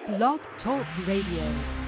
Blog Talk Radio.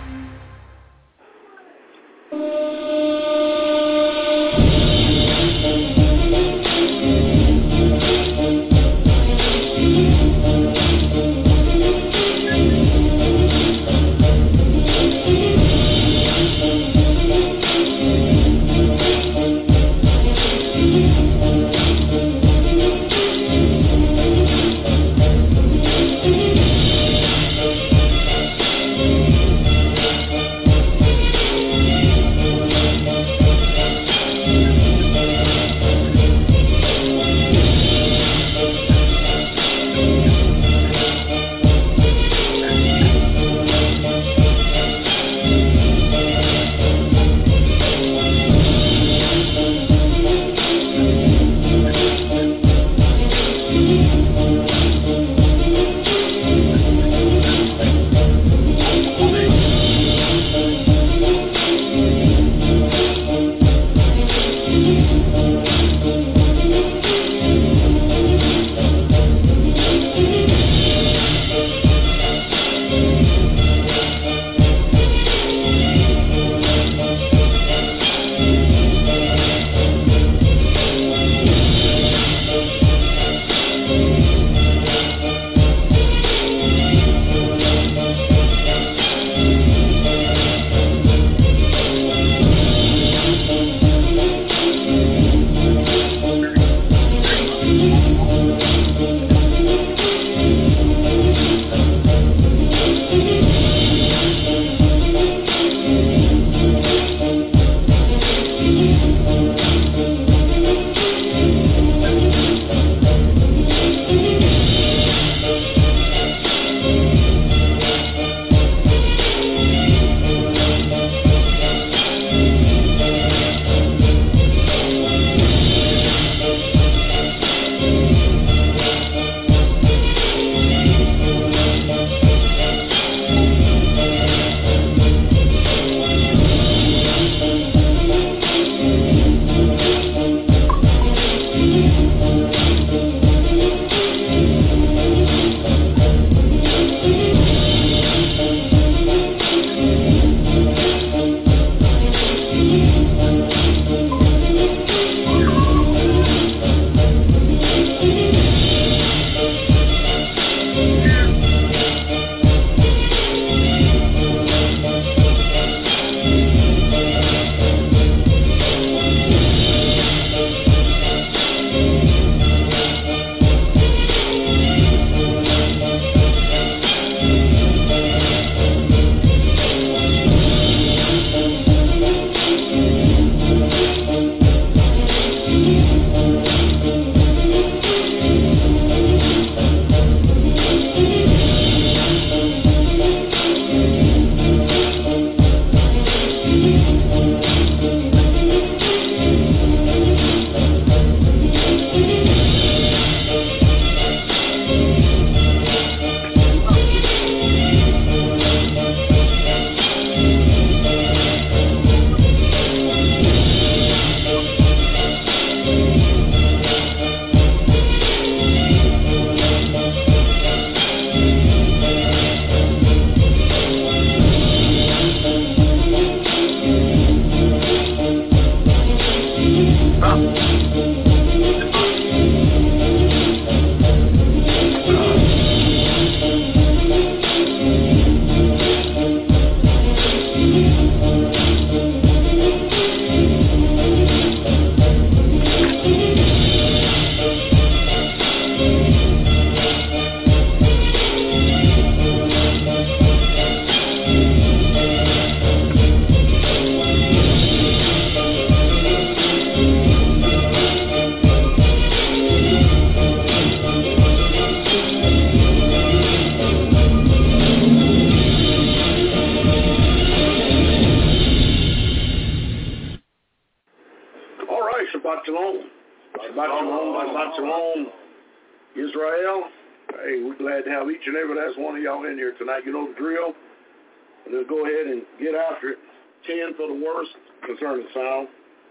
Tonight, you know the drill. Let's go ahead and get after it. 10 for the worst concerning sound,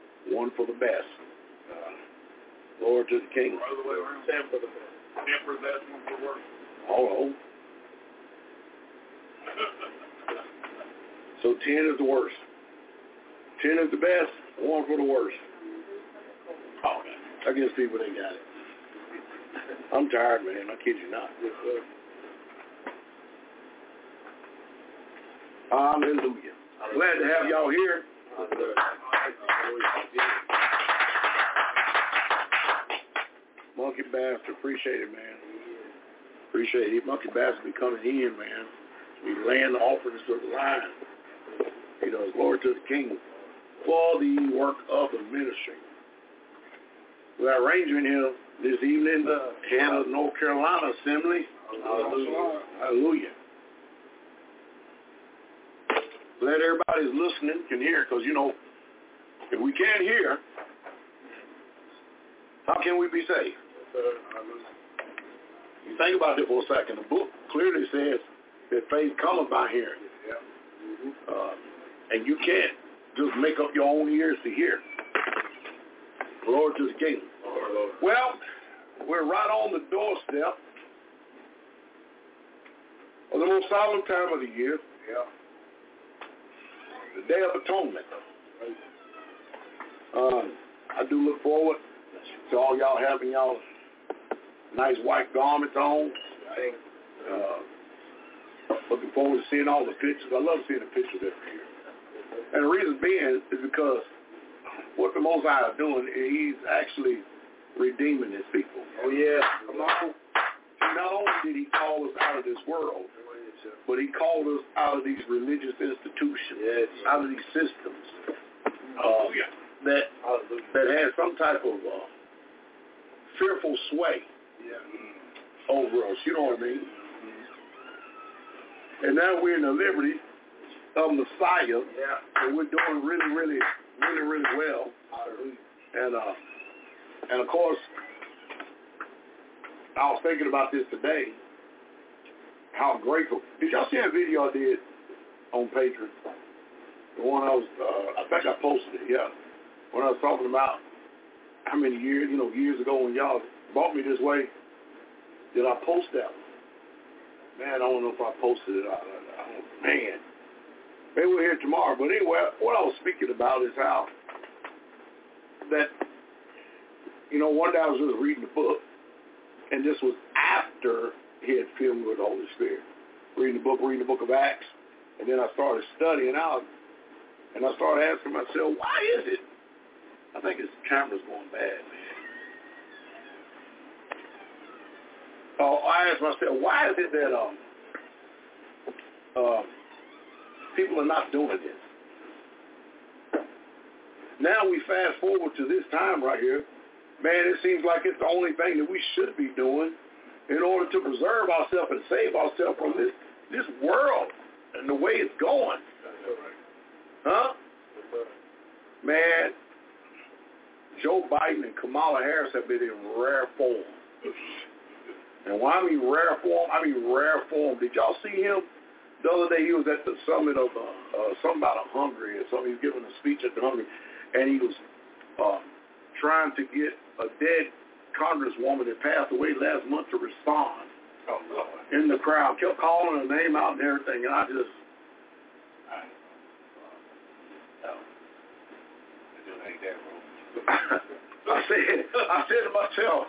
1 for the best. Lord to the King. By the way, we're 10 for the best. 10 for the best, 1 for the worst. Oh. So 10 is the worst. 10 is the best, 1 for the worst. Oh, man. I guess people ain't got it. I'm tired, man. I kid you not. Hallelujah. I'm glad to have y'all here. Monkey Bastard, appreciate it, man. Appreciate it. Monkey Bastard be coming in, man. We laying the offerings to the line. You know, glory to the King for the work of the ministry. We got Ranger in here this evening, head of North Carolina Assembly. Hallelujah. Hallelujah. Glad everybody's listening can hear, because, you know, if we can't hear, how can we be saved? You think about it for a second. The book clearly says that faith cometh by hearing. And you can't just make up your own ears to hear. Glory to the King. Well, we're right on the doorstep of the most solemn time of the year. The Day of Atonement. I do look forward to all y'all having y'all nice white garments on. Looking forward to seeing all the pictures. I love seeing the pictures every year. And the reason being is because what the Most High is doing, he's actually redeeming his people. Oh, yeah. Come on. Not only did he call us out of this world, but he called us out of these religious institutions, out of these systems that had some type of fearful sway over us. You know what I mean? And now we're in the liberty of Messiah, and we're doing really well. And of course, I was thinking about this today, how grateful. Did y'all see that video I did on Patreon? The one I think I posted it, when I was talking about how many years, years ago when y'all brought me this way, did I post that one? Man, I don't know if I posted it. Man, maybe we'll hear it tomorrow. But anyway, what I was speaking about is how that, one day I was just reading the book, and this was after he had filled me with the Holy Spirit. Reading the book of Acts, and then I started studying out, and I started asking myself, why is it? I think his camera's going bad, man. I asked myself, why is it that people are not doing this? Now we fast forward to this time right here. Man, it seems like it's the only thing that we should be doing in order to preserve ourselves and save ourselves from this world and the way it's going. Huh? Man, Joe Biden and Kamala Harris have been in rare form. And when I mean rare form, I mean rare form. Did y'all see him the other day? He was at the summit of something about Hungary or something. He was giving a speech at the Hungary, and he was trying to get a dead congresswoman that passed away last month to respond in the crowd. Kept calling her name out and everything, and I just ain't that wrong. I said to myself,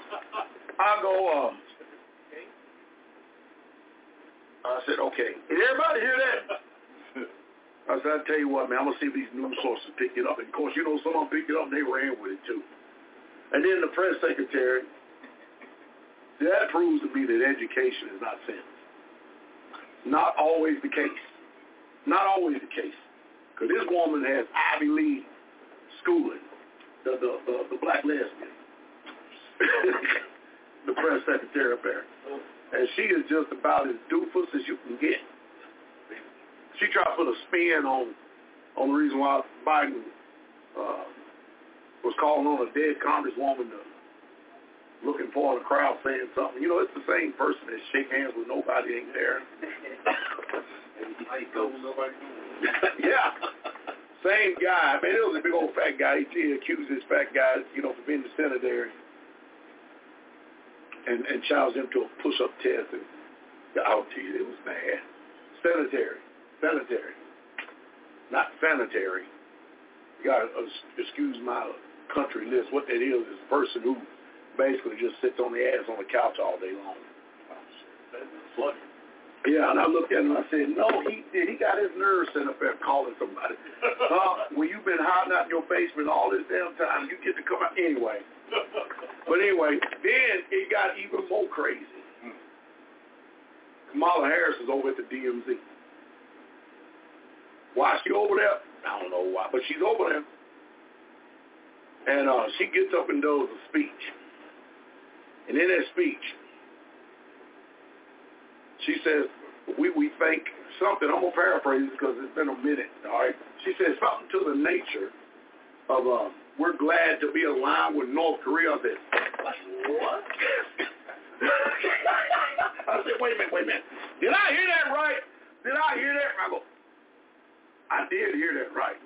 I said, okay. Did everybody hear that? I said, I'll tell you what, man, I'm going to see if these news sources pick it up. And, of course, some of them picked it up, and they ran with it, too. And then the press secretary, that proves to me that education is not sin. Not always the case. Not always the case. Because this woman has Ivy League schooling, the black lesbian, the press secretary up there. And she is just about as doofus as you can get. She tried to put a spin on the reason why Biden was calling on a dead congresswoman to looking for in the crowd saying something. It's the same person that shake hands with nobody ain't there. Yeah. Same guy. Man, it was a big old fat guy. He accused this fat guy, for being the senator and challenged him to a push-up test. And it was bad. Sanitary. not sanitary. You got to excuse my country list. What that is a person who basically just sits on the ass on the couch all day long. Flood. Yeah, and I looked at him and I said, no, he did. He got his nerves set up there calling somebody. When you've been hiding out in your basement all this damn time, you get to come out anyway. But anyway, then it got even more crazy. Kamala Harris is over at the DMZ. Why is she over there? I don't know why, but she's over there. And she gets up and does a speech. And in that speech, she says, we think something, I'm going to paraphrase because it's been a minute, all right? She says something to the nature of, we're glad to be aligned with North Korea. I said, what? I said, wait a minute. Did I hear that right? I go, I did hear that right.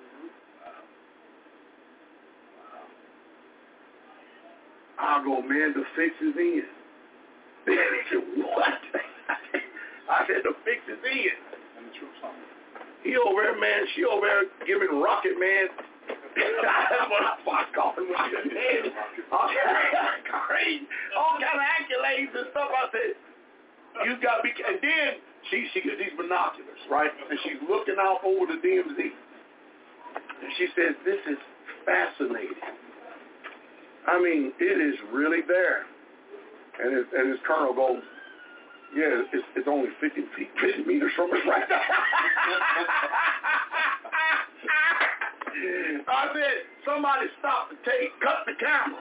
I go, man, the fix is in. He said, what? I said, the fix is in. He over there, man, she over there giving Rocket Man. That's what I call him, Rocket Man. Crazy. All kind of accolades and stuff. I said, you got to be, and then she gets these binoculars, right? And she's looking out over the DMZ. And she says, this is fascinating. I mean, it is really there. And his colonel goes, yeah, it's only 50 meters from us right now. I said, somebody stop the tape, cut the camera.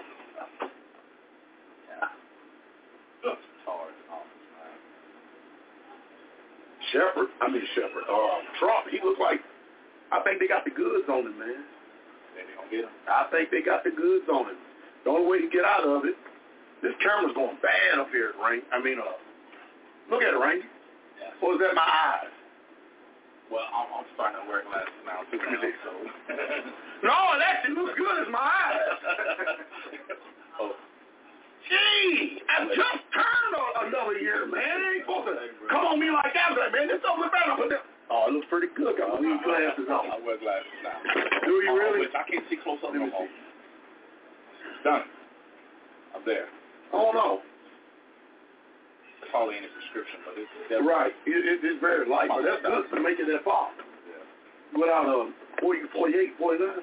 Trump, he looked like, I think they got the goods on him, man. I think they got the goods on him. The only way to get out of it, this camera's going bad up here, Rank. I mean, look at it, Rank. Yeah. Or is that my eyes? Well, I'm starting to wear glasses now, too. So. No, it actually looks good as my eyes. Oh. Gee, I just turned another year, man. It ain't supposed to come on me like that. Man, this don't look bad. Oh, it looks pretty good. I need glasses on. I wear glasses now. Do you really? I can't see close up no more. Done. I'm there. Oh, no. It's hardly any prescription, but it's right. It's very light, but that's good to make it that far. Yeah. Without 48, 49?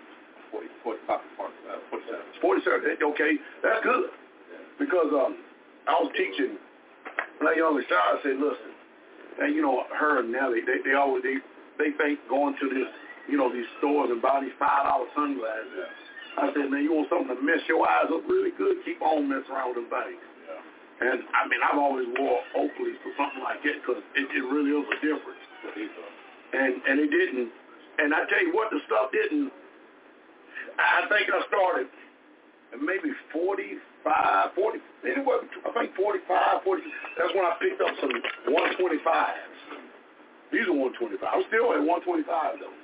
47. 47, okay. That's good. Yeah. Because I was teaching my youngest child. I said, listen, and you know, her and Nellie, they always think going to this, you know, these stores and buying these $5 sunglasses. Yeah. I said, man, you want something to mess your eyes up really good? Keep on messing around with them things. Yeah. And, I mean, I've always wore Oakleys for something like that because it really is a difference. And it didn't. And I tell you what, the stuff didn't. I think I started at maybe 40, anyway, I think 45, 40. That's when I picked up some 125s. These are 125. I'm still at 125, though.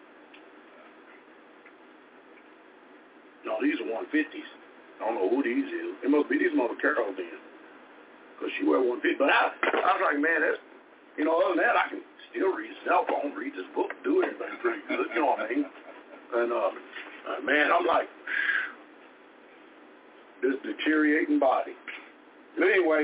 No, these are 150s. I don't know who these is. It must be these Mother Carol then. Because she wear 150. But I was like, man, that's, you know, other than that, I can still read cell phone, read this book, do everything pretty good. You know what I mean? And, man, I'm like, this deteriorating body. But anyway,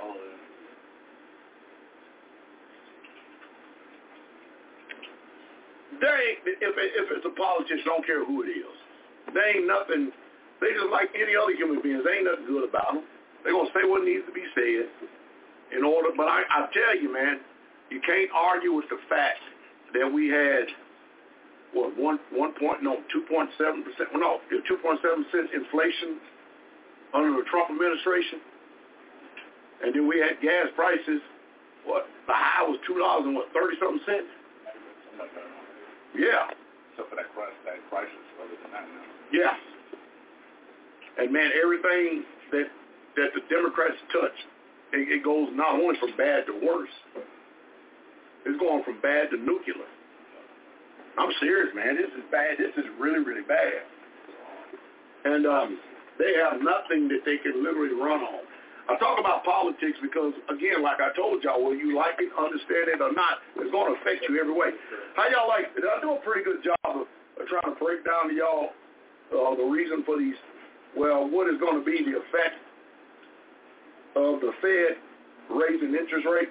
if it's a politician, I don't care who it is. They ain't nothing, they just like any other human beings. They ain't nothing good about them. They're going to say what needs to be said in order. But I tell you, man, you can't argue with the fact that we had, 2.7%, well, no, 2.7% inflation under the Trump administration. And then we had gas prices, the high was $2 and 30-something cents? Yeah. Except for that price is other than that now. Yeah. And man, everything that the Democrats touch, it goes not only from bad to worse. It's going from bad to nuclear. I'm serious, man. This is bad. This is really, really bad. And they have nothing that they can literally run on. I talk about politics because, again, like I told y'all, whether you like it, understand it, or not, it's going to affect you every way. How y'all like it? I do a pretty good job of trying to break down to y'all the reason for these, what is going to be the effect of the Fed raising interest rates.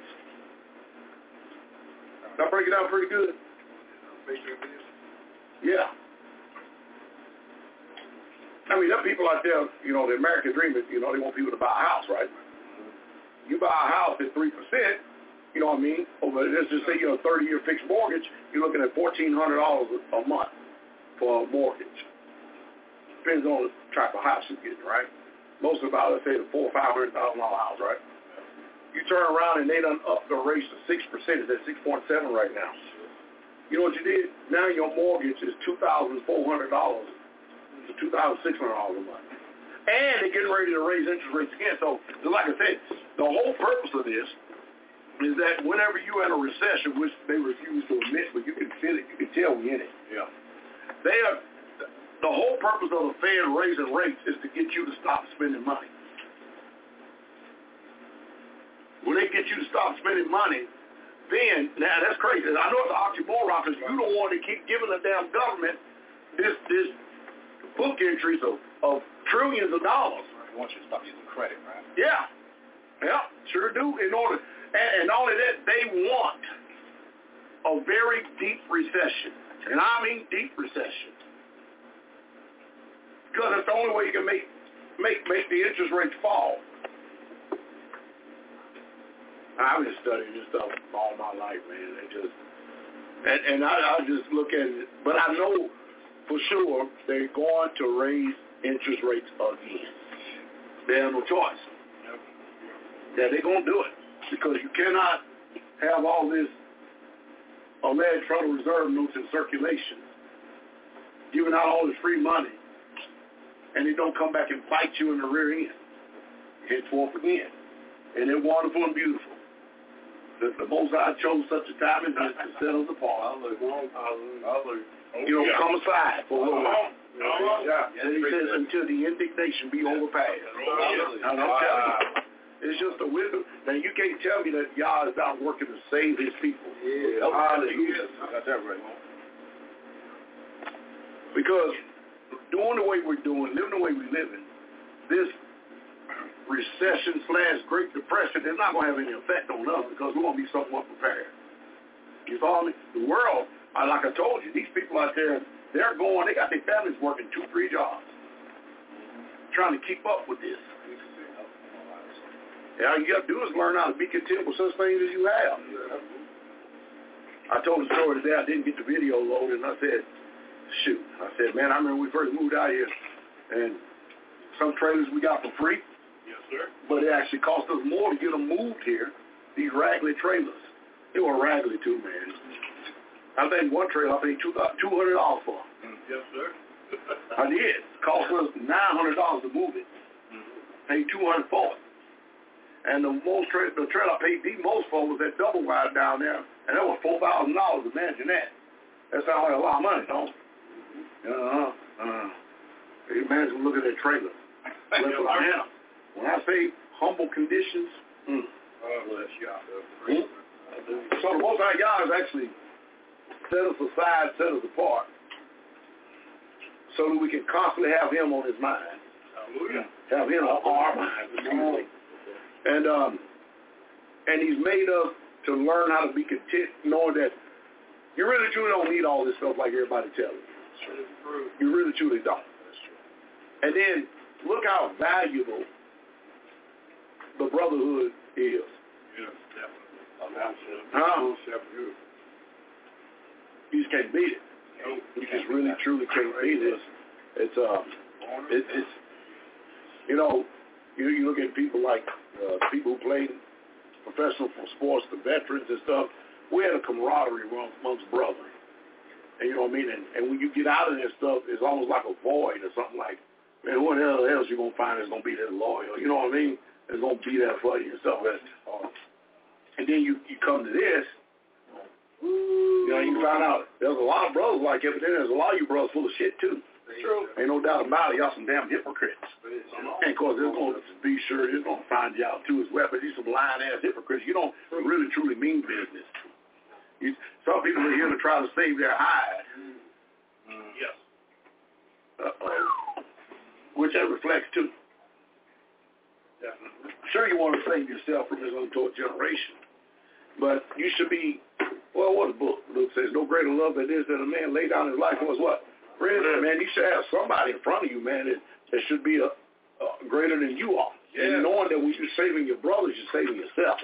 Did I break it down pretty good? Yeah. I mean, there are people out there, the American dream is, they want people to buy a house, right? You buy a house at 3%, you know what I mean? Let's just say you're a 30-year fixed mortgage, you're looking at $1,400 a month for a mortgage. Depends on the type of house you're getting, right? Most about, let's say, the $400,000 or $500,000 house, right? You turn around and they done up the rate to 6%. It's at 6.7 right now. You know what you did? Now your mortgage is $2,400 to $2,600 a month. And they're getting ready to raise interest rates again. So, like I said, the whole purpose of this is that whenever you're in a recession, which they refuse to admit, but you can feel it, you can tell we're in it. Yeah. The whole purpose of the Fed raising rates is to get you to stop spending money. When they get you to stop spending money, then, now that's crazy. I know it's an oxymoron because you don't want to keep giving the damn government this book entries of trillions of dollars. They want you to stop using credit, right? Yeah, sure do. And not only that, they want a very deep recession, and I mean deep recession, because that's the only way you can make the interest rates fall. I've been studying this stuff all my life, man. I just look at it, but I know for sure they're going to raise interest rates again. They have no choice. Yeah, they're going to do it because you cannot have all this alleged Federal Reserve notes in circulation, giving out all this free money, and they don't come back and fight you in the rear end. Henceforth again. And they're wonderful and beautiful. The Most High chose such a time as this to set us apart. Come aside for a little while. And he says, until the indignation be overpassed. And I'm telling you, it's just a wisdom. Now, you can't tell me that Yah is out working to save his people. Yeah, hallelujah. Got that right. Because doing the way we're doing, living the way we're living, this recession / Great Depression is not going to have any effect on us because we're going to be somewhat prepared. You follow me? The world, like I told you, these people out there, they got their families working 2-3 jobs, trying to keep up with this. Yeah, all you got to do is learn how to be content with such things as you have. I told the story today, I didn't get the video loaded, and I said, shoot. I said, man, I remember when we first moved out here, and some trailers we got for free. Yes, sir. But it actually cost us more to get them moved here, these raggedy trailers. They were raggedy too, man. I think one trailer I paid $200 for. Yes, sir. I did. It cost us $900 to move it. Paid $200 for it. And the trailer I paid the most for was that double wide down there, and that was $4,000. Imagine that. That sounds like a lot of money, don't it? Imagine look at that trailer. That's what I am. When I say humble conditions, bless y'all. So the Most High Yah has actually set us aside, set us apart, so that we can constantly have Him on His mind. Hallelujah. Have Him on our minds. And He's made us to learn how to be content, knowing that you really truly don't need all this stuff like everybody tells you. You really truly don't. And then look how valuable the brotherhood is. Yeah, definitely. You just can't beat it. You just really truly can't beat it. It's you look at people like people who play professional sports, the veterans and stuff. We had a camaraderie amongst brothers. And you know what I mean? And when you get out of that stuff, it's almost like a void or something like, man, what the hell else you going to find that's going to be that loyal? You know what I mean? That's going to be there for you and stuff. And then you come to this, you find out there's a lot of brothers like it, but then there's a lot of you brothers full of shit too. True. Ain't no doubt about it. Y'all some damn hypocrites. And of course, it's going to be sure it's going to find you out too as well. But these some lying-ass hypocrites. You don't really truly mean business. Some people are here to try to save their hide. Yes. Which that reflects too. Sure, you want to save yourself from this untaught generation. But you should be, well, what a book. Luke says, no greater love than this than a man lay down his life for his what? Friends, man, you should have somebody in front of you, man, that should be greater than you are. Yeah. And knowing that when you're saving your brothers, you're saving yourself.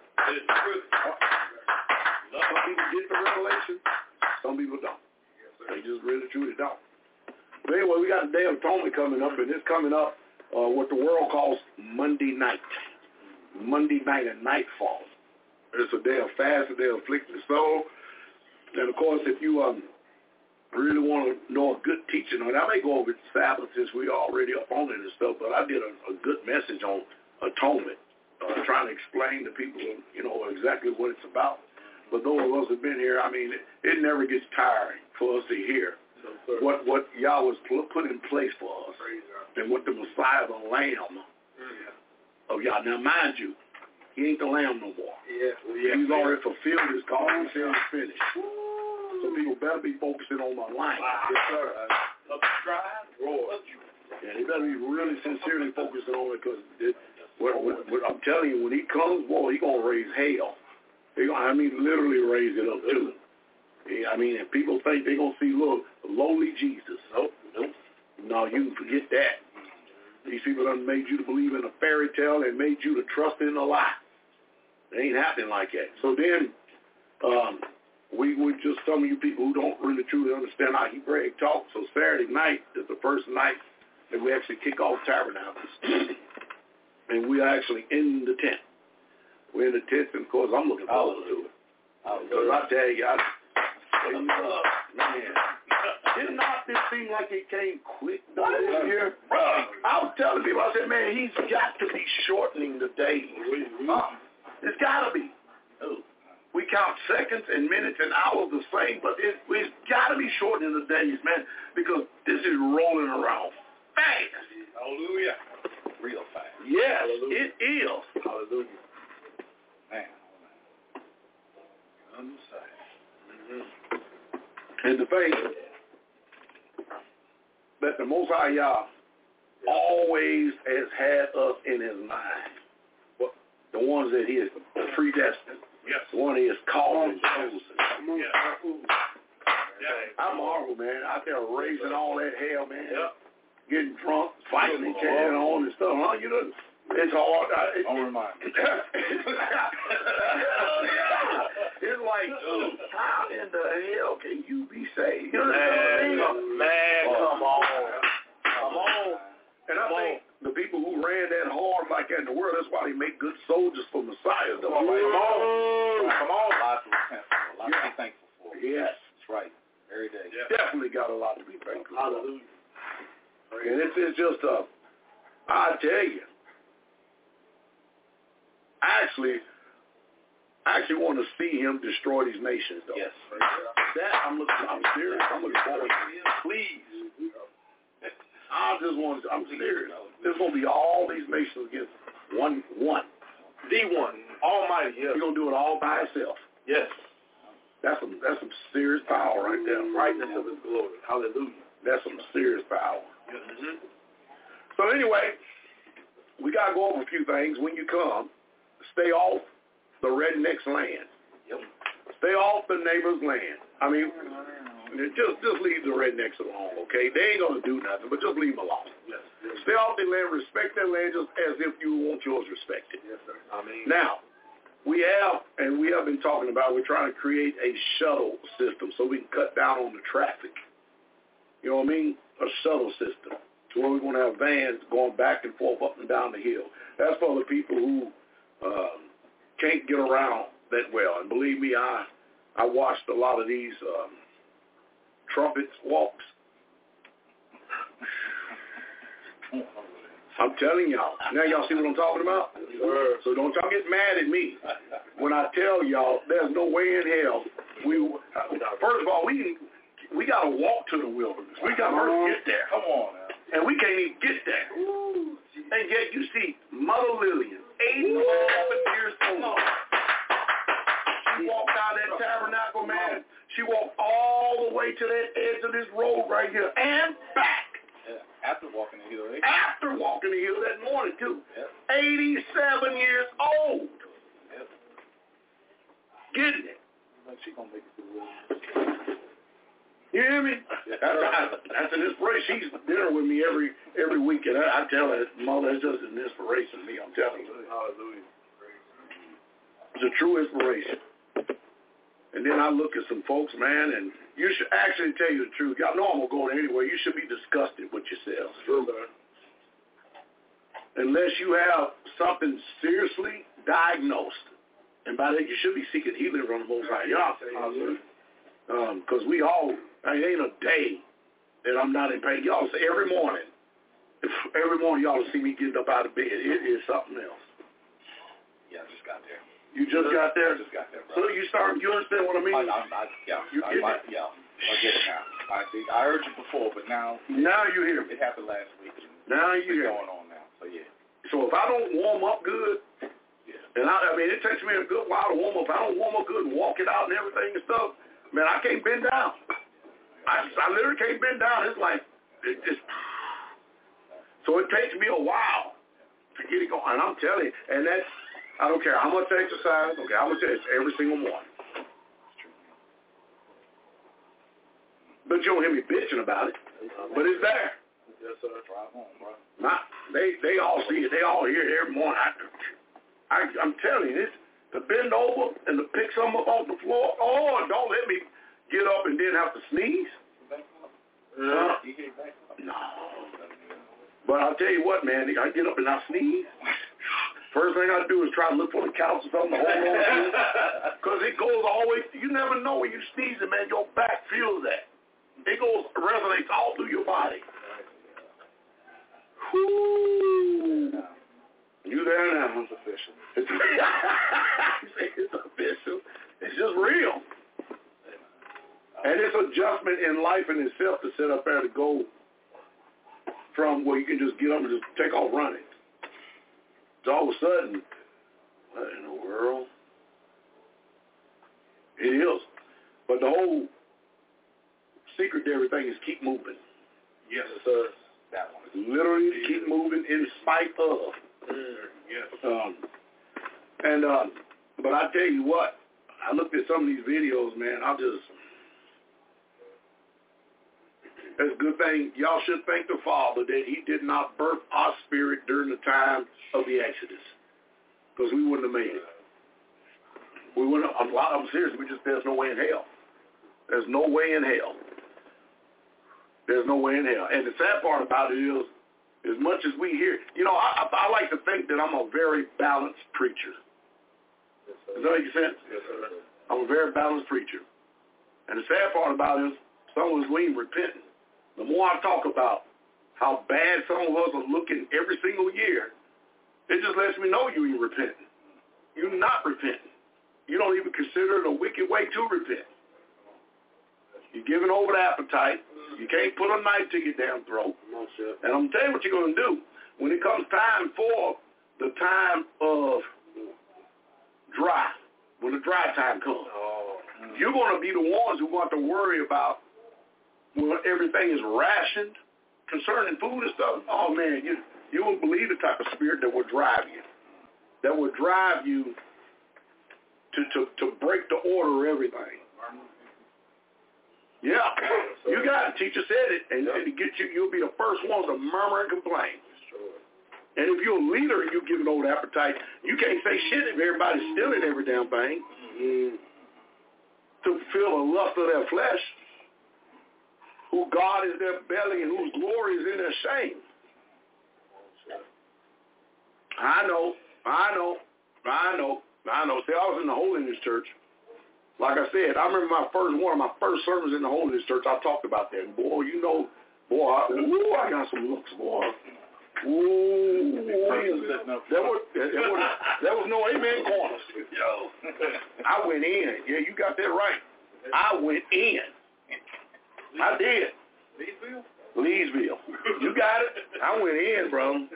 Some people get the revelation, some people don't. They just really truly don't. But anyway, we got the Day of Atonement coming up, and it's coming up what the world calls Monday night. Monday night and nightfall. It's a day of fast, a day of afflicted soul. And of course, if you really want to know a good teaching on it, I may go over the Sabbath since we're already up on it and stuff, but I did a good message on atonement, trying to explain to people, exactly what it's about. But those of us who have been here, I mean, it never gets tiring for us to hear what Yahweh was put in place for us and what the Messiah, the Lamb of Yah. Now, mind you, he ain't the Lamb no more. He's already fulfilled his call. He said it's finished. So people better be focusing on my line. Yes, sir. Subscribe, roar. Yeah, they better be really sincerely focusing on it because what I'm telling you, when he comes, boy, he's going to raise hell. Literally raise it up too. Yeah, and people think they're going to see little lowly Jesus. Nope. No, you can forget that. These people done made you to believe in a fairy tale and made you to trust in a lie. It ain't happening like that. So then, we just some of you people who don't really truly understand how Hebraic talk. So Saturday night is the first night that we actually kick off Tabernacles. And we are actually in the tent. We're in the tent, and of course I'm looking forward to it. Because I tell you, man, did not this seem like it came quick this year? I was telling people, I said, man, he's got to be shortening the days. It's got to be. We count seconds and minutes and hours the same, but it's got to be shortening the days, man, because this is rolling around fast. Hallelujah. Real fast. Yes, Hallelujah. It is. Hallelujah. Man. On the side. And the faith that the Most High Yah always has had us in his mind. The ones that he has predestined. Yes. The one he has called and chosen. Yeah. I marvel, man, out there raising all that hell, man. Yep. Getting drunk, fighting and carrying on and stuff. Huh? It's hard. Don't remind me. It's like, how in the hell can you be saved? You know what I mean? Come on. Come on. And I think the people who ran that hard like that in the world, that's why they make good soldiers for Messiah. Come on. Lots to be thankful for. Yes. That's right. Every day. Yeah. Definitely got a lot to be thankful for. Hallelujah. And it's just, I tell you, I actually want to see him destroy these nations, though. Yes. I'm serious. I'm looking forward to it. Please. I'm serious. There's going to be all these nations against one. The one. Almighty, yes. He's going to do it all by himself. Yes. That's some serious power right there. Brightness of his glory. Hallelujah. That's some serious power. Mm-hmm. So anyway, we got to go over a few things. When you come, stay off the redneck's land. Yep. Stay off the neighbor's land. Just leave the rednecks alone, okay? They ain't going to do nothing, but just leave them alone. Yes. Stay off their land, respect their land just as if you want yours respected. Yes, sir. Now, we have been talking about, we're trying to create a shuttle system so we can cut down on the traffic. You know what I mean? A shuttle system. To where we're going to have vans going back and forth up and down the hill. That's for the people who can't get around that well. And believe me, I watched a lot of these trumpets walks. I'm telling y'all. Now y'all see what I'm talking about? Sure. So don't y'all get mad at me when I tell y'all there's no way in hell first of all, we got to walk to the wilderness. We got her to get there. Come on now. And we can't even get there. Ooh, and yet you see Mother Lillian, 87 years old. She walked out that tabernacle, man. She walked all the way to that edge of this road right here and back. Yeah, after walking the hill. After walking the hill that morning, too. Yep. 87 years old. Yep. Getting it. Like she gonna make it through the You hear me? That's an inspiration. She's dinner with me every week, and I tell her, Mother, it's just an inspiration to me. I'm telling you. Hallelujah. It's a true inspiration. And then I look at some folks, man, and you should actually tell you the truth. Y'all know I'm going to go anywhere. You should be disgusted with yourselves. True, man. Unless you have something seriously diagnosed. And by that, you should be seeking healing from the Most High. Y'all. Because we all, there ain't a day that I'm not in pain. Y'all say every morning y'all see me getting up out of bed. It is something else. Yeah, I just got there. You just got there? I just got there, bro. So you understand what I mean? I get it now. I heard you before, but now you hear me. It happened last week. Now you hear me. Going on now, so yeah. So if I don't warm up good, and I mean, it takes me a good while to warm up. If I don't warm up good and walk it out and everything and stuff, man, I can't bend down. I literally can't bend down. It's like, so it takes me a while to get it going. And I'm telling you, and that's, I don't care how much I exercise, okay, how much I exercise every single morning. But you don't hear me bitching about it. But it's there. Yes, sir. Drive home, bro. They all see it. They all hear it every morning. I'm telling you, this to bend over and to pick something up off the floor. Oh, don't let me get up and then have to sneeze. No. But I'll tell you what, man, I get up and I sneeze. First thing I do is try to look for the couch or something to hold on to. Because it goes always, you never know when you sneezing, man, your back feels that. It resonates all through your body. Whoo. You there now. It's official. It's official. It's just real. And it's adjustment in life in itself to sit up there to go from where you can just get up and just take off running. So all of a sudden, what in the world? It is. But the whole secret to everything is keep moving. Yes, sir. That one. Literally keep moving in spite of. Yes. But I tell you what, I looked at some of these videos, man, that's a good thing. Y'all should thank the Father that he did not birth our spirit during the time of the Exodus, because we wouldn't have made it. We wouldn't. A lot of them, seriously, there's no way in hell. There's no way in hell. There's no way in hell. And the sad part about it is, as much as we hear, I like to think that I'm a very balanced preacher. Yes, sir. Does that make sense? Yes, sir. I'm a very balanced preacher. And the sad part about it is, some of us, we ain't repenting. The more I talk about how bad some of us are looking every single year, it just lets me know you ain't repenting. You're not repenting. You don't even consider it a wicked way to repent. You're giving over the appetite. You can't put a knife to your damn throat. And I'm telling you what you're going to do. When it comes time for the time of dry, when the dry time comes, you're going to be the ones who want to worry about when everything is rationed concerning food and stuff. Oh, man, you won't believe the type of spirit that will drive you. That will drive you to break the order of everything. Yeah, you got it. Teacher said it, and to get you'll be the first ones to murmur and complain. And if you're a leader and you're giving over the appetite, you can't say shit if everybody's stealing every damn thing to fulfill the lust of their flesh, who God is their belly and whose glory is in their shame. I know. See, I was in the Holiness Church. Like I said, I remember one of my first sermons in the Holiness Church, I talked about that. And boy, I got some looks, boy. Ooh, there was no amen corners. Yo, I went in. Yeah, you got that right. I went in. I did. Leesville. You got it. I went in, bro.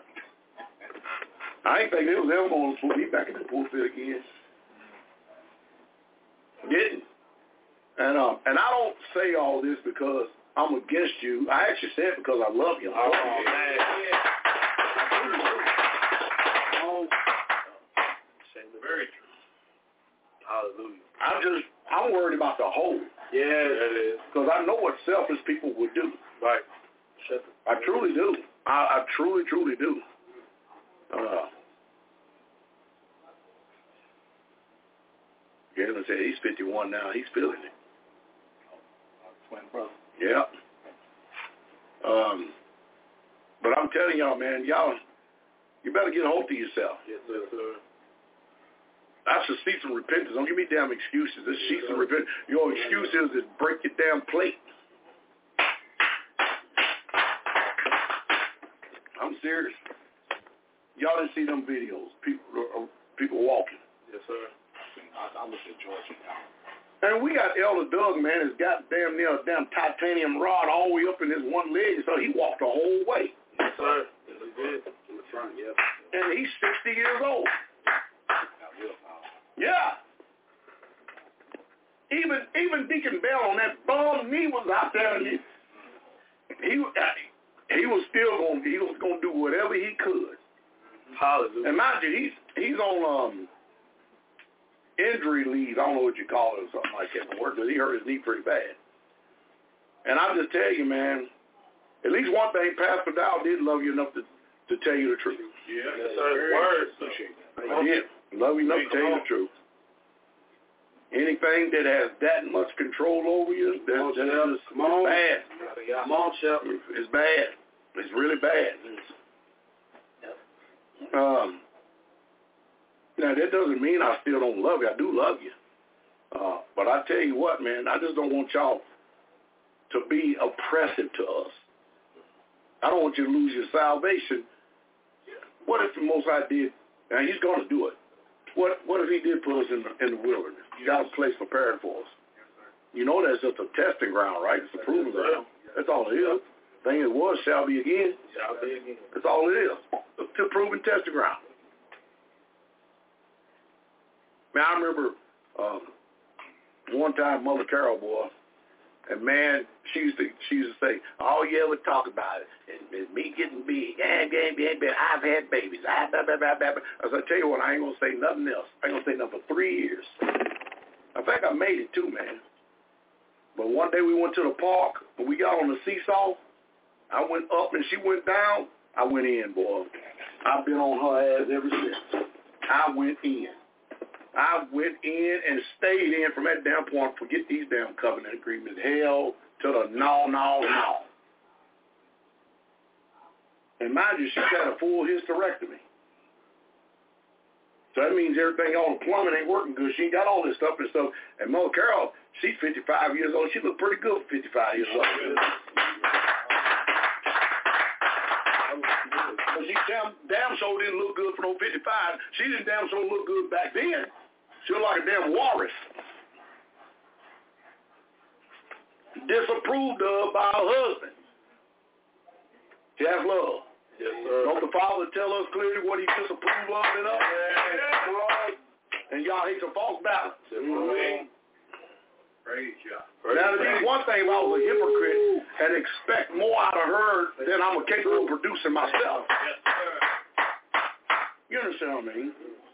I ain't think they was ever going to put me back in the pulpit again. Didn't. And I don't say all this because I'm against you. I actually say it because I love you. Oh, man. Very true. Hallelujah. I'm worried about the whole. Yeah, that is. Because I know what selfish people would do. Right. I truly do. I truly do. Galen said he's 51 now. He's feeling it. Twin brother. Yeah. But I'm telling y'all, man, you better get a hold of yourself. Yes, sir. I should see some repentance. Don't give me damn excuses. Let's see some repentance. Your excuse is break your damn plate. I'm serious. Y'all didn't see them videos. People walking. Yes, sir. I looked at Georgia now. And we got Elder Doug, man, has got damn near a damn titanium rod all the way up in his one leg, so he walked the whole way. Yes, sir. Yes, he did. In the front, yeah. And he's 60 years old. Yeah. Even Deacon Bell on that bum knee was out there, and he was gonna do whatever he could. Hallelujah. And mind you, he's on injury leave. I don't know what you call it or something like that in work, because he hurt his knee pretty bad. And I'll just tell you, man, at least one thing, Pastor Dow did love you enough to tell you the truth. Yeah, yes, sir. Words. Appreciate that. Yeah, love you enough to tell you the truth. Anything that has that much control over you, that's bad. Come on, Chef. It's bad. It's really bad. Now, that doesn't mean I still don't love you. I do love you. But I tell you what, man, I just don't want y'all to be oppressive to us. I don't want you to lose your salvation. What if the Most High did, and he's going to do it, what if he did put us in the wilderness? You got a place prepared for us. You know that's just a testing ground, right? It's a proving ground. That's all it is. Thing it was, shall be again. Shall be again. That's all it is. It's a proven testing ground. Man, I remember one time Mother Carol, boy, and man, she used to say, all you ever talk about is me getting big. I've had babies. I said, tell you what, I ain't going to say nothing else. I ain't going to say nothing for 3 years. I think I made it too, man. But one day we went to the park, and we got on the seesaw. I went up, and she went down. I went in, boy. I've been on her ass ever since. I went in and stayed in from that damn point. Forget these damn covenant agreements. Hell to the no. And mind you, she's got a full hysterectomy. So that means everything on the plumbing ain't working good. She ain't got all this stuff and stuff. And Mother Carol, she's 55 years old. She look pretty good for 55 years old. But she damn sure didn't look good for no 55. She didn't damn sure look good back then. She looked like a damn walrus. Disapproved of by her husband. That's love. Yes, sir. Don't the Father tell us clearly what he disapproved of in us? And y'all hate the false balance. Praise God. Now, it means one thing if I was a hypocrite and expect more out of her than I'm capable of producing myself. Yes, sir. You understand what I mean?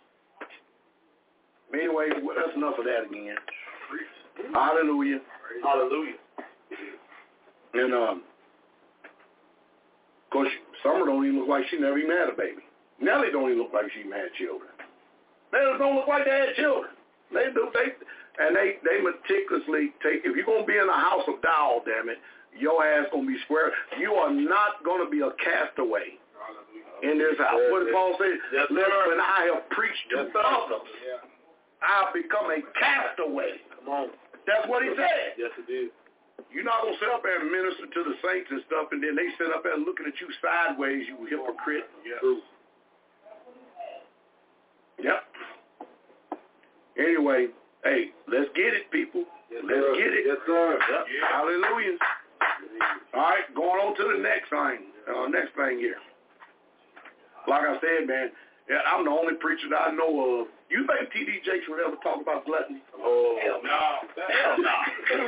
Anyway, that's enough of that again. Hallelujah. Hallelujah. And, of course, Summer don't even look like she never even had a baby. Nellie don't even look like she even had children. They don't look like they had children. They do. They meticulously take, if you're going to be in a house of dowel, damn it, your ass going to be square. You are not going to be a castaway in this house. What did Paul say? Yes, when I have preached to others, I've become a castaway. Come on. That's what he said. Yes, it is. You're not going to sit up there and minister to the saints and stuff, and then they sit up there looking at you sideways, you hypocrite. Yeah. True. Yep. Anyway, Hey, let's get it, people. Yes, let's get it. Yes, sir. Yep. Yeah. Hallelujah. All right, going on to the next thing. Next thing here. Like I said, man, I'm the only preacher that I know of. You think T.D. Jakes would ever talk about gluttony? Oh, hell no. Hell no.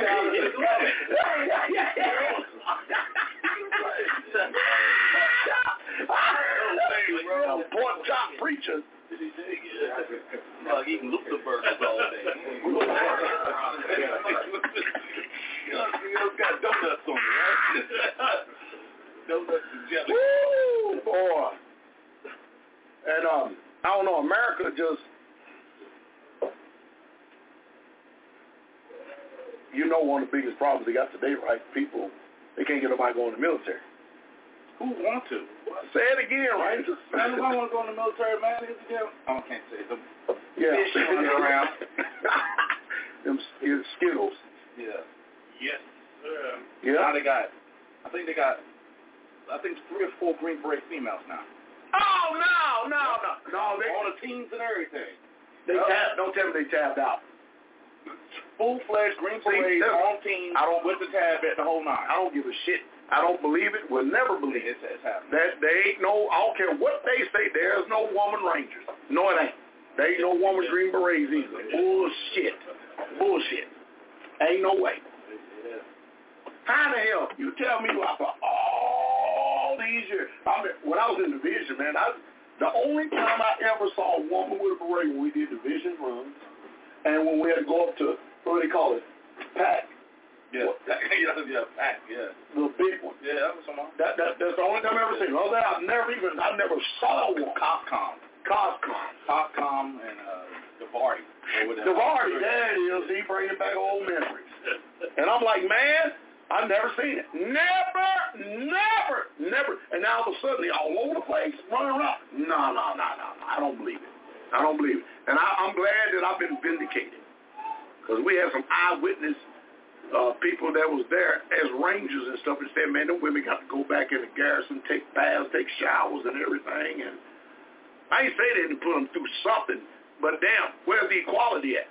Pork chop preacher. Like eating Luther burgers all day. You got donuts on it, right? Donuts and jelly. Woo, boy. And I don't know, America just, one of the biggest problems they got today, right? People, they can't get nobody going to the military. Who want to? Say it again, right? Man, if I want to go in the military, man, I can't say it. Yeah. Fish running around. Them Skittles. Yeah. Yes. Yeah. Now I think 3 or 4 Green Beret females now. Oh, no. They on the teams and everything. Don't tell me they tabbed out. Full-fledged Green Berets on teams with the tab at the whole 9. I don't give a shit. I don't believe it. Will never believe it. It's happening. That they ain't no. I don't care what they say. There's no woman rangers. No, it ain't. There ain't no woman Green Berets either. Bullshit. Ain't no way. How the hell you tell me after all these years? When I was in division, man, the only time I ever saw a woman with a beret when we did division runs, and when we had to go up to what do they call it, pack. Yeah, pack. Yeah, the big one. Yeah, that was someone. That's the only time I've ever seen. Other than that, I never saw one. Coscom and Davardi. Davardi, there it is. He bringing back old memories. And I'm like, man, I've never seen it. Never. And now all of a sudden, they all over the place, running around. No. I don't believe it. And I'm glad that I've been vindicated. Because we had some eyewitness people that was there as rangers and stuff and said, man, them women got to go back in the garrison, take baths, take showers and everything. And I ain't say they didn't put them through something, but damn, where's the equality at?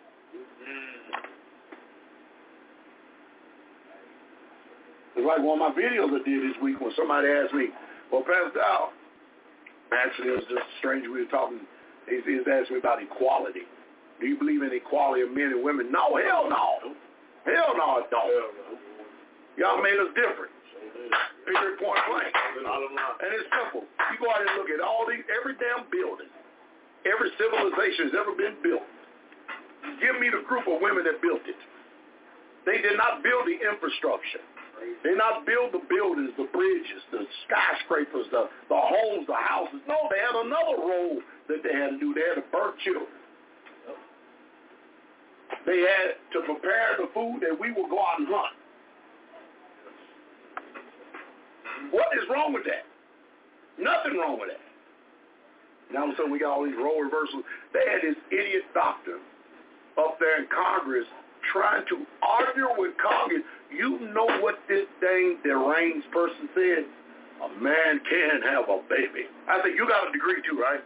It's like one of my videos I did this week when somebody asked me, well, Pastor Dow, actually it was just a stranger we were talking, he was asking me about equality. Do you believe in equality of men and women? No, hell no. Hell no, it don't. Y'all made us different. Period, point blank. And it's simple. You go out and look at every damn building, every civilization has ever been built. Give me the group of women that built it. They did not build the infrastructure. They did not build the buildings, the bridges, the skyscrapers, the homes, the houses. No, they had another role that they had to do. They had to birth children. They had to prepare the food that we will go out and hunt. What is wrong with that? Nothing wrong with that. Now all of a sudden we got all these role reversals. They had this idiot doctor up there in Congress trying to argue with Congress. You know what this dang deranged person said? A man can have a baby. I said, you got a degree too, right?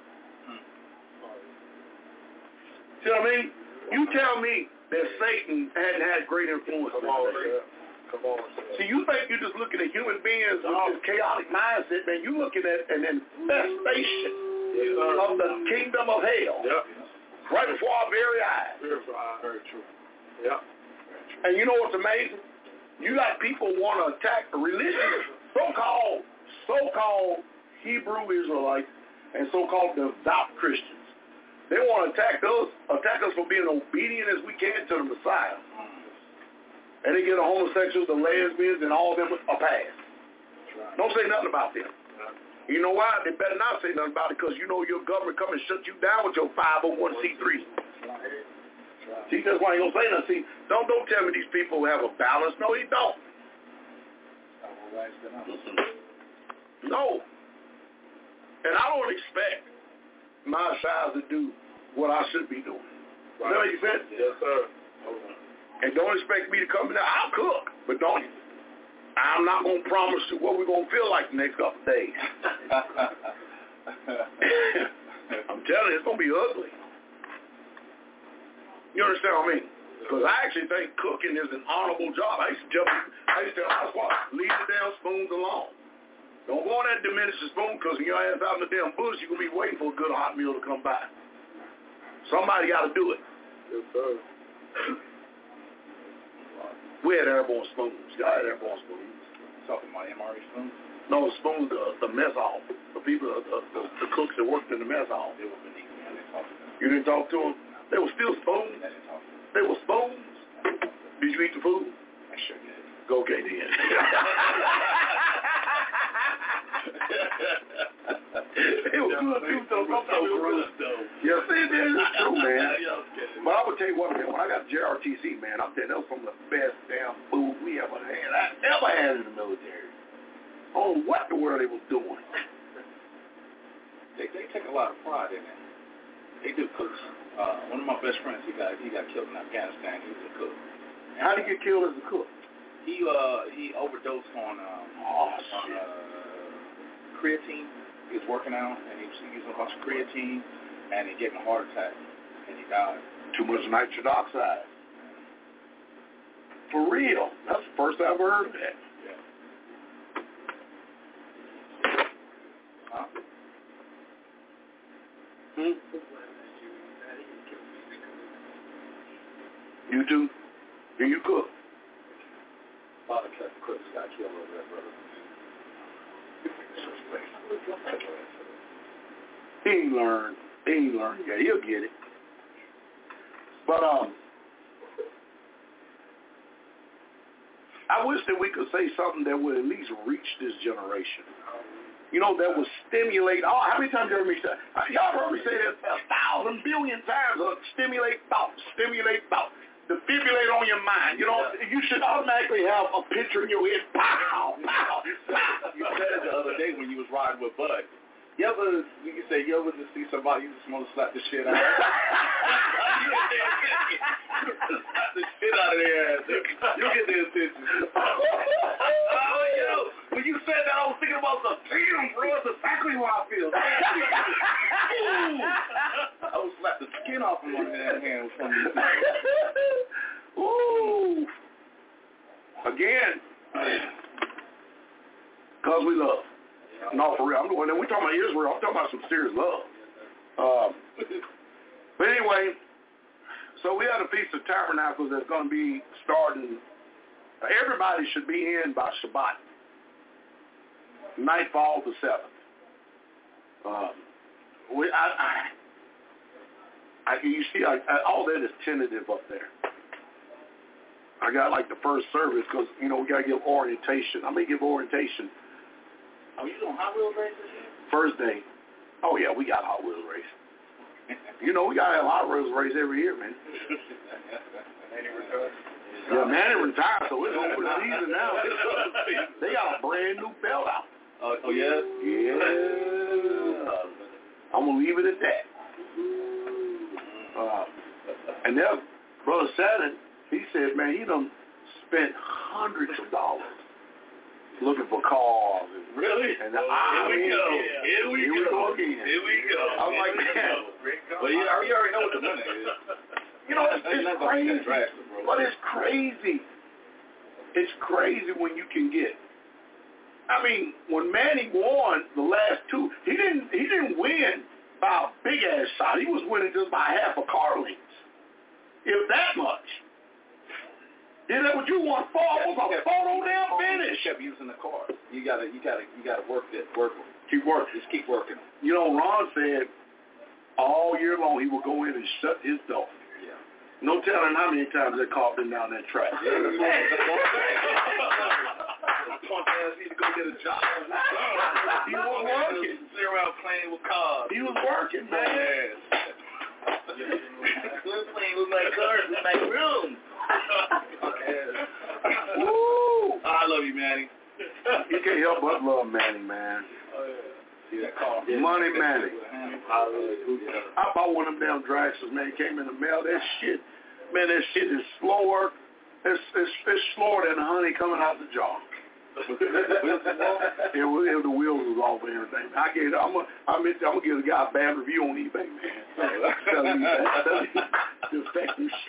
See what I mean? You tell me that Satan hadn't had great influence. Come on. See, you think you're just looking at human beings with this chaotic mindset, man. You're looking at an infestation of the kingdom of hell. Yep. Right before our very eyes. Very true. Yeah. And you know what's amazing? You got people want to attack the religious, so-called Hebrew Israelites and so-called devout Christians. They want to attack us for being obedient as we can to the Messiah. And they get the homosexuals, the lesbians, and all of them a pass. Don't say nothing about them. You know why? They better not say nothing about it because you know your government come and shut you down with your 501c3. See, that's why I ain't going to say nothing. See, don't tell me these people have a balance. No, they don't. No. And I don't expect my child to do what I should be doing. Right. Does that make sense? Yes, sir. And don't expect me to come in there. I'll cook, but I'm not going to promise you what we're going to feel like the next couple of days. I'm telling you, it's going to be ugly. You understand what I mean? Because I actually think cooking is an honorable job. I used to tell my squad, leave the damn spoons alone. Don't go on that diminished spoon because when your ass out in the damn bush, you're going to be waiting for a good hot meal to come by. Somebody got to do it. Yes, sir. We had airborne spoons. Y'all had airborne spoons. Talking about MRE spoons? No, spoons, the mess hall. The people, the cooks that worked in the mess hall. They were beneath me. I didn't talk to them. You didn't talk to them? They were still spoons. I didn't talk to them. They were spoons. Did you eat the food? I sure did. Go, okay, then. It was good, too, though. Yes, it is. It's true, man. But I would tell you what, man, when I got JRTC, man, I'm telling you, that was some of the best damn food we ever had. I ever had in the military. Oh, what the world they was doing. They take a lot of pride in it. They do cooks. One of my best friends, he got killed in Afghanistan. He was a cook. How did he get killed as a cook? He overdosed on creatine. He was working out, and he was using a bunch of creatine, and he gave him a heart attack, and he died. Too much nitric oxide. For real. That's the first I ever heard of that. Yeah. Huh? You too? Do you cook? A lot of cooks got killed over there, brother. He ain't learned. Yeah, he'll get it. But I wish that we could say something that would at least reach this generation. You know, that would stimulate. Oh, how many times you heard me say? Y'all heard me say that 1,000 billion times. Stimulate thought. Defibrillate on your mind. You know, you should automatically have a picture in your head. Pow, pow, pow. You said it the other day when you was riding with Bud. You ever just see somebody you just want to slap the shit out of? Slap the shit out of their ass. You get their attention. When you said that, I was thinking about the damn, bro. That's exactly how I feel. I would slap the skin off of my damn hand with something. Ooh. Again, because we love. No, for real. When we're talking about Israel, I'm talking about some serious love. But anyway, so we had a Feast of Tabernacles that's going to be starting. Everybody should be in by Shabbat. Nightfall the 7th. You see, all that is tentative up there. I got like the first service because, you know, we got to give orientation. I may give orientation. Oh, you doing Hot Wheels race this year? First day. Oh, yeah, we got Hot Wheels race. You know, we got to have Hot Wheels race every year, man. Manny retired? Yeah, Manny retired, so it's over the season now. They got a brand new belt out. Oh, yeah? Yeah. I'm going to leave it at that. And then Brother Saturn, he said, man, he done spent hundreds of dollars looking for cars. Really? And Here we go. Here we go again. Here we go. I was like, man. Well, you already know what the money is. You know, it's crazy. But it's crazy. It's crazy when you can get. I mean, when Manny won the last two, he didn't win by a big ass shot. He was winning just by half a car length, if that much. Is that what you want? Photo damn finish. You kept using the car. You gotta work it. Keep working. Just keep working. You know, Ron said all year long he would go in and shut his door. Yeah. No telling how many times that car been down that track. Punk ass need to go get a job. He was working. Sit around playing with cars. He was working, man. We're playing with my cars in my room. Woo! I love you, Manny. You can't help but love Manny, man. See that car? Money Manny. Hallelujah. I bought one of them damn dragsters, man. It came in the mail. That shit is slower. It's slower than honey coming out the jar. The wheels was off and everything. I'm gonna give the guy a bad review on eBay, man. Selling defective shit.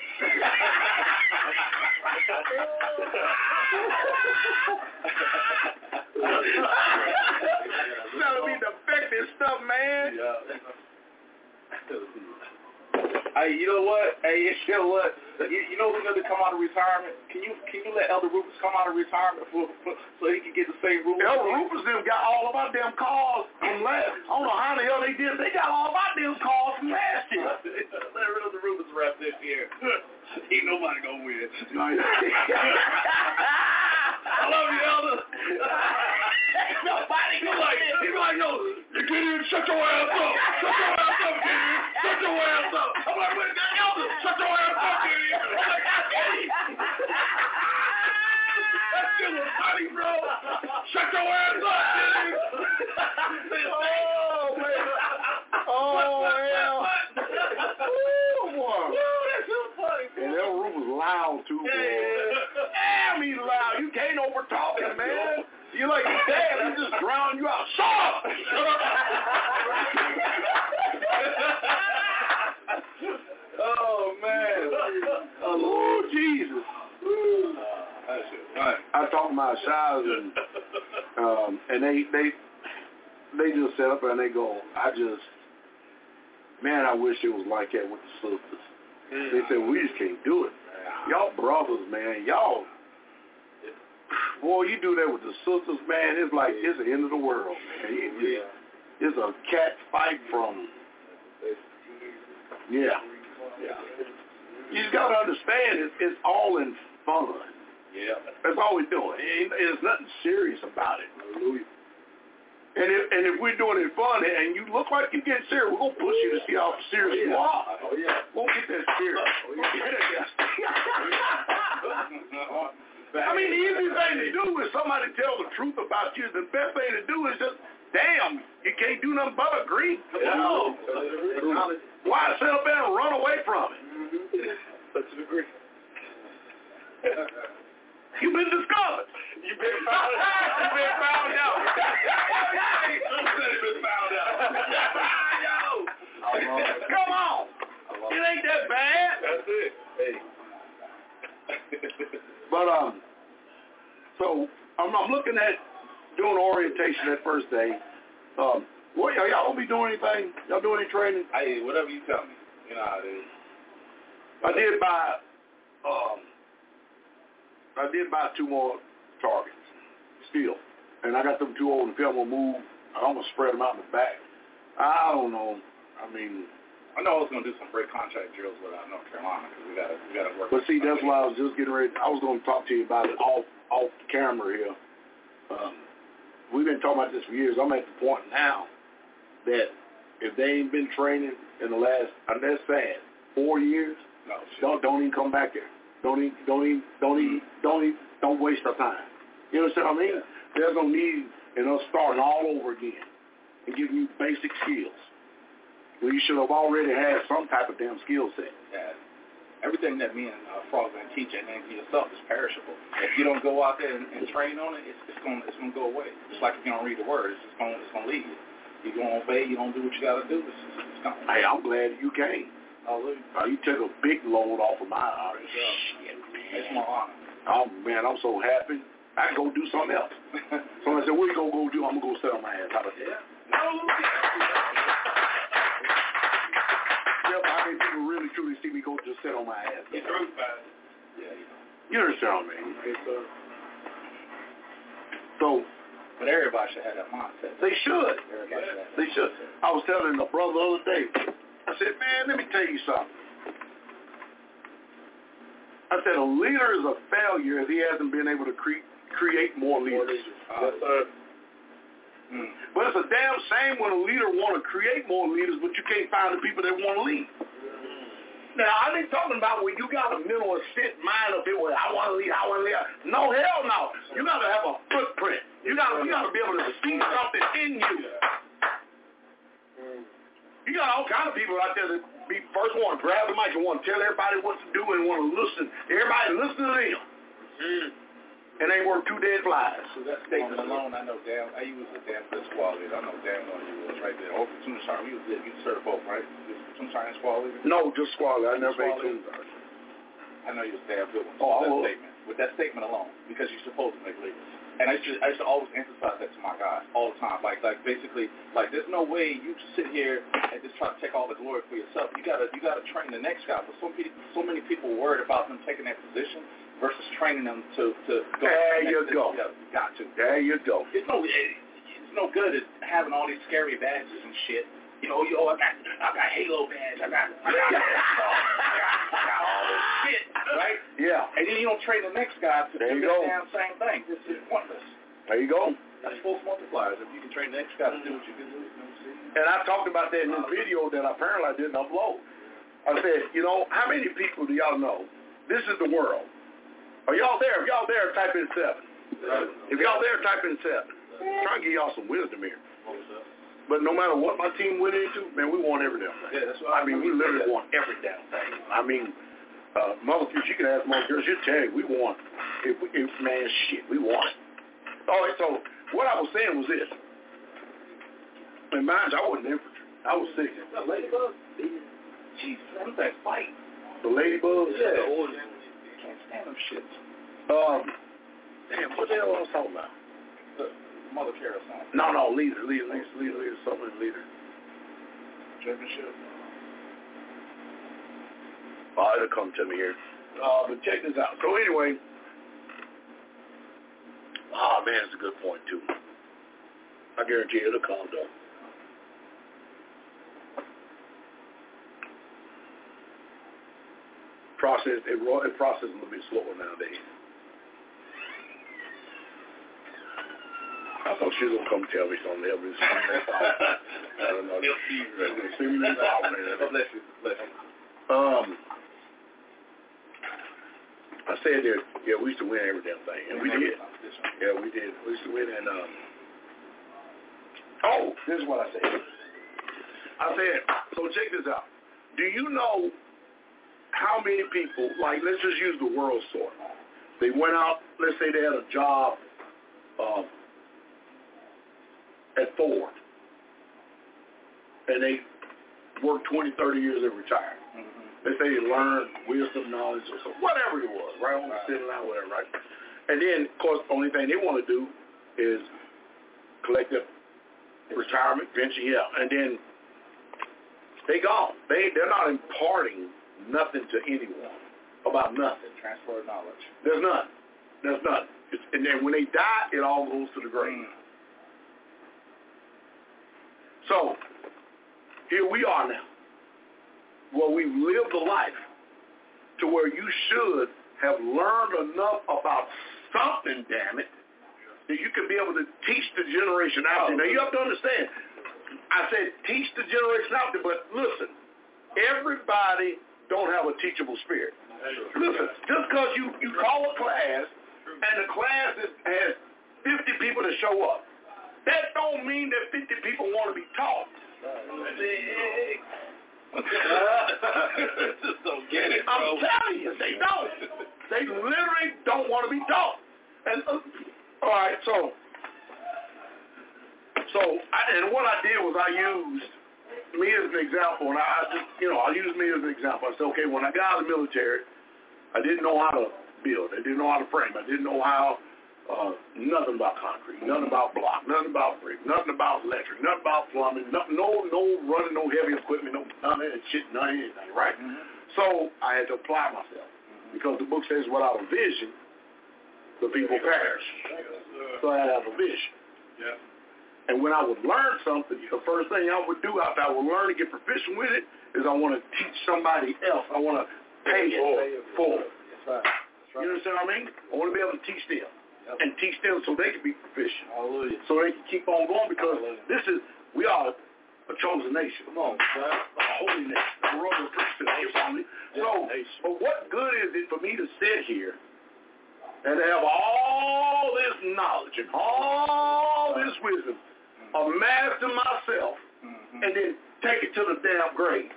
Selling me defective stuff, man. Yeah. Hey, you know what? Hey, you know what? You know who's going to come out of retirement? Can you let Elder Rufus come out of retirement so he can get the same rules? Elder Rufus them got all of our damn cars from last. I don't know how the hell they did. They got all of our damn cars from last year. Let Elder Rufus rep this year. Ain't nobody gonna win. I love you, Elder. Ain't nobody gonna win. He's like, yo, you get in, shut your ass up. Shut your ass up, get in. Shut your ass up. I'm like, wait, that Elder, shut your ass up, get in. I'm like, that shit was funny, bro. Shut your ass up, get in. Oh, man. Oh, hell. Oh, boy. That's so funny, bro. And that room was loud, too, bro. Damn, he's loud. You can't overtalk him, man. You're like your dad. He just drowned you out. Shut up! Oh, man. Oh, Jesus. I talked to my showers and they just set up and they go, I wish it was like that with the sisters. They said, we just can't do it. Y'all brothers, man. Y'all, boy, you do that with the sisters, man, it's like it's the end of the world, man. It's a cat fight from, You just got to understand, it's all in fun. Yeah. That's all we're doing. There's nothing serious about it. Hallelujah. And if we're doing it fun and you look like you're getting serious, we're going to push you to see how serious you are. Oh, yeah. Won't get that serious. I mean, the easy thing to do is somebody tell the truth about you. The best thing to do is just, damn, you can't do nothing but agree. No. Why sit up there and run away from it? Let's agree. You've been discovered. You've been found out. You've been found out. Come on. It ain't that bad. That's it. Hey. But so I'm looking at doing orientation that first day. What y'all gonna be doing anything? Y'all doing any training? Hey, whatever you tell me. You know how it is. I did buy 2 more targets still, and I got them 2 old. If I'm gonna move, I'm gonna spread them out in the back. I don't know. I mean, I know I was gonna do some break contract drills with North Carolina because we gotta work. But see, that's why I was just getting ready. I was gonna talk to you about it off camera here. We've been talking about this for years. I'm at the point now that if they ain't been training in the last, that's sad, 4 years, don't even come back there. Don't waste our time. You understand what I mean? Yeah. There's no need in us starting all over again and giving you basic skills. Well, you should have already had some type of damn skill set. Yeah. Everything that me and Frog been teaching and yourself is perishable. If you don't go out there and train on it, it's gonna go away. Just like if you don't read the word, it's gonna leave you. You gonna obey, you don't do what you gotta do. It's gone. Hey, I'm glad you came. You took a big load off of my heart. Shit, man. It's my honor. Oh, man, I'm so happy. I can go do something else. Somebody said, what are you going to go do? I'm going to go sit on my ass. How about that? Yeah, but I mean, people really, truly see me go just sit on my ass. Yeah, you understand what I mean? So, but everybody should have that mindset. They should. They should. I was telling a brother the other day, I said, man, let me tell you something. I said, a leader is a failure if he hasn't been able to create more leaders. Yes, sir. But it's a damn shame when a leader want to create more leaders, but you can't find the people that want to lead. Now, I ain't talking about when you got a mental or shit mind up here where I want to lead. No, hell no. You got to have a footprint. You got to be able to see something in you. You got all kinds of people out there that first want to grab the mic and want to tell everybody what to do and want to listen. Everybody listen to them. and ain't worth 2 dead flies. So that statement alone, I know damn, you was a damn good squad leader. I know damn well you was right there. Over Platoon Sergeant, you was good. You served both, right? You was Platoon Sergeant squad leader? No, just squad leader. I never made Platoon. I know you was damn good with that statement alone, because you're supposed to make leaders. And I used to always emphasize that to my guys all the time. Like basically, like there's no way you just sit here and just try to take all the glory for yourself. You gotta train the next guy. But so many people are worried about them taking that position versus training them to go. There you go. Yeah, got to. There you go. It's no good at having all these scary badges and shit. You know, I got Halo badge. I got all this shit, right? Yeah. And then you don't train the next guy to do the damn same thing. This is pointless. There you go. That's false multipliers. If you can train the next guy to do what you can do, And I talked about that in this video that apparently I didn't upload. I said, you know, how many people do y'all know? This is the world. Are y'all there? If y'all there, type in 7. If y'all there, type in 7. I'm trying to give y'all some wisdom here. But no matter what my team went into, man, we won every damn thing. Yeah, that's what I mean, we literally won every damn thing. I mean, Mother, you can ask Mother Girl, she'll tell you, we won. Man, shit, we won. All right, so what I was saying was this. And mind you, I wasn't infantry. I was sick. The ladybug? Jesus, what's that fight? The ladybugs? Yeah. Can't stand them shits. Damn, what the hell was I talking about? Mother Carol song. No, leader, something leader. Championship. Oh, it'll come to me here. But check this out. So anyway, man, it's a good point too. I guarantee you it'll come though. It processes a little bit slower nowadays. I thought she was gonna come tell me something else. I don't know. Bless you. I said that, yeah, we used to win every damn thing, and we did. Yeah, we did. We used to win, and this is what I said. I said, so check this out. Do you know how many people, like, let's just use the world store. They went out, let's say they had a job at Ford, and they worked 20, 30 years and retired. They say they learned wisdom, knowledge, or something, whatever it was, right? On the sitting line, whatever, right? And then, of course, the only thing they want to do is collect their retirement pension, and then they gone. They're not imparting nothing to anyone about nothing. Transfer of knowledge. There's none. And then when they die, it all goes to the grave. So, here we are now. Well, we've lived a life to where you should have learned enough about something, damn it, that you can be able to teach the generation out there. Now, you have to understand, I said teach the generation out there, but listen, everybody don't have a teachable spirit. Listen, just because you call a class and the class has 50 people to show up, that don't mean that 50 people want to be taught. Just don't get it, bro. I'm telling you, they don't. They literally don't want to be taught. And all right, so what I did was I used me as an example, and I used me as an example. I said, okay, when I got out of the military, I didn't know how to build. I didn't know how to frame. I didn't know how nothing about concrete, nothing about block, nothing about brick, nothing about electric, nothing about plumbing, no running no heavy equipment, none of that shit, none of anything, right? So I had to apply myself because the book says without a vision, the people perish. So I had to have a vision. Yeah. And when I would learn something, the first thing I would do after I would learn to get proficient with it is I want to teach somebody else. I want to pay it forward. That's right. You understand what I mean? I want to be able to teach them. And teach them so they can be proficient. Hallelujah. So they can keep on going because we are a chosen nation. Come on, son. A holy nation. A royal priesthood. You follow me? So, but what good is it for me to sit here and have all this knowledge and all this wisdom amassed in myself and then take it to the damn grave?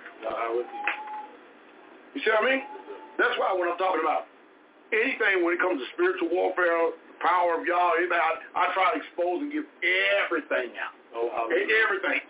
You see what I mean? That's why when I'm talking about anything when it comes to spiritual warfare, power of y'all. I try to expose and give everything out. Everything.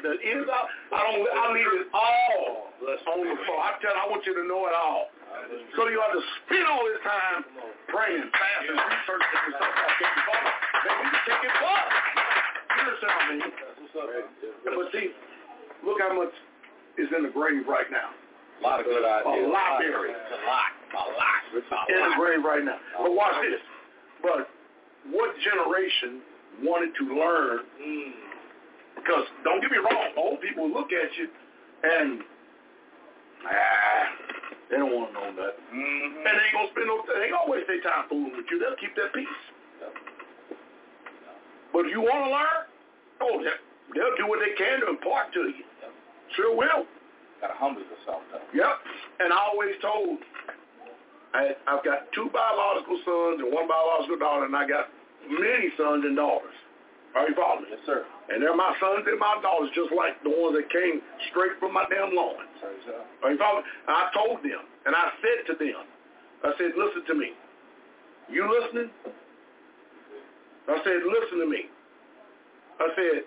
I leave it all on the floor. I want you to know it all. So you have to spend all this time praying, fasting, researching, and stuff like that. Then you can take it far. You understand what I mean? But see, look how much is in the grave right now. A lot of good ideas. A lot buried. A lot. In the grave right now. But watch this. But what generation wanted to learn? Because don't get me wrong, old people look at you and they don't want to know nothing. And they ain't gonna spend they ain't gonna waste their time fooling with you. They'll keep their peace. But if you want to learn, they'll do what they can to impart to you. Sure will. Gotta humble yourself, though. Yep. And I always told, I've got 2 biological sons and 1 biological daughter, and I got many sons and daughters. Are you following me? Yes, sir. And they're my sons and my daughters, just like the ones that came straight from my damn loins. Are you following me? And I told them, and I said to them, I said, listen to me. You listening? I said, listen to me. I said,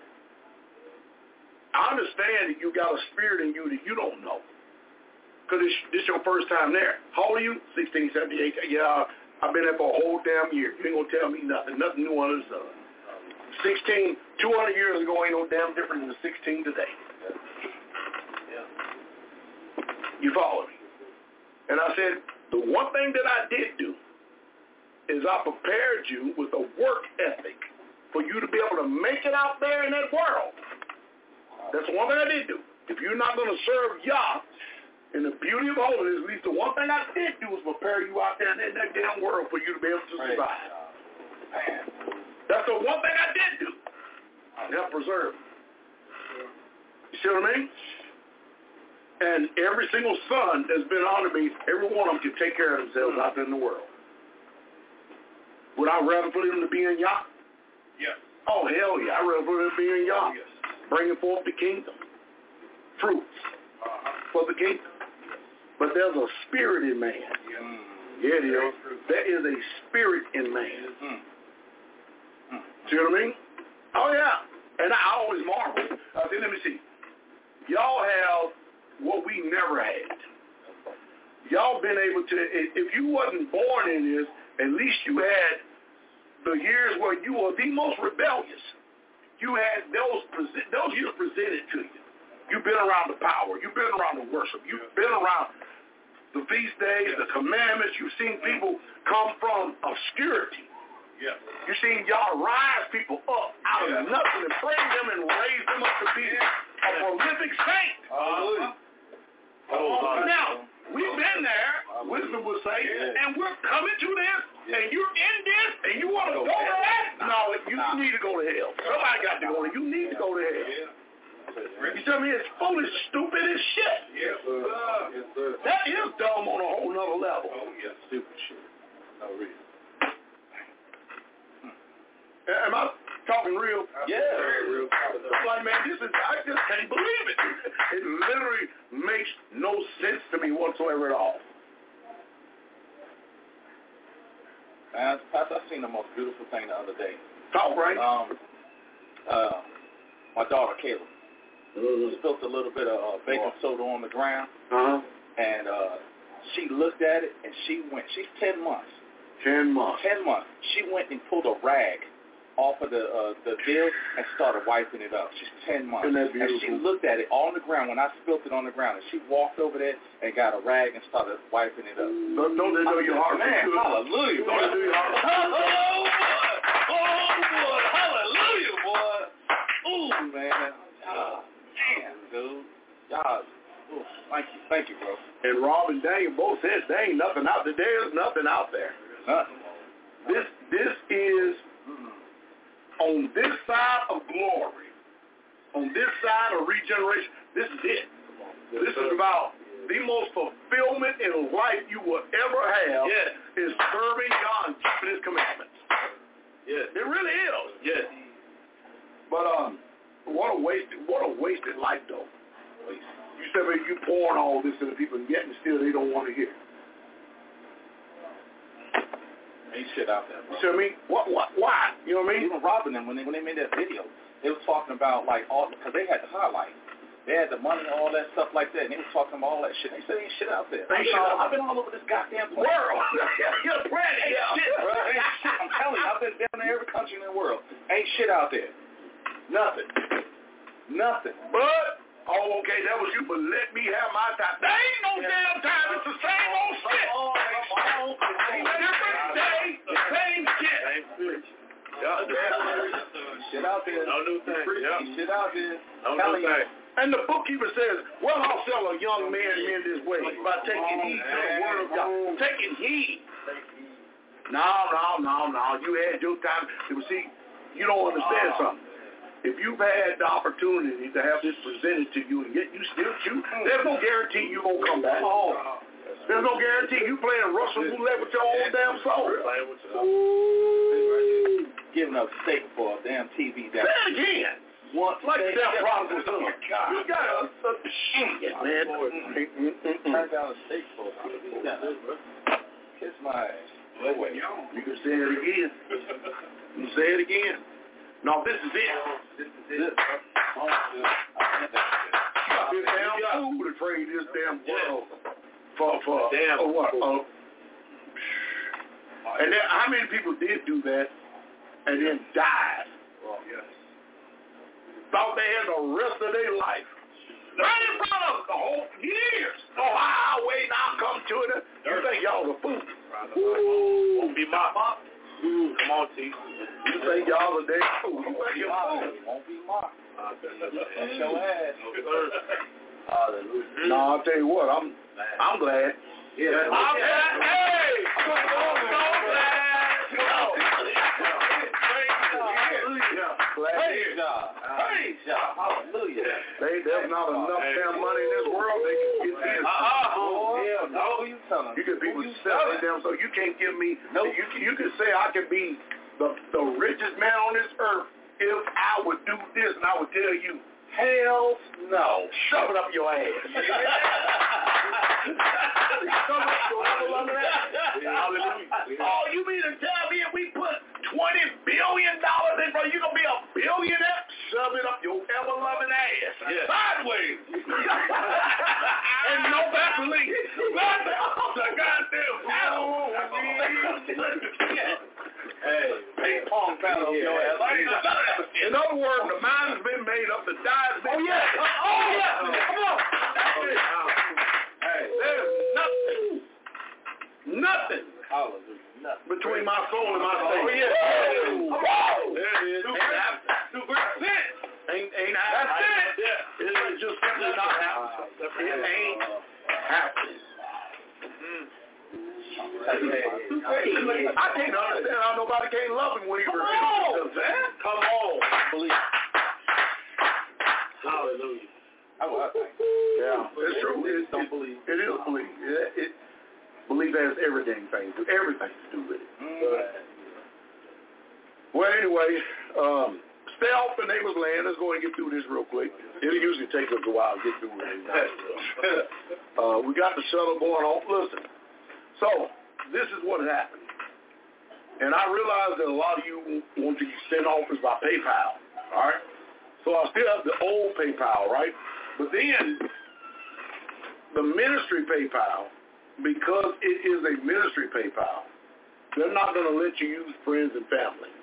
I understand that you got a spirit in you that you don't know. Because this your first time there. How old are you? 16, 17, 18. Yeah, I've been there for a whole damn year. You ain't going to tell me nothing. Nothing new under the sun. 16, 200 years ago ain't no damn different than the 16 today. Yeah. You follow me? And I said, the one thing that I did do is I prepared you with a work ethic for you to be able to make it out there in that world. That's the one thing I did do. If you're not going to serve Yah in the beauty of holiness, at least the one thing I did do was prepare you out there in that damn world for you to be able to survive. That's the one thing I did do. I helped preserve. You see what I mean? And every single son that's been under me, every one of them can take care of themselves out there in the world. Would I rather for them to be in Yah? Yes. Oh, hell yeah. I'd rather for them to be in Yah. Yes. Bringing forth the kingdom. Fruits for the kingdom. But there's a spirit in man. Yeah, it is. There is a spirit in man. See what I mean? Oh, yeah. And I always marvel. I said, let me see. Y'all have what we never had. Y'all been able to, if you wasn't born in this, at least you had the years where you were the most rebellious. You had those years presented to you. You've been around the power. You've been around the worship. You've been around the feast days, the commandments. You've seen people come from obscurity. Yeah. You've seen y'all rise people up out of nothing and bring them and raise them up to be a prolific saint. Now, we've been there, wisdom would say, and we're coming to this, and you're in this, and you want to go to that? No, you need to go to hell. Somebody got to go to hell. You need to go to hell. You tell me it's foolish, stupid as shit. Yes, sir. That is dumb on a whole nother level. Oh, yes. Stupid shit. No, really. Am I talking real? Yeah. Very real. Like, man, I just can't believe it. It literally makes no sense to me whatsoever at all. Man, Pastor, I seen the most beautiful thing the other day. Talk right. My daughter, Kayla, spilled a little bit of baking soda on the ground, and she looked at it, and she's 10 months. 10 months. She went and pulled a rag off of the bill and started wiping it up. She's 10 months. And she looked at it on the ground when I spilled it on the ground, and she walked over there and got a rag and started wiping it up. Don't they know your heart? Man, hallelujah. Don't they know your heart? Oh, boy. Hallelujah, boy. Ooh, man. Man, dude. Y'all. Thank you, bro. And Rob and Daniel both said there ain't nothing out there. There's nothing out there. Nothing. This is on this side of glory, on this side of regeneration. This is it. This is about the most fulfillment in life you will ever have. Is serving God and keeping His commandments. It really is. But what a wasted life though. You said you pouring all this into people and yet still they don't want to hear. Ain't shit out there, bro. You see what I mean? Why? You know what I mean? Even robbing them when they made that video, they was talking about like all because they had the highlights. They had the money and all that stuff like that, and they was talking about all that shit. They said ain't shit out there. I've been all over this goddamn world. You're a planet. Ain't shit, bro. Ain't shit. I'm telling you, I've been down to every country in the world. Ain't shit out there. Nothing. But, okay, that was you, but let me have my time. There ain't no damn time. It's the same old shit. Different day, the same shit. Shit out there. No new thing. Shit out there. No new thing. And the bookkeeper says, well, I'll sell a young man this way by taking heed to the word of God. Taking heed. No. You had your time. See, you don't understand something. If you've had the opportunity to have this presented to you and yet you still shoot, there's no guarantee you're going to come back. There's no guarantee you playing Russian roulette with your own damn soul. Giving up steak for a damn TV. Say it again. Like the damn prodigal son. You got a shit, man. Turn down a steak for a TV. Kiss my ass. No way. You can say it again. You say it again. No, this is it. You got this damn food to trade this damn world for what? And then, how many people did do that and then died? Thought they had the rest of their life. Right in front of us the whole years. Oh, I'll wait and I'll come to it. You think y'all the fool? Won't be my mom. Come on, T. You think y'all the damn fool? You think you're fool? Won't be mocked. That's your ass. No, I'll tell you what, I'm glad. Yeah. I'm glad. Hey! I'm so glad. Praise God. Praise God. Hallelujah. There's not enough damn money in this world they can get this. Who you telling? You get people selling them, so you can't give me. No. You can say I can be the richest man on this earth if I would do this, and I would tell you, hell no. Shove it up your ass. Oh, you mean to tell me if we put $20 billion in, bro, you gonna be a billionaire? Shove it up your ever-loving ass. Yeah. Sideways. And no Vaseline. The goddamn Hey, ping pong battle your ass. In other words, the mind has been made up, the die has been made up. Come on. Hey, there's nothing between my soul and my soul. There it is. Ain't happening. That's it. It's just simply not happening. It ain't happening. I can't understand how nobody can't love him when he refuses to. Come on. Believe. Hallelujah. Yeah, it's true. Don't believe. It is believe. Belief has everything to do with it. Well, anyway, stay off the neighbor's land. Let's go and get through this real quick. It'll usually take us a while to get through it. We got the shuttle going on. Listen, so this is what happened. And I realize that a lot of you want to send offers by PayPal, all right? So I still have the old PayPal, right? But then the ministry PayPal, because it is a ministry PayPal, they're not going to let you use friends and family.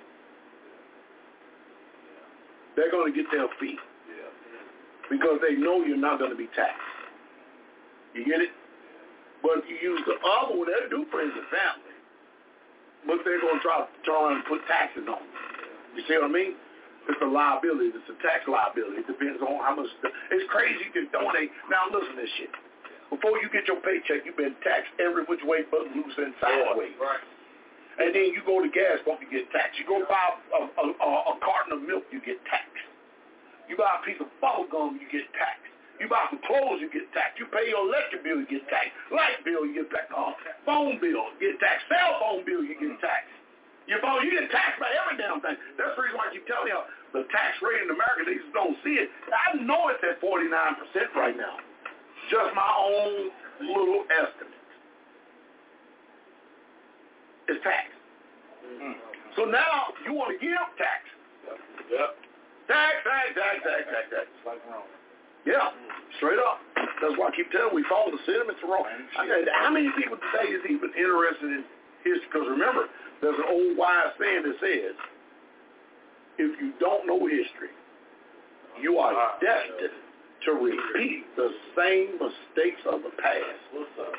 They're going to get their fee because they know you're not going to be taxed. You get it? But if you use the other one, they'll do friends and family, but they're going to try and put taxes on you. You see what I mean? It's a liability. It's a tax liability. It depends on how much. It's crazy to donate. Now listen to this shit. Before you get your paycheck, you've been taxed every which way but loose and sideways. Right. And then you go to gas pump, you get taxed. You go buy a carton of milk, you get taxed. You buy a piece of bubble gum, you get taxed. You buy some clothes, you get taxed. You pay your electric bill, you get taxed. Light bill, you get taxed. Phone bill, you get taxed. Cell phone bill, you get taxed. Your phone, you get taxed by every damn thing. That's the reason why I keep telling you the tax rate in America, they just don't see it. I know it's at 49% right now. Just my own little estimate. It's taxed. So now you want to give tax. Yep. Tax. It's like wrong. Yeah, straight up. That's why I keep telling you, we follow the sentiments wrong. How many people today is even interested in history? Because remember, there's an old wise saying that says, if you don't know history, you are destined to repeat the same mistakes of the past. What's up?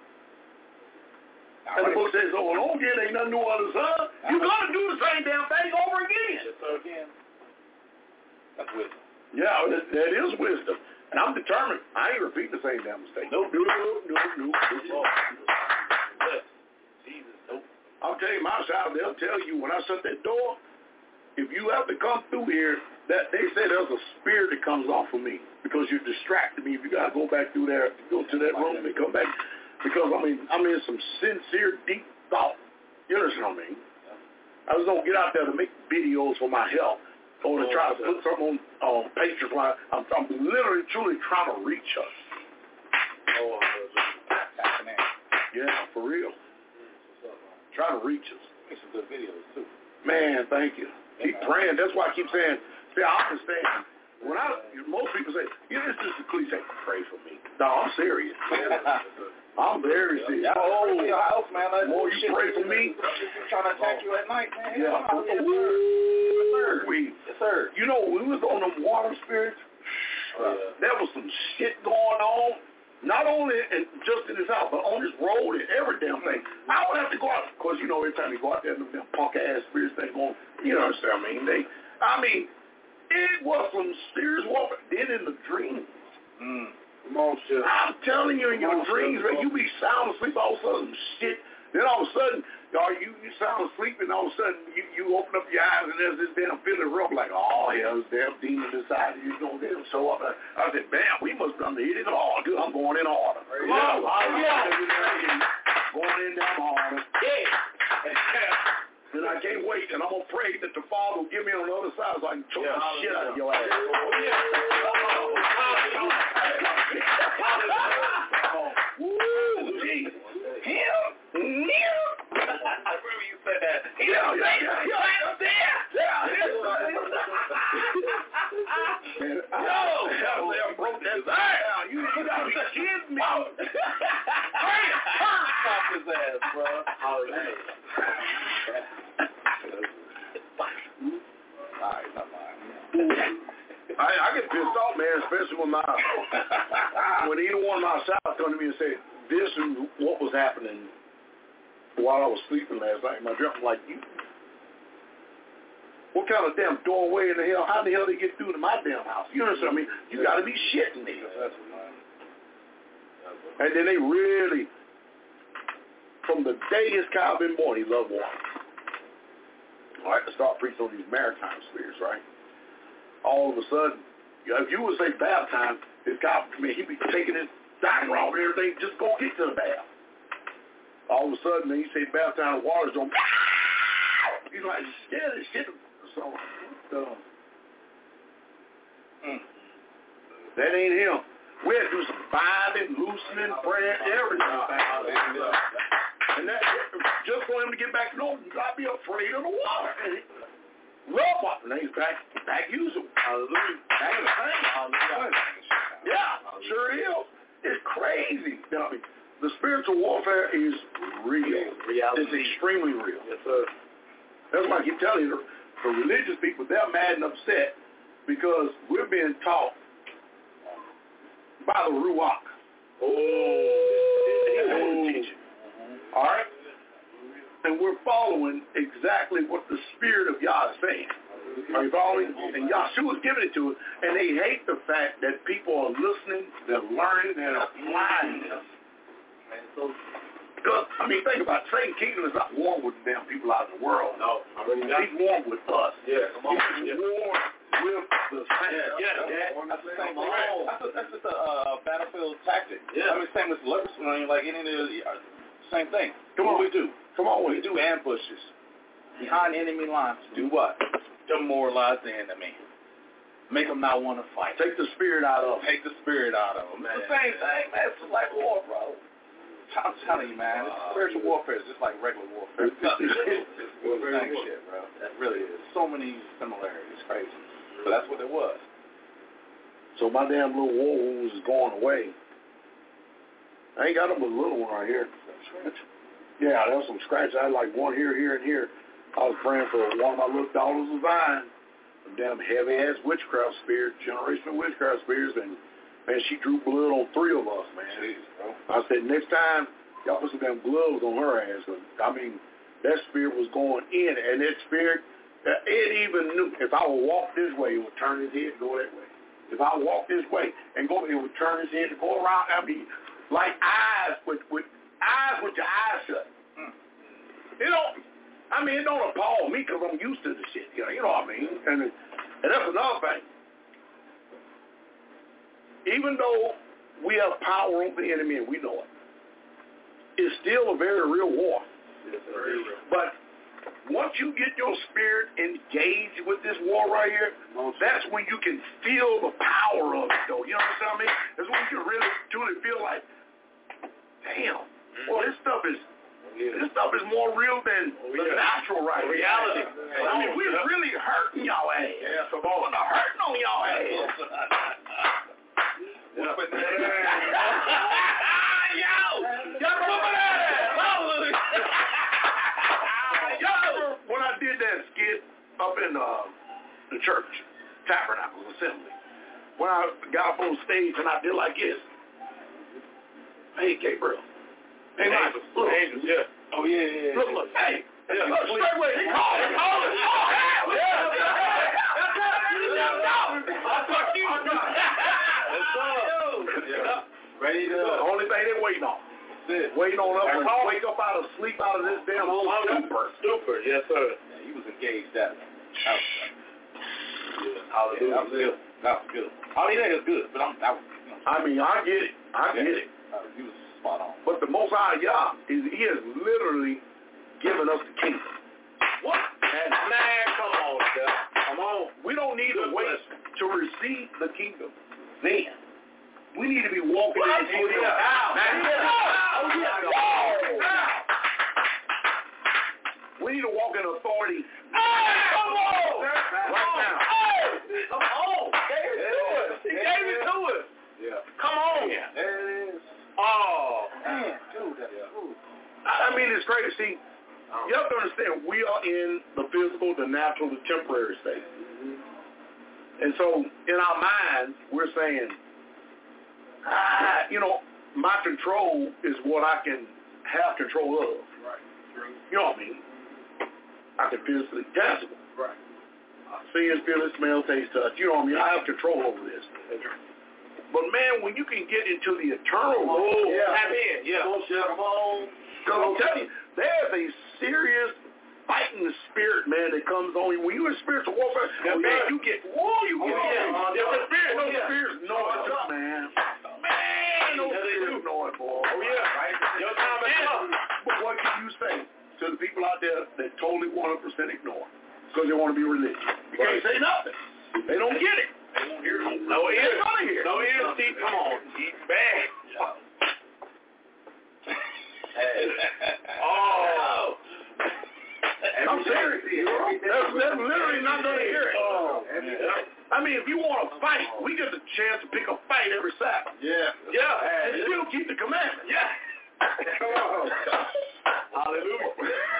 And the book says, oh, don't get ain't nothing new under the sun. You're going to do the same damn thing over again. So again, that's wisdom. Yeah, that is wisdom. And I'm determined. I ain't repeating the same damn mistake. Nope. Jesus, nope. I'll tell you my side, they'll tell you when I shut that door, if you have to come through here, that they say there's a spirit that comes off of me because you distracted me. If you got to go back through there, go to that room and come back. Because, I'm in some sincere, deep thought. You understand what I mean? I just don't get out there to make videos for my health or to try to put something on Patreon. I'm literally, truly trying to reach us. Yeah, for real. Trying to reach us. Make some good videos, too. Man, thank you. Keep praying. That's why I keep saying, see, I understand. Most people say, it's just a cliche, pray for me. No, I'm serious. I'm very serious. The more you pray for me. Trying to attack you at night, man. Yeah. Yes, sir. You know, when we was on them water spirits, there was some shit going on. Not only just in this house, but on this road and every damn thing. I would have to go out. Of course, you know, every time you go out there, them punk-ass spirits, they go, you know what I'm saying? It was some serious warfare. Then in the dreams. Come on, shit. I'm telling you, in your dreams, man, you be sound asleep, all of a sudden, shit. Then all of a sudden, you sound asleep, and all of a sudden, you open up your eyes, and there's this damn feeling rub like, oh, hell, this damn demon inside you, know, they don't show up. I said, bam, we must have hit it hard, dude. I'm going in order. Come on, going in damn order. Yeah. And I can't wait, and I'm going to pray that the Father will give me on the other side so I can choke the shit out of your ass. Woo, Jesus. Him. I remember you said that. Yeah. I broke that down. You got to be kidding me. Pop his ass, bro. I get pissed off, man, especially when either one of my sons come to me and say, this is what was happening while I was sleeping last night in my dream. I'm like, what kind of damn doorway in the hell? How the hell they get through to my damn house? You understand what I mean? You got to be shitting me. And then they really, from the day his cow been born, he loved water. All right, to start preaching on these maritime spirits, right? All of a sudden, if you would say baptized, this guy, he'd be taking his diving rod and everything, just go get to the bath. All of a sudden, then you say baptized, the water's going, he's like, scared as shit. So, that ain't him. We had to do some binding, loosening, praying, everything. And that, just for him to get back to normal, you got to be afraid of the water. Love water. And he's back using. Hallelujah. Back in the thing. Yeah, sure is. It's crazy. I mean, the spiritual warfare is real. It's extremely real. Yes, sir. That's why I keep telling you, the religious people, they're mad and upset because we're being taught by the Ruach. All right? And we're following exactly what the Spirit of Yah is saying. Are you following? And Yahshua's giving it to us, and they hate the fact that people are listening, they're learning, they're applying this. Because, think about it. Satan's kingdom is not war with the damn people out in the world. No. He's war with us. Yeah, come on. He's war with the saints. That's the same thing. That's just a battlefield tactic. Yeah. Same with leprosy, like any of the same thing. Come on. What we do? Come on. We do ambushes behind enemy lines. Do what? Demoralize the enemy. Make them not want to fight. Take the spirit out of them. Take the spirit out of them. It's the same thing, man. It's just like war, bro. I'm telling you, man. Spiritual warfare is just like regular warfare. doing the same shit, bro. That really is. So many similarities. It's crazy. But that's what it was. So my damn little war wounds is going away. I ain't got a little one right here. Yeah, there's some scratches. I had like one here, and here. I was praying for one of my little daughters of Zion. Some damn heavy-ass witchcraft spirits, generational witchcraft spirits, and, man, she drew blood on 3 of us, man. Jeez, bro. I said, next time, y'all put some damn gloves on her ass. I mean, that spirit was going in, and that spirit, it even knew if I would walk this way, it would turn his head and go that way. If I walk this way and go, it would turn his head and go around. I mean, like eyes with your eyes shut. It don't appall me because I'm used to the shit. You know what I mean? And that's another thing. Even though we have power over the enemy and we know it, it's still a very real war. It's very real. But once you get your spirit engaged with this war right here, that's when you can feel the power of it, though. You know what I mean? That's when you can really, truly feel like, damn, well, this stuff is more real than the natural right here. Reality. I mean, we're really hurting y'all ass. Yeah, We're hurting on y'all ass. Whooping that ass. Y'all whooping that ass. Y'all remember when I did that skit up in the church, Tabernacle Assembly, when I got up on stage and I did like this. Hey, Gabriel. Hey, Michael. Look. Angels, yeah. Oh, yeah. Look. Hey. Yeah. Look, straight away. Call it. Ready to The only thing they're waiting on. Waiting on us to wake up out of sleep out of this damn Stupor. Yes, sir. Yeah, he was engaged that one. Hallelujah. That was good. That was good. All he did was good, but that was, I mean, I get it. he was spot on. But the Most High Yah, he has literally given us the kingdom. What? And man, come on, Steph. Come on. We don't need to wait to receive the kingdom. Then we need to be walking in the kingdom now. We need to walk in authority. Come on! Right now. Come on! He gave it to us. Yeah. Come on! There it is. Oh, Man, dude, that's true. I mean, it's crazy. See, you have to understand, we are in the physical, the natural, the temporary state. And so, in our minds, we're saying, my control is what I can have control of. right. True. You know what I mean? I can physically tangible. Right. I see it, feel it, smell, taste, touch. You know what I mean? I have control over this. But man, when you can get into the eternal world, Tap in. Yeah. Come on. Because I'm telling you, there's a serious fighting spirit, man, that comes on you. When you're in spiritual warfare, man, you get different spirits. Those spirits know it, man. Man, those spirits know it, boy. Oh, yeah. Right. Your time is up. But what can you say to the people out there that totally 100% ignore because they want to be religious? You can't say nothing. They don't get it. They won't hear it. No ears. No ears, Steve. Come on. He's bad. Oh. I'm serious. They're literally not going to hear it. I mean, if you want to fight, we get the chance to pick a fight every Sabbath. Yeah. And still keep the commandments. Yeah. Come on. Hallelujah.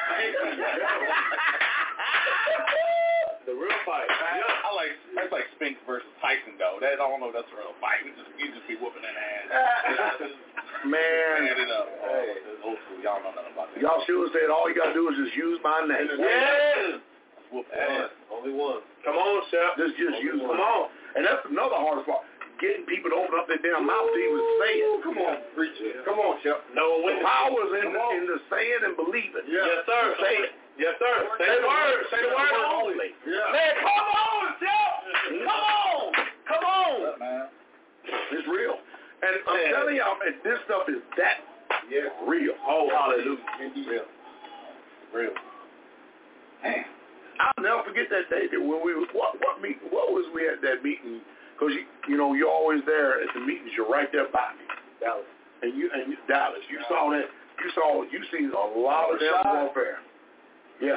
The real fight. That's like Spinks versus Tyson, though. I don't know if that's a real fight. You just be whooping that ass. Man. Stand it up. Old school. Y'all know nothing about that. Y'all should have said all you got to do is just use my name. Yes. Whoop Yes. ass. Only one. Come on, Chef. Just use my Come name. on. And that's another hardest part. Getting people to open up their damn mouth to even say it. Come on. Preach it. Come on, Chef. No The witness. power's in the saying and believing. Yes, sir. Say it. Yes, sir. Say the word. Say the word only. Yeah. Man, come on, Chef. Come on. Come on. What's up, man? It's real. And I'm telling y'all, man, this stuff is that real. Oh, hallelujah. Real. Man. I'll never forget that day that when we was what meeting? What was we at that meeting? Because you're always there at the meetings. You're right there by me, Dallas. And Dallas. You saw that. You seen a lot of that warfare. Yeah.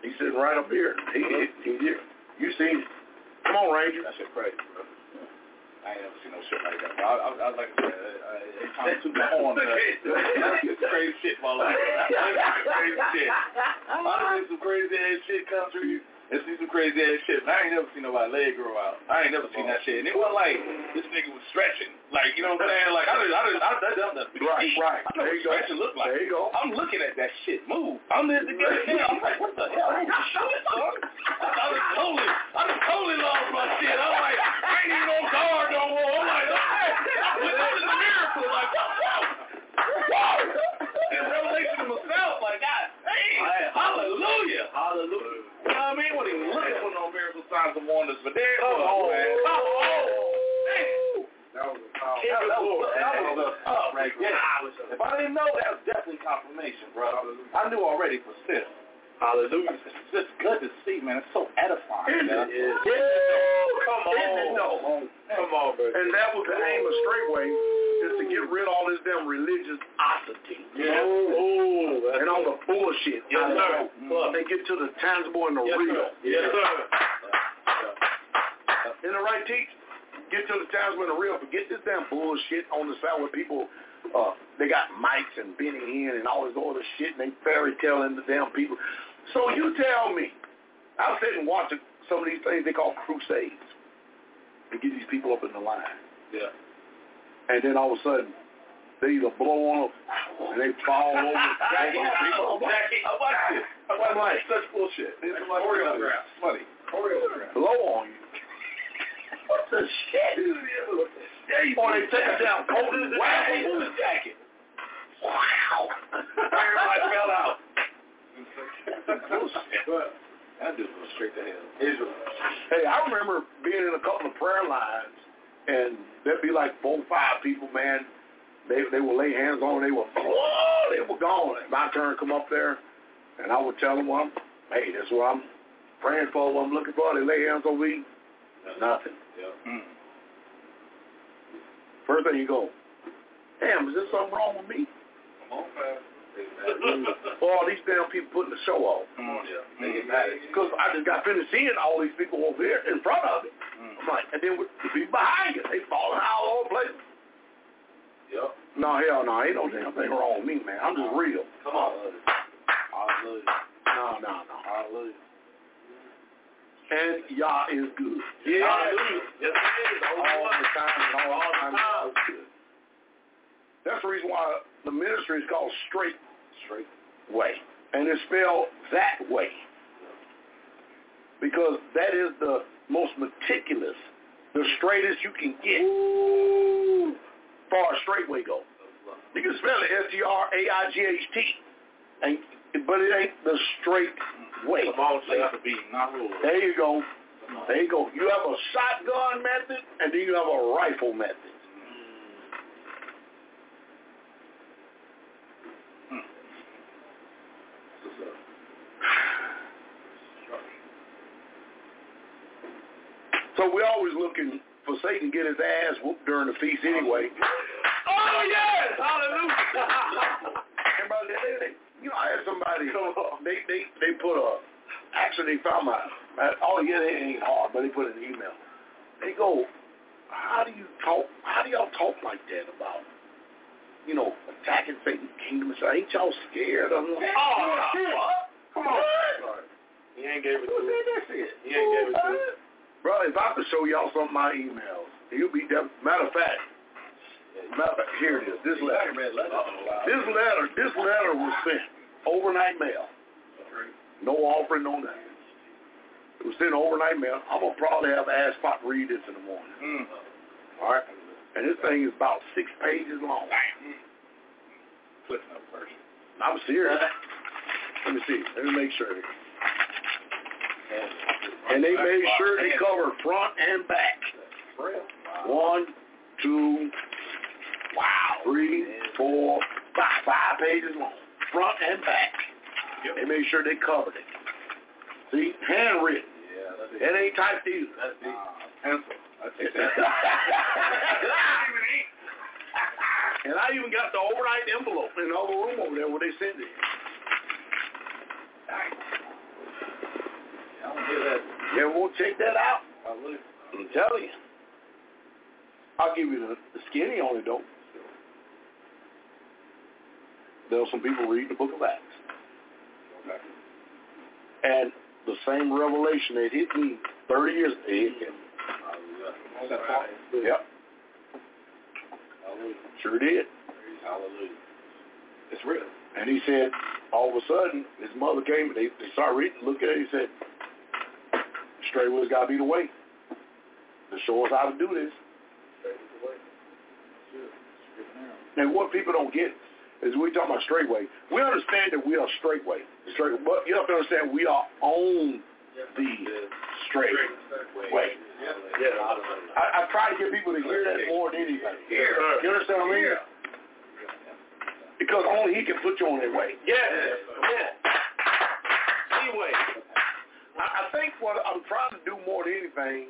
He's sitting right up here. He here. You seen it. Come on, Ranger. That shit crazy, bro. I ain't never seen no shit like that. But I like I said, it's time to go on. It's crazy shit, my life. Crazy shit. I seen some crazy ass shit come through. And see some crazy ass shit. I ain't never seen nobody leg grow out. I ain't never seen that shit. And it wasn't like this nigga was stretching. Like, you know what I'm saying? Like, I done Right. I know what stretching look like. There you go. I'm looking at that shit move. I'm there together now. I'm like, what the hell? Shit, son. I done totally lost my shit. I'm like, I ain't even on guard no more. I'm like, okay. This is a miracle. Like, whoa. And revelation of myself, like, God dang. Hallelujah. You know what I mean? Wasn't even looking for no miracle signs and wonders, but there it was, man. Come on. That was a power. That was a up right there. If I didn't know, that was definitely confirmation, bro. I knew already for still. Hallelujah. It's just good to see, man. It's so edifying, man. Come on, bro. And that was the aim of Straightway, is to get rid of all this damn religiosity. Yeah. And all the bullshit. Yes, sir. They get to the tangible and the real. Yes, sir. In the right teach, get to the tangible and the real. Forget this damn bullshit on the side where people, they got mics and Benny Hinn and all this other shit, and they fairy telling the damn people. So you tell me, I sit and watch some of these things they call crusades and get these people up in the line. Yeah. And then all of a sudden, they either blow on them and they fall over. I watched it. I watched such bullshit. It's like choreograph. Money. Choreograph. Blow on you. What the shit? Or they take a down coat and whack him with a jacket. Wow. Everybody fell out. Bullshit. That dude was straight to hell. Israel. Hey, I remember being in a couple of prayer lines, and there'd be like 4 or 5 people, man. They would lay hands on them. They were gone. And my turn come up there, and I would tell them, well, hey, that's what I'm praying for, what I'm looking for. They lay hands on me. Nothing. Yeah. First thing you go, damn, is there something wrong with me? Come on, man. All these damn people putting the show on. Because I just got finished seeing all these people over here in front of it. I'm like, and then with the people behind you, they falling out all over the place. Yep. No, hell no, ain't no damn thing wrong with me, man. I'm just real. Come on. Hallelujah. No. Hallelujah. And Yah is good. Yeah. Hallelujah. Yes, it is. All the time and all the time. Yah is good. That's the reason why the ministry is called Straight Way. And it's spelled that way. Because that is the most meticulous, the straightest you can get. As far as straight way goes. You can spell it STRAIGHT, but it ain't the straight way. Come on, say the beat, not rule. There you go. You have a shotgun method, and then you have a rifle method. So we're always looking for Satan to get his ass whooped during the feast anyway. Oh, yes! Hallelujah! Everybody, I had somebody, they put actually they found it ain't hard, but they put it in an email. They go, how do y'all talk like that about, attacking Satan's kingdom? So ain't y'all scared of him? Come on. He ain't gave it to us. He ain't gave it to us. Bro, if I could show y'all some of my emails, you'll be deaf. Matter of fact, here it is. This letter. This letter was sent overnight mail. No offering, no nothing. It was sent overnight mail. I'm gonna probably have Asphalt read this in the morning. All right, and this thing is about 6 pages long. I'm serious. Let me see. Let me make sure. And they made sure they covered front and back. 1, 2, 3, 4, 5 pages long. Front and back. They made sure they covered it. See? Handwritten. It ain't typed either. Pencil. And I even got the overnight envelope in the other room over there where they sent it. You ever want to check that out? I would. I'm telling you. I'll give you the skinny on it, though. There's some people reading the book of Acts. Okay. And the same revelation that hit me 30 years ago, it hit him. Hallelujah. Yep. Hallelujah. Sure did. Hallelujah. It's real. And he said, all of a sudden, his mother came, and they started reading, look at it, he said, straight way's got to be the way. To show us how to do this. Straight is the way. And what people don't get is we talk about straight way. We understand that we are straight way. But you have to understand we are on the straight way. Yeah. I try to get people to hear that more than anything. You understand what I mean? Because only he can put you on that way. Yeah. Anyway, I think what I'm trying to do more than anything,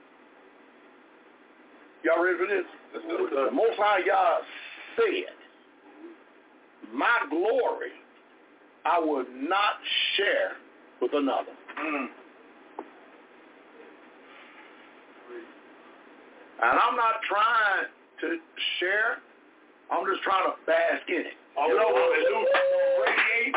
y'all ready for this? The Most High Yah said, my glory I will not share with another. And I'm not trying to share. I'm just trying to bask in it. Oh, no, hallelujah.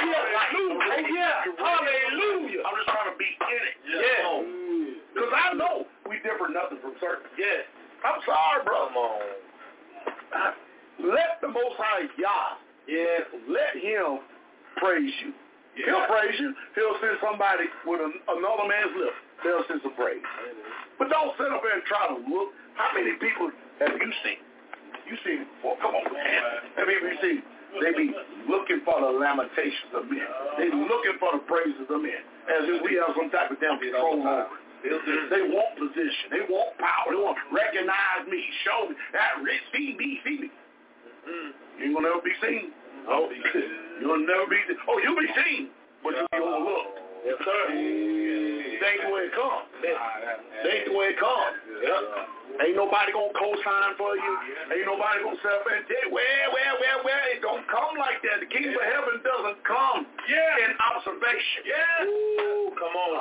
Hallelujah. I'm just trying to be in it. Yeah. Because I know we differ nothing from certain. Yeah. I'm sorry, bro. Come on. Let the Most High Yah, let him praise you. Yeah. He'll praise you. He'll send somebody with another man's lips. They'll send some praise. But don't sit up there and try to look. How many people have you seen? You seen, well, come on, man. How many people you seen? They be looking for the lamentations of men. They looking for the praises of men. As if we have some type of damn control over it. They want position. They want power. They want recognize me, show me. That rich, see me. You ain't gonna never be seen. Oh, you'll never be seen. Oh, you'll be seen, but you'll be overlooked. Yes, sir. That ain't the way it comes. That ain't the way it comes. Ain't nobody gonna co-sign for you. Ain't nobody gonna sit up and tell you, well, it don't come like that. The kingdom of heaven doesn't come in observation. Ooh, come on.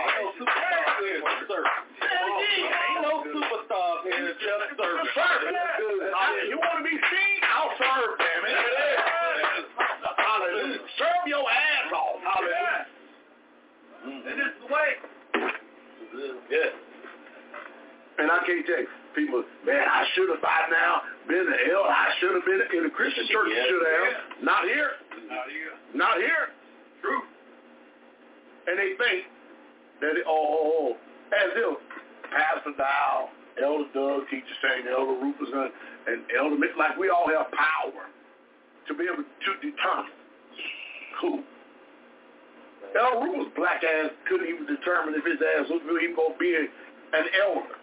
Ain't no superstar here. Just service. You want to be seen? I'll serve, damn it. Hallelujah. Serve your ass off. Hallelujah. And this is the way. Yeah. And I can't tell you, people, man, I should have by now been an elder. I should have been in a Christian church. Should have. Not here. Not here. True. And they think that, as if Pastor Dow, Elder Doug, Teacher Shane, Elder Rufus, and Elder Mick, like we all have power to be able to determine who. Elder Rufus' black ass couldn't even determine if his ass was even going to be an elder.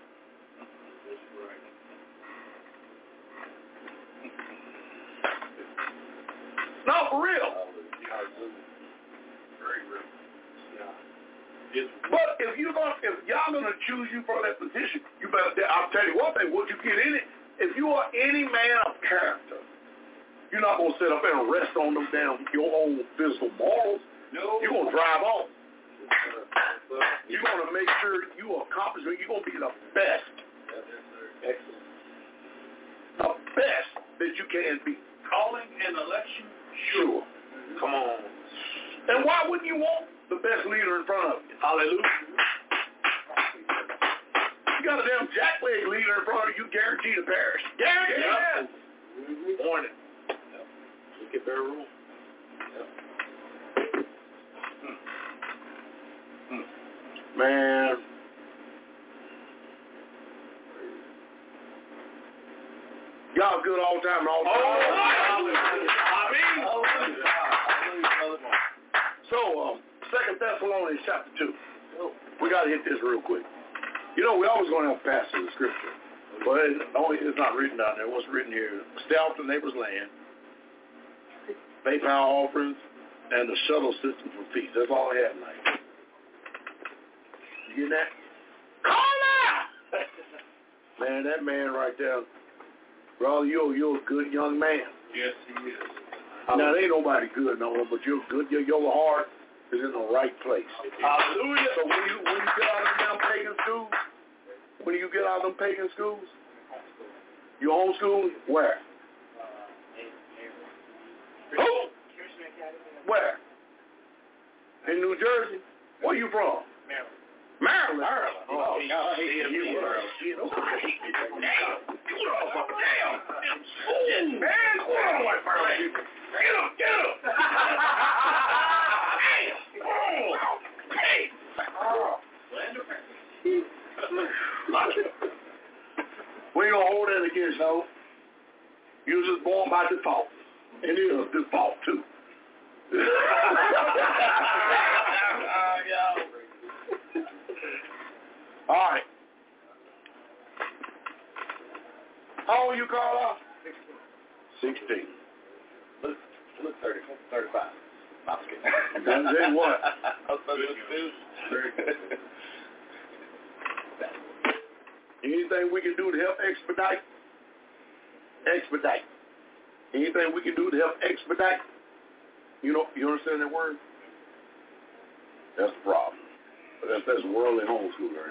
No, for real. Very real. But if y'all gonna choose you for that position, you better. I'll tell you one thing. Once you get in it, if you are any man of character, you're not gonna sit up and rest on them damn your own physical morals. No. You're gonna drive on. You're gonna make sure you accomplish it. You're gonna be the best. Excellent. The best that you can be. Calling and election. Sure. Come on. And why wouldn't you want the best leader in front of you? Hallelujah. You got a damn jackleg leader in front of you, guaranteed to perish. Guaranteed. Yeah. Warning. Look at their rule. Man. Y'all good all the time and all the time. So, 2 Thessalonians chapter 2. We got to hit this real quick. You know, we always going to have passage of scripture. But it's not written down there. What's written here? Stay off the neighbor's land. Pay power offerings. And the shuttle system for feast. That's all I have tonight. You getting that? Call out! Man, that man right there. Brother, you're a good young man. Yes, he is. Now, there ain't nobody good no more, but you're good. Your heart is in the right place. Hallelujah. So when you get out of them pagan schools, you homeschool where? Who? Where? In New Jersey? Where you from? Maryland. Oh, God, I hate you. Damn. Man, what on, white Maryland people? Get him. Hey. We ain't gonna hold that against no. You was just born by default. And it was default too. All right. How old you, Carla? 16. Look 30, 35. I'm kidding. Then what? I was supposed to do. Anything we can do to help expedite? Expedite. Anything we can do to help expedite? You know, you understand that word? That's the problem. That's worldly homeschooler.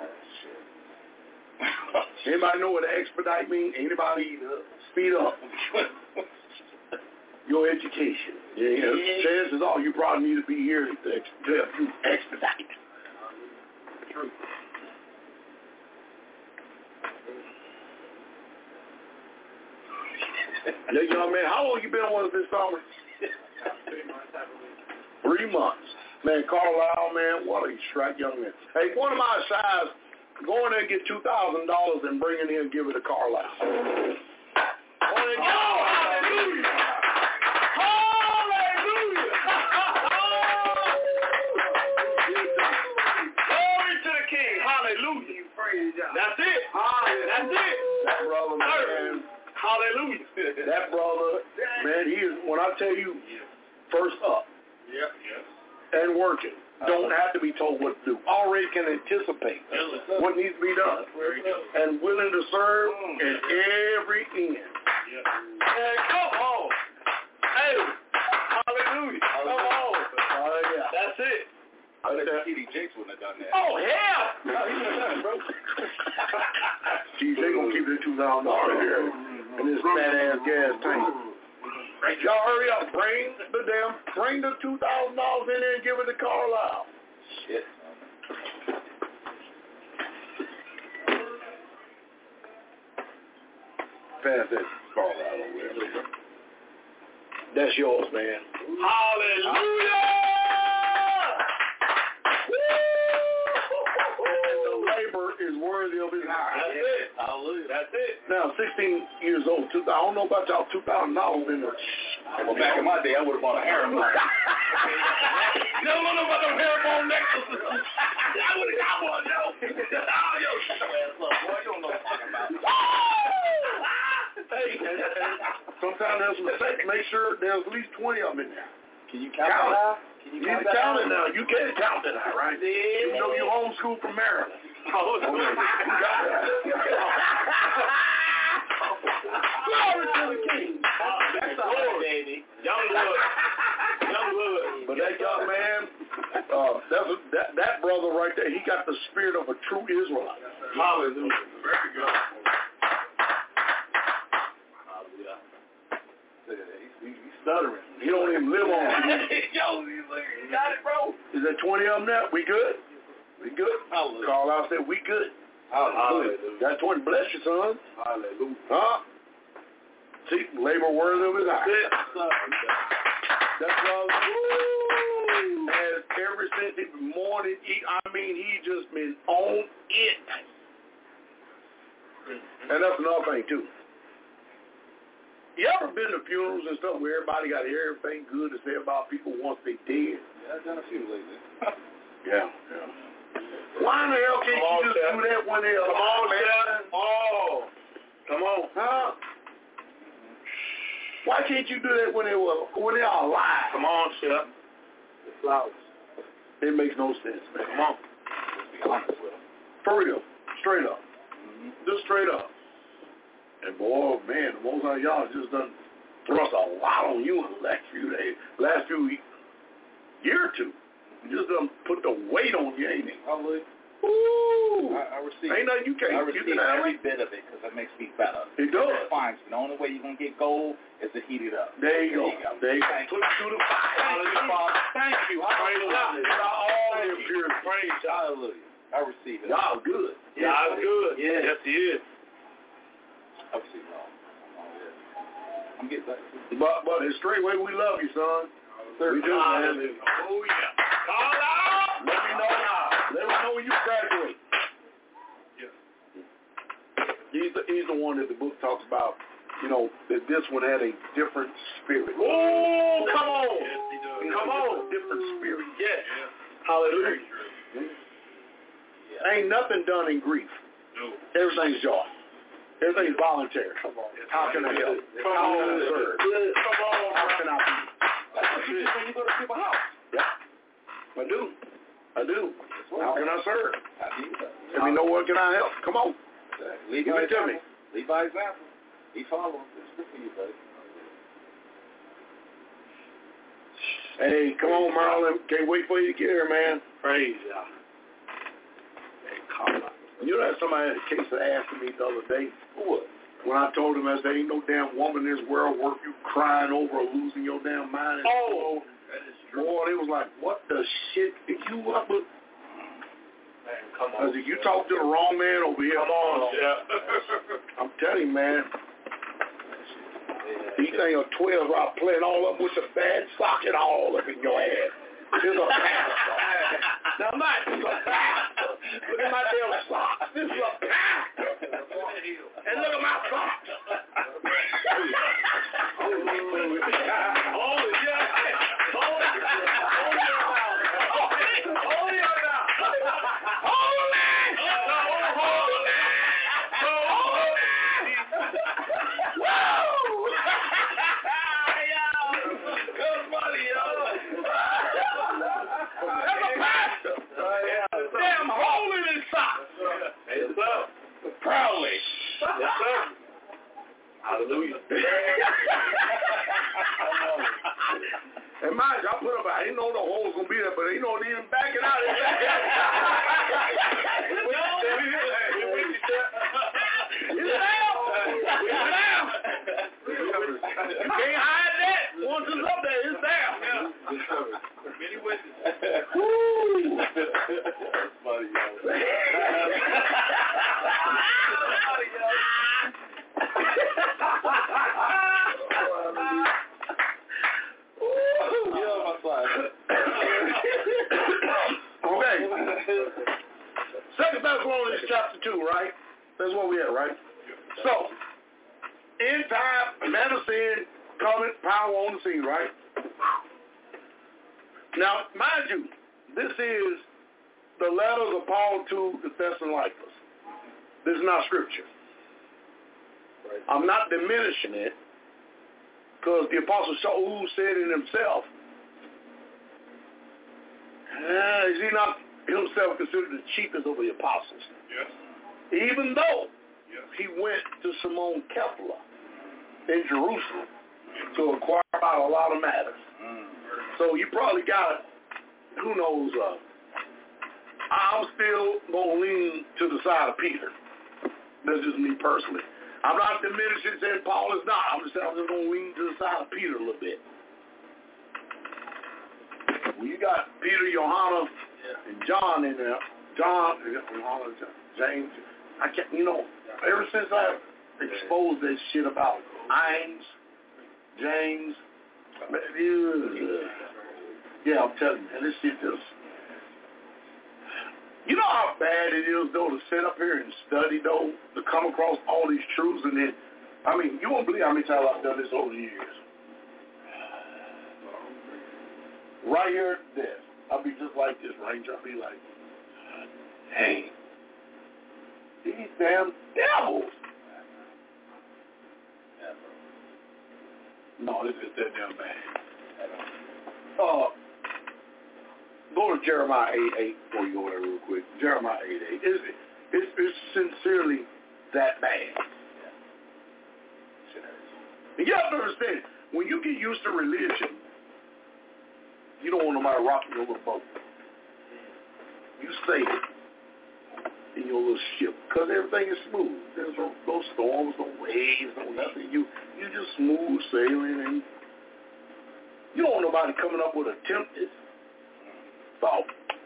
Anybody know what expedite means? Anybody speed up your education? Yeah. Chances are you probably need to be here to help you expedite. True. Yeah, young man, how long you been with us this summer? 3 months. Man, Carlisle, man, what a strike young man. Hey, one of my size, go in there and get $2,000 and bring it in and give it to Carlisle. Hallelujah! Hallelujah! Glory to the King. Hallelujah. That's it. That's it. That brother, man. Hallelujah. That brother, man, he is, when I tell you, first up. Yep. And working. Don't have to be told what to do. Already can anticipate what needs to be done. And willing to serve in every end. And come on. Hey, hallelujah. Come on. Yeah. That's it. I bet T.D. Jakes wouldn't have done that. Oh, hell! No, he would have done it, bro. Gee, they gonna keep that $2,000 here in this fat-ass gas tank. Y'all hurry up. Bring the $2,000 in there and give it to Carlisle. Shit. Pass that Carlisle over there. That's yours, man. Hallelujah! The labor is worthy of his hire. That's it. Hallelujah. That's it. Now, 16 years old. I don't know about y'all. $2,000 in there. Well, back in my day, I would have bought a harem. You don't know about them herringbone necklaces. I would have got one, yo. Yo, shut your ass up, boy. You don't know what I'm talking about. Hey, sometimes there's a mistake. Make sure there's at least 20 of them in there. Can you count it out? You can count it now. You can count it now, right? You know you homeschooled from Maryland. Oh, you got that. Glory to the King. That's all, baby. Young Wood. But that young man, that brother right there, he got the spirit of a true Israelite. Hallelujah. Very good. He's stuttering. He don't even live on it. Yo, you got it, bro. Is there 20 of them now? We good? We good? Hallelujah. Carlisle said, we good. Hallelujah. Got 20. Bless you, son. Hallelujah. Huh? See, labor worthy of his eye. That's why ever since he was morning, he just been on it. And that's another thing, too. You ever been to funerals and stuff where everybody got everything good to say about people once they dead? Yeah, I've done a few lately. Yeah. Why in the hell can't you just do that when they're alive? Come on, man. Oh. Come on. Huh? Why can't you do that when they're alive? Come on, Chef. The flowers. It makes no sense, man. Come on. Let's be honest with them. For real. Straight up. Just straight up. And boy, man, the most of y'all just done thrust a lot on you in the last few days, last few year or two. Just put the weight on you, ain't it? Hallelujah. Ooh. I receive. Ain't nothing you can't. I receive every bit of it because it makes me better. It does. It refines me. The only way you're gonna get gold is to heat it up. There you go. There you go. Put it through the fire. Hallelujah, Father. Thank you. Hallelujah. All the pure praise. Hallelujah. I receive it. Y'all good. Yeah, I'm good. Yeah. Yes, he is. I receive it all. I'm getting back. But it's straight way we love you, son. We do, man. Oh, yeah. Call out. Let me know now. Let me know when you graduate. Yeah. He's the one that the book talks about, that this one had a different spirit. Oh, come on. Yes, he does. Come on. Different spirit. Yes. Yeah. Hallelujah. Ain't nothing done in grief. No. Everything's joy. Everything's voluntary. Come on. How can I help? Come How on. can I serve? Come on. How can I be? That's what you do when you go to people's house. Yeah. I do. How can I serve? I do that. Let me know what can I help. Come on. Lead Give by it to me. example. Lead by example. He following. It's good for you, buddy. Hey, come on, Marlon. Can't wait for you to get here, man. Praise God. You know that somebody had a case of asking me the other day? What? When I told him, I said, ain't no damn woman in this world worth you crying over or losing your damn mind. Oh, that is true. Boy, they was like, what the shit did you up with? Man, come I on. said, you talk to the wrong man over here. Come on, yeah. I'm telling you, man. These things are 12 rock playing all up with the bad socket all up in your ass. It's a pastor. Now, Mike, it's a pastor. Look at my damn socks. This is a pastor. And look at my socks. Proudly. Yes, sir. Hallelujah. And mind you, I put up, I didn't know the hole's going to be there, but ain't no need to back it out. It's there. You can't hide that. Once it's up there, it's there. Many witnesses. Woo! That's funny, yo. Okay. 2 Thessalonians chapter 2, right? That's where we at, right? So, in time, man of sin, coming, power on the scene, right? Now, mind you, this is the letters of Paul to the Thessalonians. This is not scripture. Right. I'm not diminishing it, because the Apostle Shaul said in himself, is he not himself considered the chiefest of the apostles? Yes. Even though Yes. he went to Simon Kepler in Jerusalem to inquire about a lot of matters. So you probably got, who knows, I'm still going to lean to the side of Peter. That's just me personally. I'm not diminishing saying Paul is not. I'm just going to lean to the side of Peter a little bit. Well, you got Peter, Johanna, and John in there. Johanna, James. I can't, ever since I exposed that shit about Hines, James, yeah, I'm telling you, man, this shit just, you know how bad it is, though, to sit up here and study, though, to come across all these truths, and then, you won't believe how many times I've done this over the years. Right here at this, I'll be just like this, Ranger. I'll be like, hey, these damn devils. No, it's just that damn bad. Go to Jeremiah 8:8 before you go there real quick. Jeremiah 8:8. It's sincerely that bad. And you have to understand, when you get used to religion, you don't want nobody rocking your little boat. you sail in your little ship because everything is smooth. There's no storms, no waves, no nothing. You just smooth sailing, and you don't want nobody coming up with a tempted thought.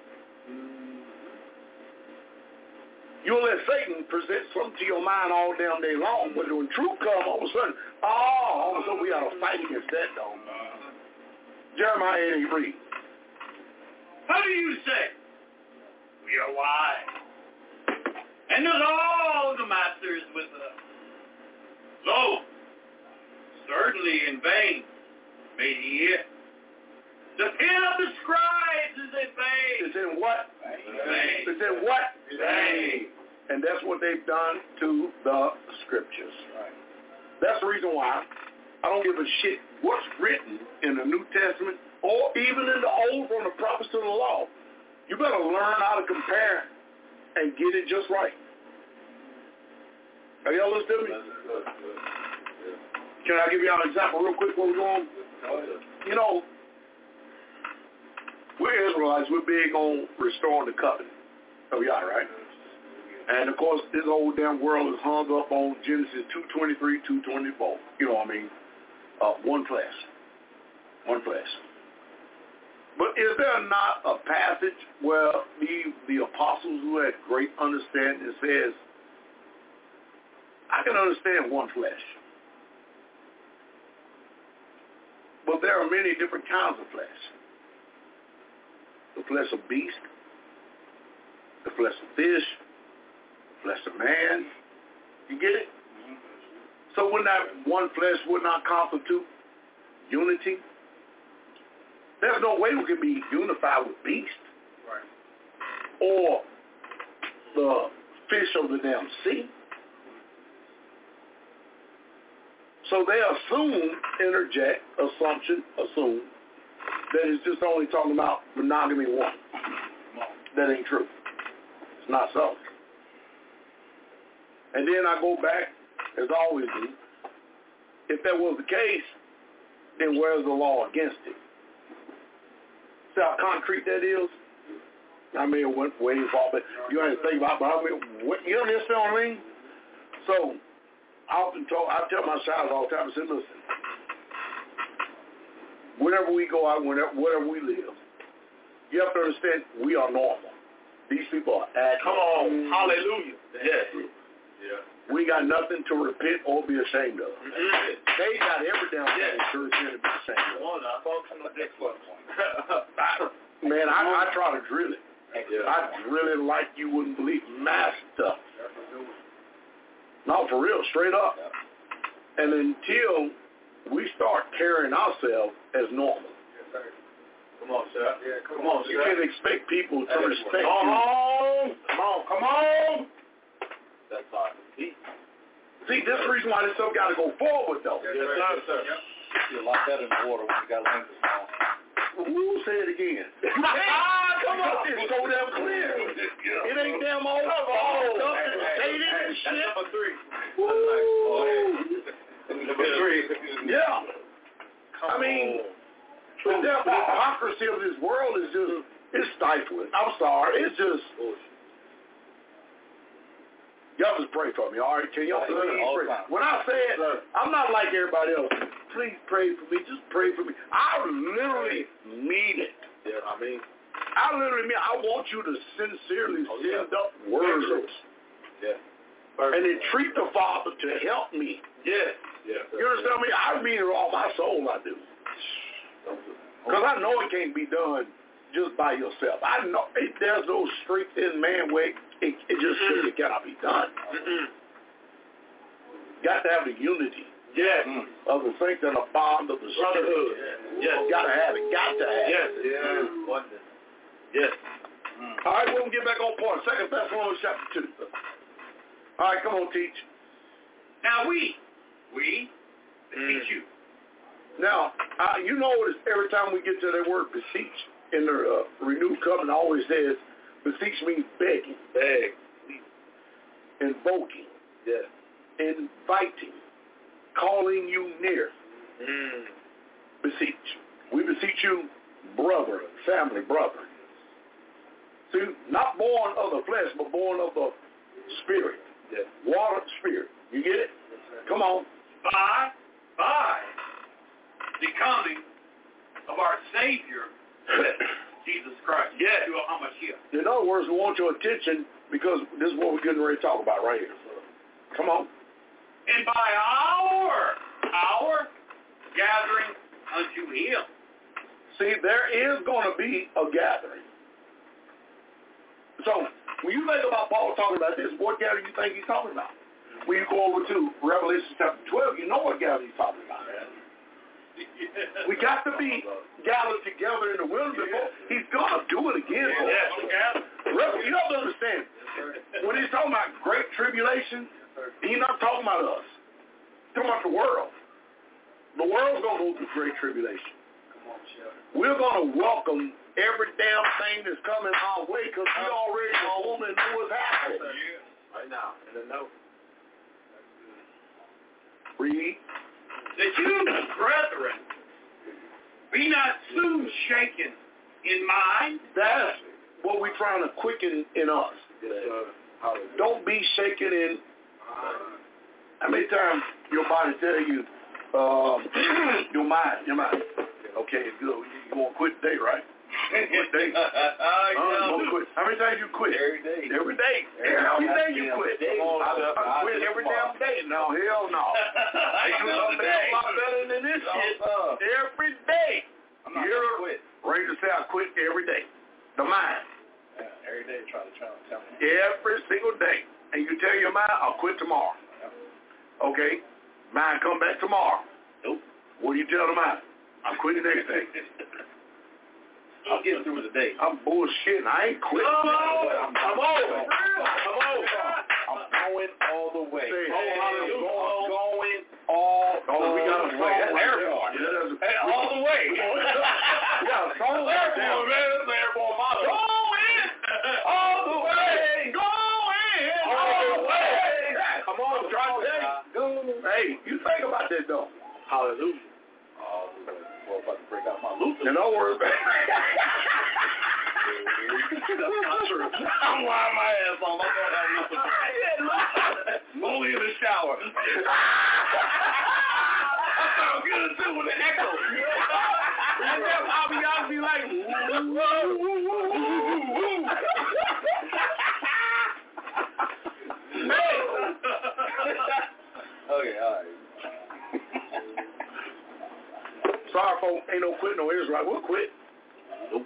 You'll let Satan present something to your mind all damn day long, but when truth comes, all of a sudden we got to fight against that, though. Jeremiah 8 read. How do you say? We are wise. And the law of the master is with us. Lo, certainly in vain made he it. The pen of the scribes is in vain. It's in what? Vain. It's in what? Vain. And that's what they've done to the scriptures. Right. That's the reason why I don't give a shit what's written in the New Testament or even in the Old from the prophets to the law. You better learn how to compare and get it just right. Are y'all listening to me? Can I give y'all an example real quick before we go on? You know, we're Israelites. We're big on restoring the covenant. Oh, yeah, right? And, of course, this whole damn world is hung up on Genesis 2:23, 2:24. You know what I mean? One flesh. One flesh. But is there not a passage where the apostles who had great understanding says, I can understand one flesh. But there are many different kinds of flesh. The flesh of beast, the flesh of fish, the flesh of man. You get it? So when that one flesh would not constitute unity, there's no way we can be unified with beast. Right. Or the fish of the damn sea. So they assume that it's just only talking about monogamy one. That ain't true. It's not so. And then I go back, as I always do. If that was the case, then where's the law against it? See how concrete that is? I mean, it went way far, but you have to think about it. But I mean, you understand what I mean? So, I tell my child all the time, I say, listen, whenever we go out, wherever we live, you have to understand we are normal. These people are acting. Come on. Hallelujah. Yes. Yeah. We got nothing to repent or be ashamed of. Mm-hmm. They got every damn thing to repent and be ashamed of. Come on now. Functional excellence. Man, I try to drill it. Yeah. I drill it like you wouldn't believe. Master. No, for real, straight up. And until we start carrying ourselves as normal. Yes, sir. Come on, sir. Yeah, come on, sir. You can't expect people to respect you. Come on. That's all. See, this is the reason why this stuff got to go forward, though. Yes, sir. You see a lot better in the water when you got language on. Who say it again? Come on. It's so damn clear. It ain't damn old stuff and stated and shit. That's number 3. Number 3. Yeah. I mean, the hypocrisy of this world is just, it's stifling. I'm sorry. It's just, y'all just pray for me, all right? Can y'all please pray? When I say it, I'm not like everybody else. Please pray for me. Just pray for me. I literally mean it. Yeah, I mean, I want you to sincerely send up words. Yeah. And entreat the Father to help me. Yeah. Yeah. You understand me? I mean it with all my soul, I do. Because I know it can't be done just by yourself. I know there's no strength in man where it just simply cannot be done. Got to have the unity. Yes. Of the saints and the bond of the brotherhood. Yes. Got to have it. Got to have Yes. it. Yes. Wonder. Yes. All right, we'll get back on point. 2 Thessalonians chapter 2. All right, come on, teach. Now we beseech you. Now, you notice every time we get to that word beseech in the renewed covenant, always says beseech means begging. Beg. Invoking. Yes. Inviting. Calling you near. Beseech. We beseech you, brother, family, brother. See, not born of the flesh, but born of the spirit. Yes. Water, spirit. You get it? Come on. By the coming of our Savior, Jesus Christ. Yes. To how much here? In other words, we want your attention because this is what we're getting ready to talk about right here. Come on. And by our gathering unto him. See, there is going to be a gathering. So, when you think about Paul talking about this, what gathering you think he's talking about? When you go over to Revelation chapter 12, you know what gathering he's talking about. We got to be gathered together in the wilderness before. He's going to do it again. You have to understand, when he's talking about great tribulation, he's not talking about us. He's talking about the world. The world's going to go through great tribulation. We're going to welcome every damn thing that's coming our way because we already know and know what's happening. Right now, in the note. Read. That you, brethren, be not soon shaken in mind. That's what we're trying to quicken in us. Don't be shaken in. How many times your body tell you, your mind. Okay, it's good. You going to quit today, right? Quit today. How many times you quit? Every day. Every day. Every day you quit. I quit every damn day. No, hell no. I do something else a lot better than this shit. Every day. I'm not going to quit. Ready to say I quit every day. The mind. Yeah, every day try to tell me. Every single day. And you tell your mind, I'll quit tomorrow. Okay? Mind come back tomorrow. Nope. What do you tell the mind? I'm quitting next day. I'm getting through the day. I'm bullshitting. I ain't quitting. I'm over. I'm over. I'm going all the way. Say, Going all the way. We got a song. That's Airborne. all the way. We got a song. Airborne, man. That's the airborne motto. Going all the way. Going all the way. Come on, I'm trying to tell you. Hey, you think about that, though. Hallelujah. Well, about to break out my Luther. In other words, That's not true. I'm lying my ass on. I'm going to have Luther. Only in the shower. I sound good too with the echo. I'll be like, okay, all right. sorry, folks, ain't no quitting no Israelite. We'll quit. Nope.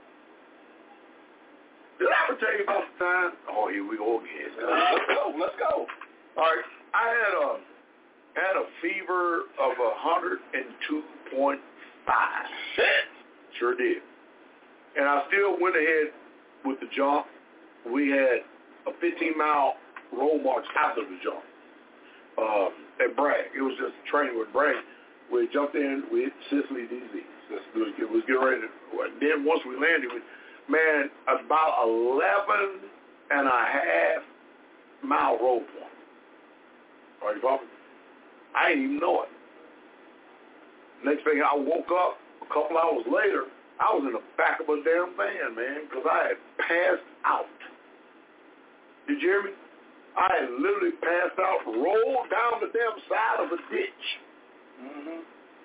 Did I ever tell you about the time? Oh, here we go again. Let's go. All right. I had a fever of 102.5. Shit. Sure did. And I still went ahead with the jump. We had a 15-mile road march after the jump at Bragg. It was just training with Bragg. We jumped in with Sicily, DZ. It was getting ready to, then once we landed, man, about 11 and a half mile road point. Are you following? I didn't even know it. Next thing, I woke up a couple hours later. I was in the back of a damn van, man, because I had passed out. Did you hear me? I had literally passed out, rolled down the damn side of a ditch. Mm-hmm.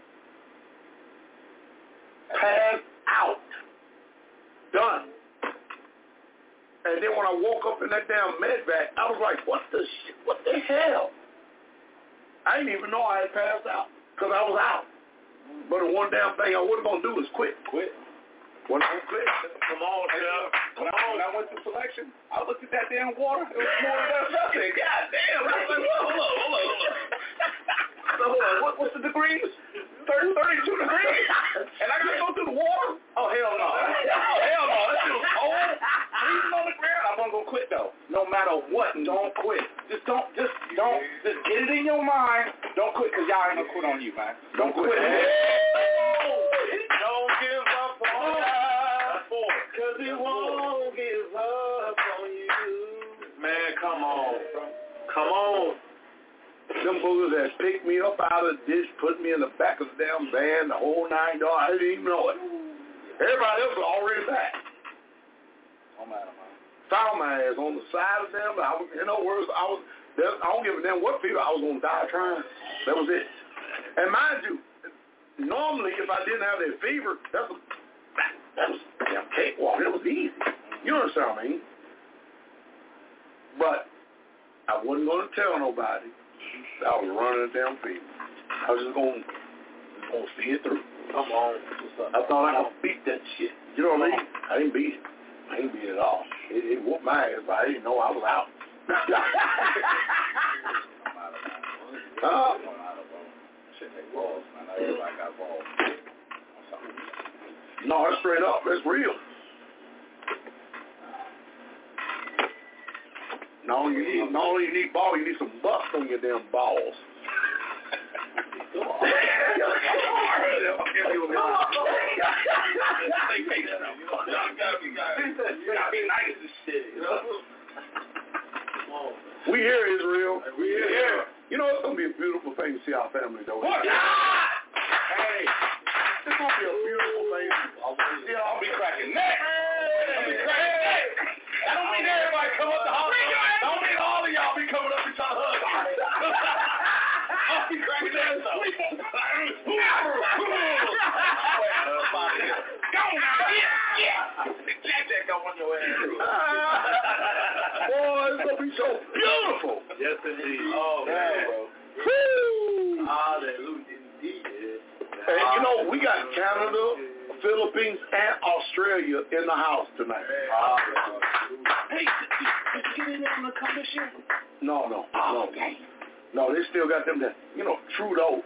Passed out. Done. And then when I woke up in that damn med vac, I was like, what the hell? I didn't even know I had passed out because I was out. But the one damn thing I wasn't going to do is quit. Wasn't going to quit. Come on, Jeff. When I went to selection, I looked at that damn water. It was more than that. I said, God damn. I was like, hold on. What's the degrees? 32 degrees? And I got to go through the water? Oh, hell no. Hell no. That shit was cold. Freezing on the ground. I'm going to go quit, though. No matter what, don't quit. Just get it in your mind. Don't quit, because y'all ain't going to quit on you, man. Don't quit. Don't give up on us, because he won't give up on you. Man, come on. Come on. Them boogers that picked me up out of the ditch, put me in the back of the damn van, the whole 9 yards. I didn't even know it. Everybody else was already back. Found my ass on the side of them. I don't give a damn what fever. I was going to die trying. That was it. And mind you, normally if I didn't have that fever, that was a damn cakewalk. It was easy. You understand what I mean? But I wasn't going to tell nobody that I was running a damn fever. I was just going to see it through. Come on. I thought I could beat that shit. You know what I mean? I didn't beat it. I didn't beat it at all. It whooped my ass, but I didn't know I was out. No, it's straight up. It's real. No, you need ball. You need some bust on your damn balls. We here, Israel. We here. You know, it's going to be a beautiful thing to see our family, though. Hey, it's going to be a beautiful thing. I'll be cracking neck. I'll be cracking neck. That don't mean everybody come up to holler. Don't mean all of y'all be coming up and trying to hug. I'll be cracking neck, though. Go now, yeah. Jack on your ass. Boy, it's going to be so beautiful. Yes, indeed. Oh, man, bro. Woo! Hallelujah, indeed. And, you know, we got Canada, Philippines, and Australia in the house tonight. Hey, did you get in there on the come this year? No. Okay. No, they still got them that, you know, Trudeau.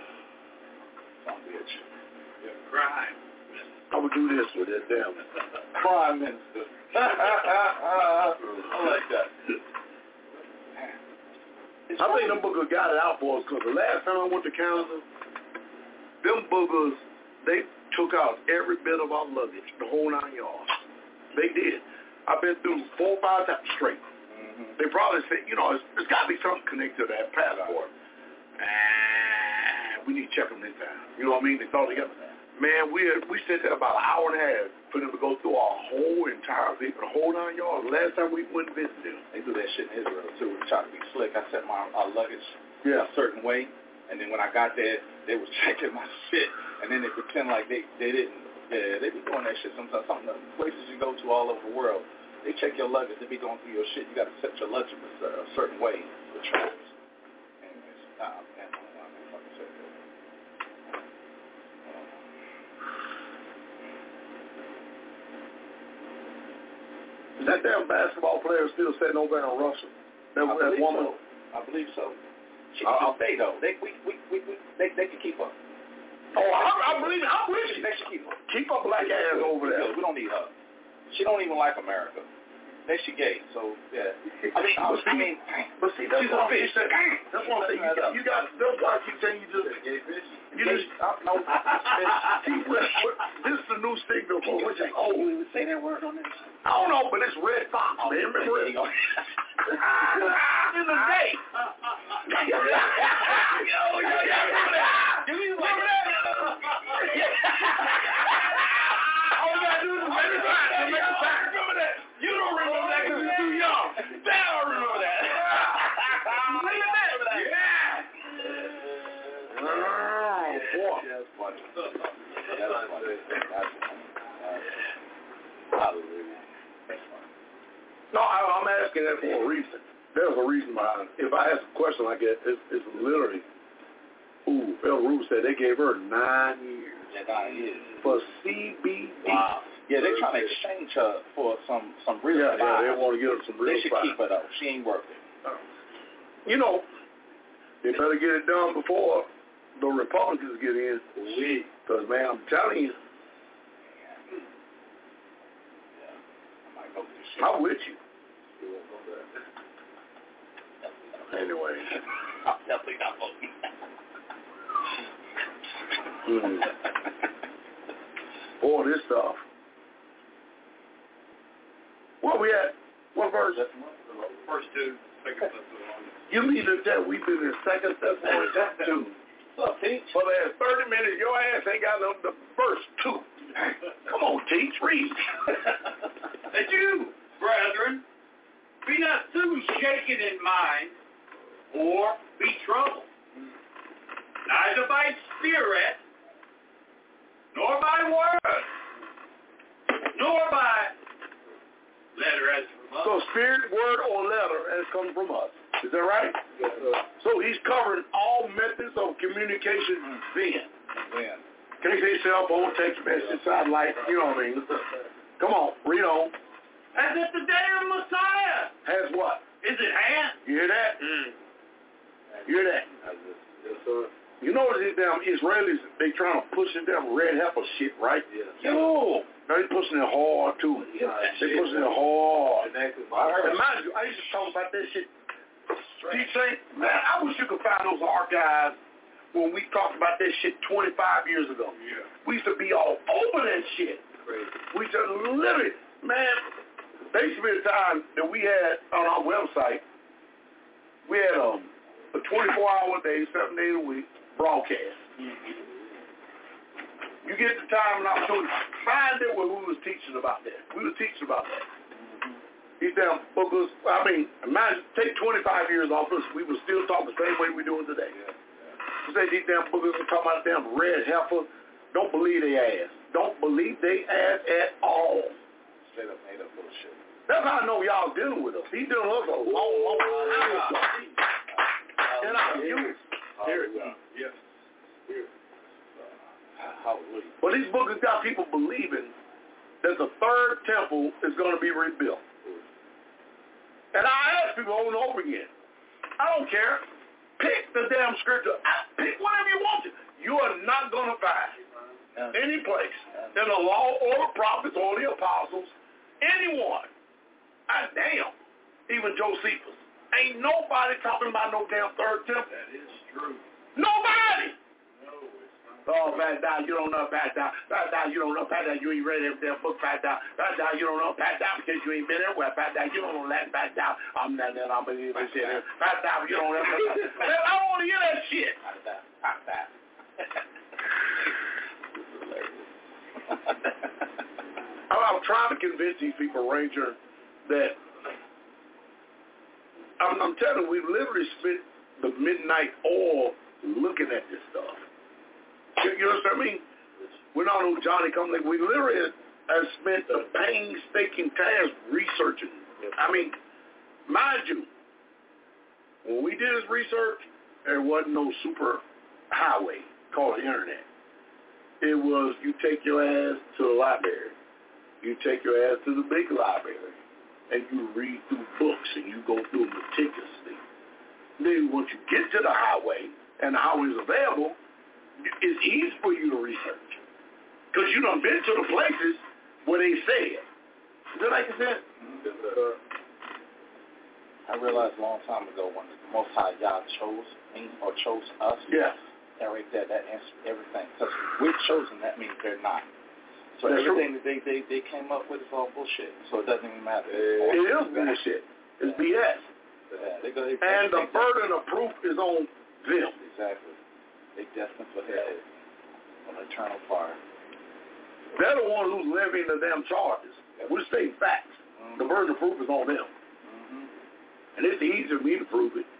Crime. I would do this with that damn Prime Minister. I like that. I think them boogers got it out for us because the last time I went to Canada, them boogers, they took out every bit of our luggage, the whole 9 yards. They did. I've been through 4 or 5 times straight. Mm-hmm. They probably said, you know, it's got to be something connected to that passport. We need to check them this time. You know what I mean? They thought together. Man, we sat there about an hour and a half for them to go through our whole entire vehicle, the whole 9 yards. Last time we went and visited them. They do that shit in Israel, too. They try to be slick. I set my luggage a certain way, and then when I got there, they was checking my shit, and then they pretend like they didn't. Yeah, they be doing that shit sometimes. Some of the places you go to all over the world, they check your luggage. They be going through your shit. You got to set your luggage a certain way for travels. Anyways, I can't fucking say that. Is that damn basketball player still sitting over there in Russia? That woman? So. I believe so. She can stay though. They can keep her. Oh, I believe it. They should keep her. Keep her black ass over there. We don't need her. She don't even like America. They she gay, so yeah. But see, that's what I'm saying. That's what I'm saying. You got. That's why I keep saying you just. You just. No. See, this is the new signal for which is old. We say that word on this. I don't know, but it's Red Fox, man. Remember it? In the day. Yo, remember that? Remember that? All you gotta do is make it back. Remember that? You don't remember that because you're too young. Now I remember that. Remember that? Yeah. Oh, boy. That's funny. Hallelujah. No, I'm asking that for a reason. There's a reason behind it. If I ask a question like that, it's literally, El Rube said they gave her 9 years. Yeah, 9 years. For CBD. Wow. Yeah, they're trying to exchange her for some real Yeah, they want to get her some real They should keep her, though. She ain't worth it. You know, they better get it done before the Republicans get in. Because, man, I'm telling you. I'm with you. Anyway. I'm definitely not voting. Boy, this stuff. Where we at? What verse? First 2, second Thessalonians. You mean that we've been in 2 Thessalonians 2. Look, Teach. For the last 30 minutes, your ass ain't got the first 2. Come on, Teach, read. that you, brethren, be not soon shaken in mind, or be troubled, neither by spirit, nor by word, nor by letter as from us. So spirit, word, or letter has come from us. Is that right? Yes, sir. So he's covering all methods of communication then. Amen. Can't say cell phone, text message, satellite, you know what I mean? Come on, read on. As if the day of Messiah Has what? is at hand. You hear that? You hear that? Yes, sir. You know these damn Israelis, they trying to push this damn red heifer shit, right? Yes. Yo! Now they pushing it hard, too. They pushing it hard. And mind you, I used to talk about that shit. You say, man, I wish you could find those archives when we talked about that shit 25 years ago. Yeah. We used to be all over that shit. Crazy. We used to literally, man, there used to be a time that we had on our website, we had a 24-hour day, 7 days a week broadcast. You get the time and opportunity, find it where we was teaching about that. We were teaching about that. These damn bookers, I mean, imagine, take 25 years off us, we would still talk the same way we're doing today. You say these damn bookers are talking about damn red heifer, don't believe they ass. Don't believe they ass at all. Straight up made up bullshit. That's how I know y'all dealing with us. He's dealing with us a long, long time ago. In our youth. Hallelujah. Yes. Hallelujah. But these bookers got people believing that the third temple is going to be rebuilt. And I ask people over and over again, I don't care. Pick the damn scripture. Pick whatever you want to. You are not going to find any place in the law or the prophets or the apostles, anyone, damn, even Josephus. Ain't nobody talking about no damn third temple. That is true. Nobody. No, it's not. Oh, Pat Dow, you don't know Pat Dow. Pat Dow, you don't know Pat Dow. You ain't read every damn book, Pat Dow. Pat Dow, you don't know Pat Dow because you ain't been everywhere. Pat Dow, you don't know Latin, Pat Dow. I'm not that. I'm believing this shit. Pat Dow, you don't know that. Man, I don't want to hear that shit. Pat Dow. I'm trying to convince these people, Ranger, that I'm telling you, we literally spent the midnight oil looking at this stuff. You know what I mean? We're not no Johnny come late. We literally have spent a painstaking task researching. I mean, mind you, when we did this research, there wasn't no super highway called the internet. It was you take your ass to the library. You take your ass to the big library. And you read through books and you go through them meticulously. Then once you get to the highway and the highway is available, it's easy for you to research. Because you done been to the places where they say it. Is that like you said? I realized a long time ago when the Most High Yah chose me or chose us. Yeah. And right there, that answers everything. Because we're chosen, that means they're not. So That's everything that they came up with is all bullshit. So it doesn't even matter. It is bullshit. It's BS. Yeah, And the burden of proof is on them. Exactly. They destined for hell on eternal fire. They're the ones who's levying the damn charges. We're stating facts. The burden of proof is on them. And it's easy for me to prove it.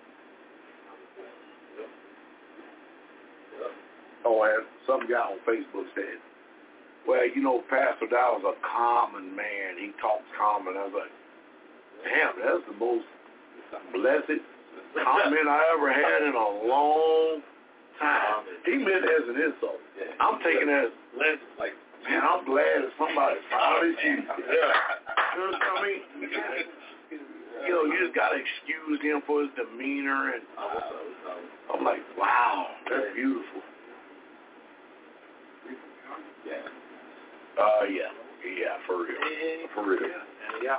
Oh, and some guy on Facebook said, well, you know, Pastor Dow is a common man. He talks common. I was like, damn, that's the most blessed comment I ever had in a long time. He meant it as an insult. I'm taking it as, like, man, I'm glad that somebody proud of you. You know what I mean? You know, you just got to excuse him for his demeanor. And I'm like, wow, that's beautiful. Yeah, for real. For real. Yeah.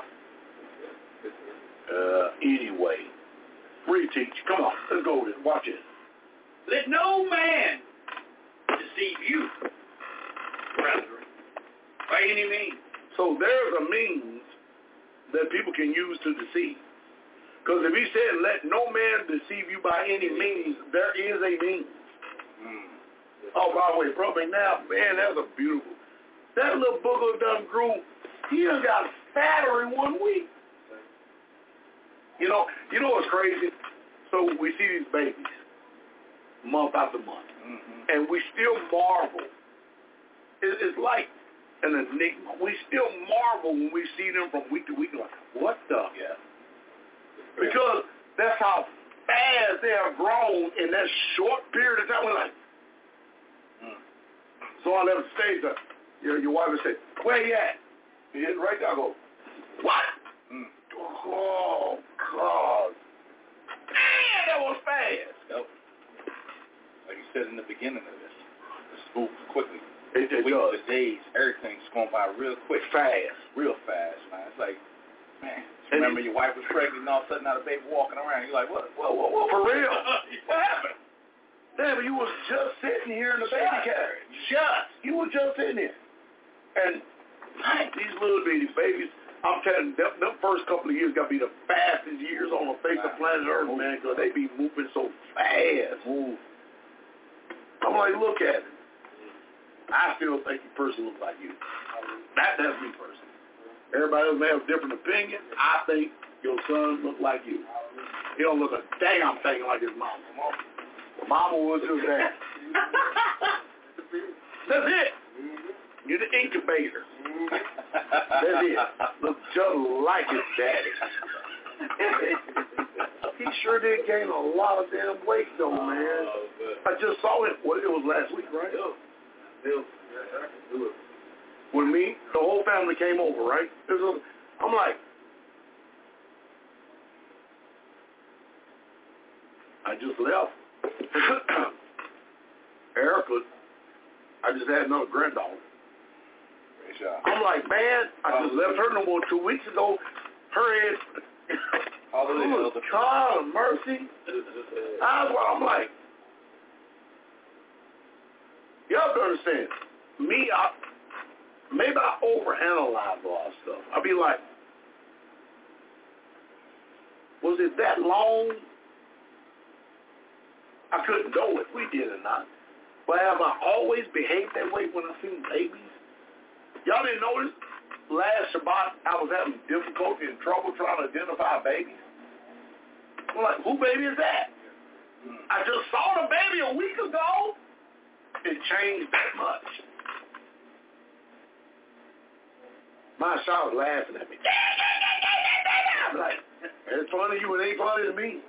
Anyway, reteach. Come on, let's go with it. Watch it. Let no man deceive you, brethren, by any means. So there's a means that people can use to deceive. Because if he said, let no man deceive you by any means, there is a means. Oh, by the way, Bro McNabb, man, that's a beautiful. That little booger done grew. He done got fatter in 1 week. You know what's crazy? So we see these babies month after month, and we still marvel. It's like an enigma. We still marvel when we see them from week to week. Like, what the? Yeah. Because that's how fast they have grown in that short period of time. We're like, so I let them stay there. Your wife would say, where you at? You hit right there. I go, what? Oh, God. Man, that was fast. Yep. Like you said in the beginning of this, it's moved quickly. It does. The days, everything's going by real quick. Fast. Real fast, man. It's like, man, remember your wife was pregnant and all of a sudden now the baby walking around. You're like, what? Whoa. For real? What happened? Damn, you was just sitting here in the baby carriage. You were just sitting here. And these little bitty babies, I'm telling you, them first couple of years got to be the fastest years on the face of planet Earth, man, because they be moving so fast. I'm like, look at it. I still think your person looks like you. That's me personally. Everybody else may have a different opinion. I think your son looks like you. He don't look a damn thing like his mama. Mama was just that. That's it. You're the incubator. That's it. Look just like his daddy. He sure did gain a lot of damn weight though, man. I just saw it. It was last week, right? With me, the whole family came over, right? I'm like, I just left. Erica, I just had another granddaughter. I'm like, man, I just left her no more 2 weeks ago. Her head, God of mercy. I'm like, you have to understand, maybe I overanalyze a lot of stuff. I'd be like, was it that long? I couldn't know if we did or not. But have I always behaved that way when I seen babies? Y'all didn't notice last Shabbat I was having difficulty and trouble trying to identify babies? I'm like, who baby is that? I just saw the baby a week ago. It changed that much. My child was laughing at me. I'm like, it's funny to you, it ain't funny to me.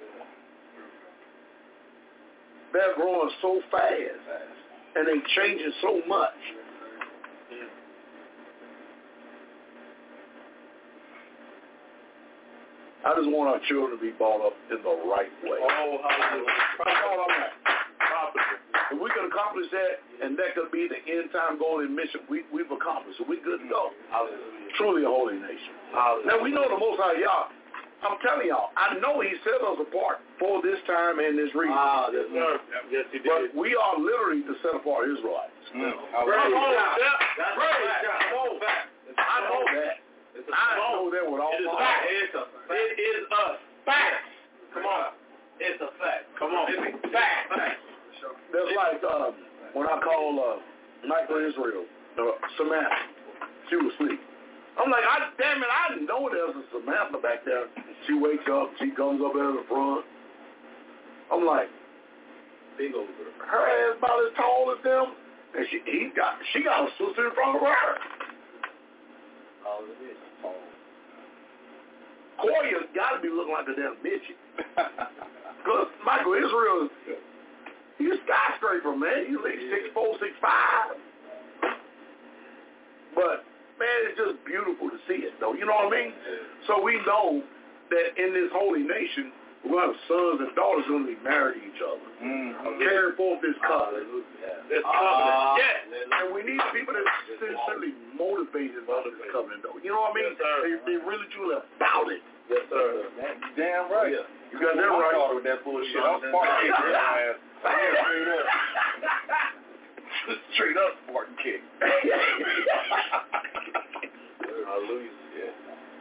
They're growing so fast, and they changing so much. I just want our children to be brought up in the right way. Oh, hallelujah. If we can accomplish that, and that could be the end time goal and mission we've accomplished, so we good to go. Hallelujah. Truly a holy nation. Hallelujah. Now we know the Most High Yah. I'm telling y'all, I know He set us apart for this time and this reason. Yes, sir. Yes, He did. But we are literally the set apart Israelites. I know that. I know that with all my heart. It is us. Fact. Come on. It's a fact. Come on. It's a fact. That's like when I call Michael Israel, Samantha, she was asleep. I'm like, damn it, I know there's a Samantha back there. She wakes up, she comes up out of the front. I'm like, Big old girl. her ass about as tall as them, and she got a sister in front of her. All it is. Koya's got to be looking like a damn midget. Because Michael Israel, he's a skyscraper, man. He's like 6'4", 6'5". But, man, it's just beautiful to see it, though. You know what I mean? So we know that in this holy nation, we're going to have sons and daughters going to be married to each other. Carry forth this covenant. This covenant. Yes. And we need people that sincerely motivated by this covenant, though. You know what I mean? Yes, they really truly about it. Yes, sir. Damn right. Yeah. You got that right. With that bullshit. I'm Spartan kick your ass. Straight up Spartan kick. Hallelujah. Yeah.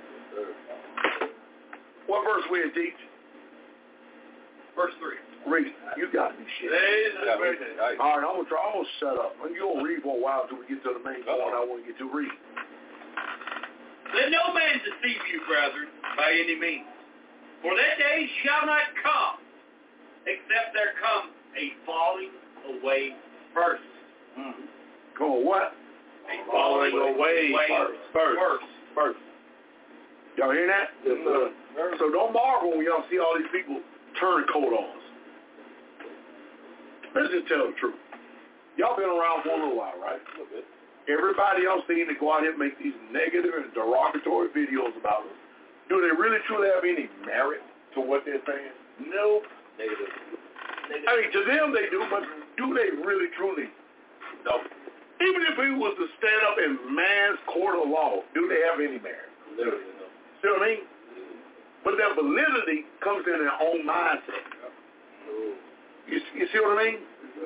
What verse we in, teach? Verse 3. Read it. You got to be shit. All right, I'm going to shut up. You're going to read for a while until we get to the main point I want to get to. Read. Let no man deceive you, brethren, by any means. For that day shall not come, except there come a falling away first. Come on, what? A falling away first. Y'all hear that? Yes, sir. So don't marvel when y'all see all these people turn coat on us. Let's just tell the truth. Y'all been around for a little while, right? A little bit. Everybody else seems to go out here and make these negative and derogatory videos about us. Do they really truly have any merit to what they're saying? No. Negative. I mean, to them they do, but do they really truly? No. Even if we was to stand up in man's court of law, do they have any merit? Literally, no. See what I mean? But their validity comes in their own mindset. You see what I mean?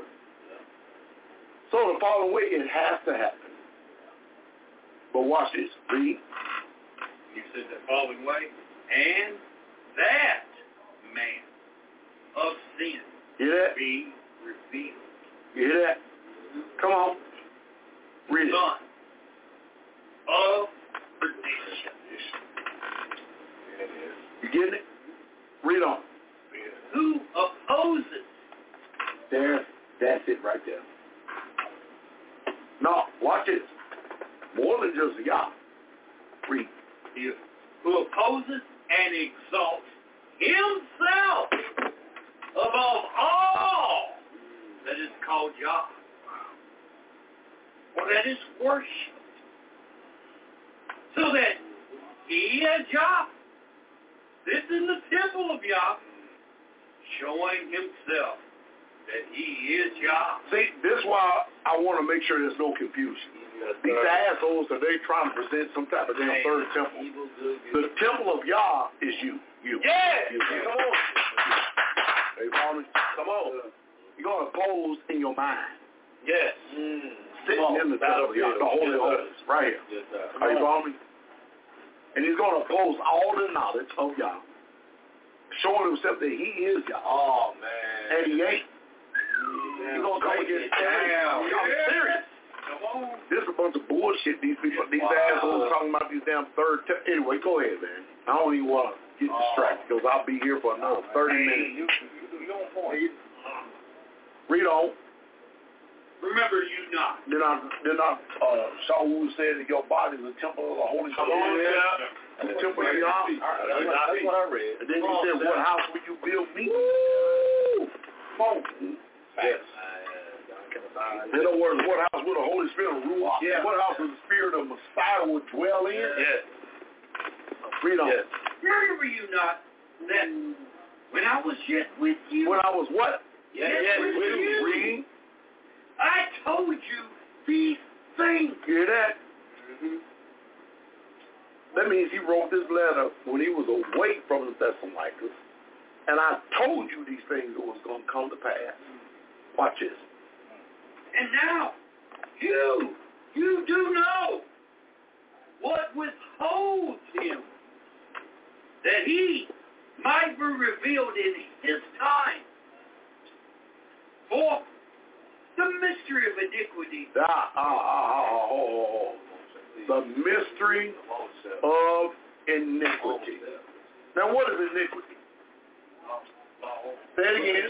So the following way, it has to happen. But watch this. Read. You said the following way, and that man of sin Hear that? be revealed. You hear that? Come on. Read it. Son of perdition. You getting it? Read on. Who opposes. That's it right there. Now, watch this. More than just a Yah. Read. Who opposes and exalts himself above all that is called Yah, or that is worshipped, so that he as Yah, this is the temple of Yah, showing himself that he is Yah. See, this is why I want to make sure there's no confusion. These assholes are they trying to present some type of damn third temple. The temple of Yah is you. Yes! You. Come on. Hey, Barney, come on. You're going to pose in your mind. Yes. Sitting in the temple of Yah, the Holy Holies, right here. Yes, sir. Are you following me? And he's going to oppose all the knowledge of Yah, showing himself that he is Yah. Oh, man. And he ain't. He's going to come against everything. I'm serious. Come on. This is a bunch of bullshit these people, these assholes talking about these damn anyway, go ahead, man. I don't even want to get distracted because I'll be here for another 30 minutes. You on point. Read on. Remember you not. Then I Shaul said that your body is a temple of the Holy Spirit. The temple of Yah. That's what I read. And then he said, what house will you build me? Woo! Come on. Yes. In other words, what house will the Holy Spirit rule? Yeah. What house will the Spirit of Messiah will dwell in? Yes. Read on. Yes. Remember you not that when I was yet with you, When I was what? Yes, with you. Read. I told you these things. You hear that? That means he wrote this letter when he was away from the Thessalonians. And I told you these things that was going to come to pass. Watch this. And now, you do know what withholds him, that he might be revealed in his time. For the mystery of iniquity. The mystery of iniquity. Now, what is iniquity? Say it again.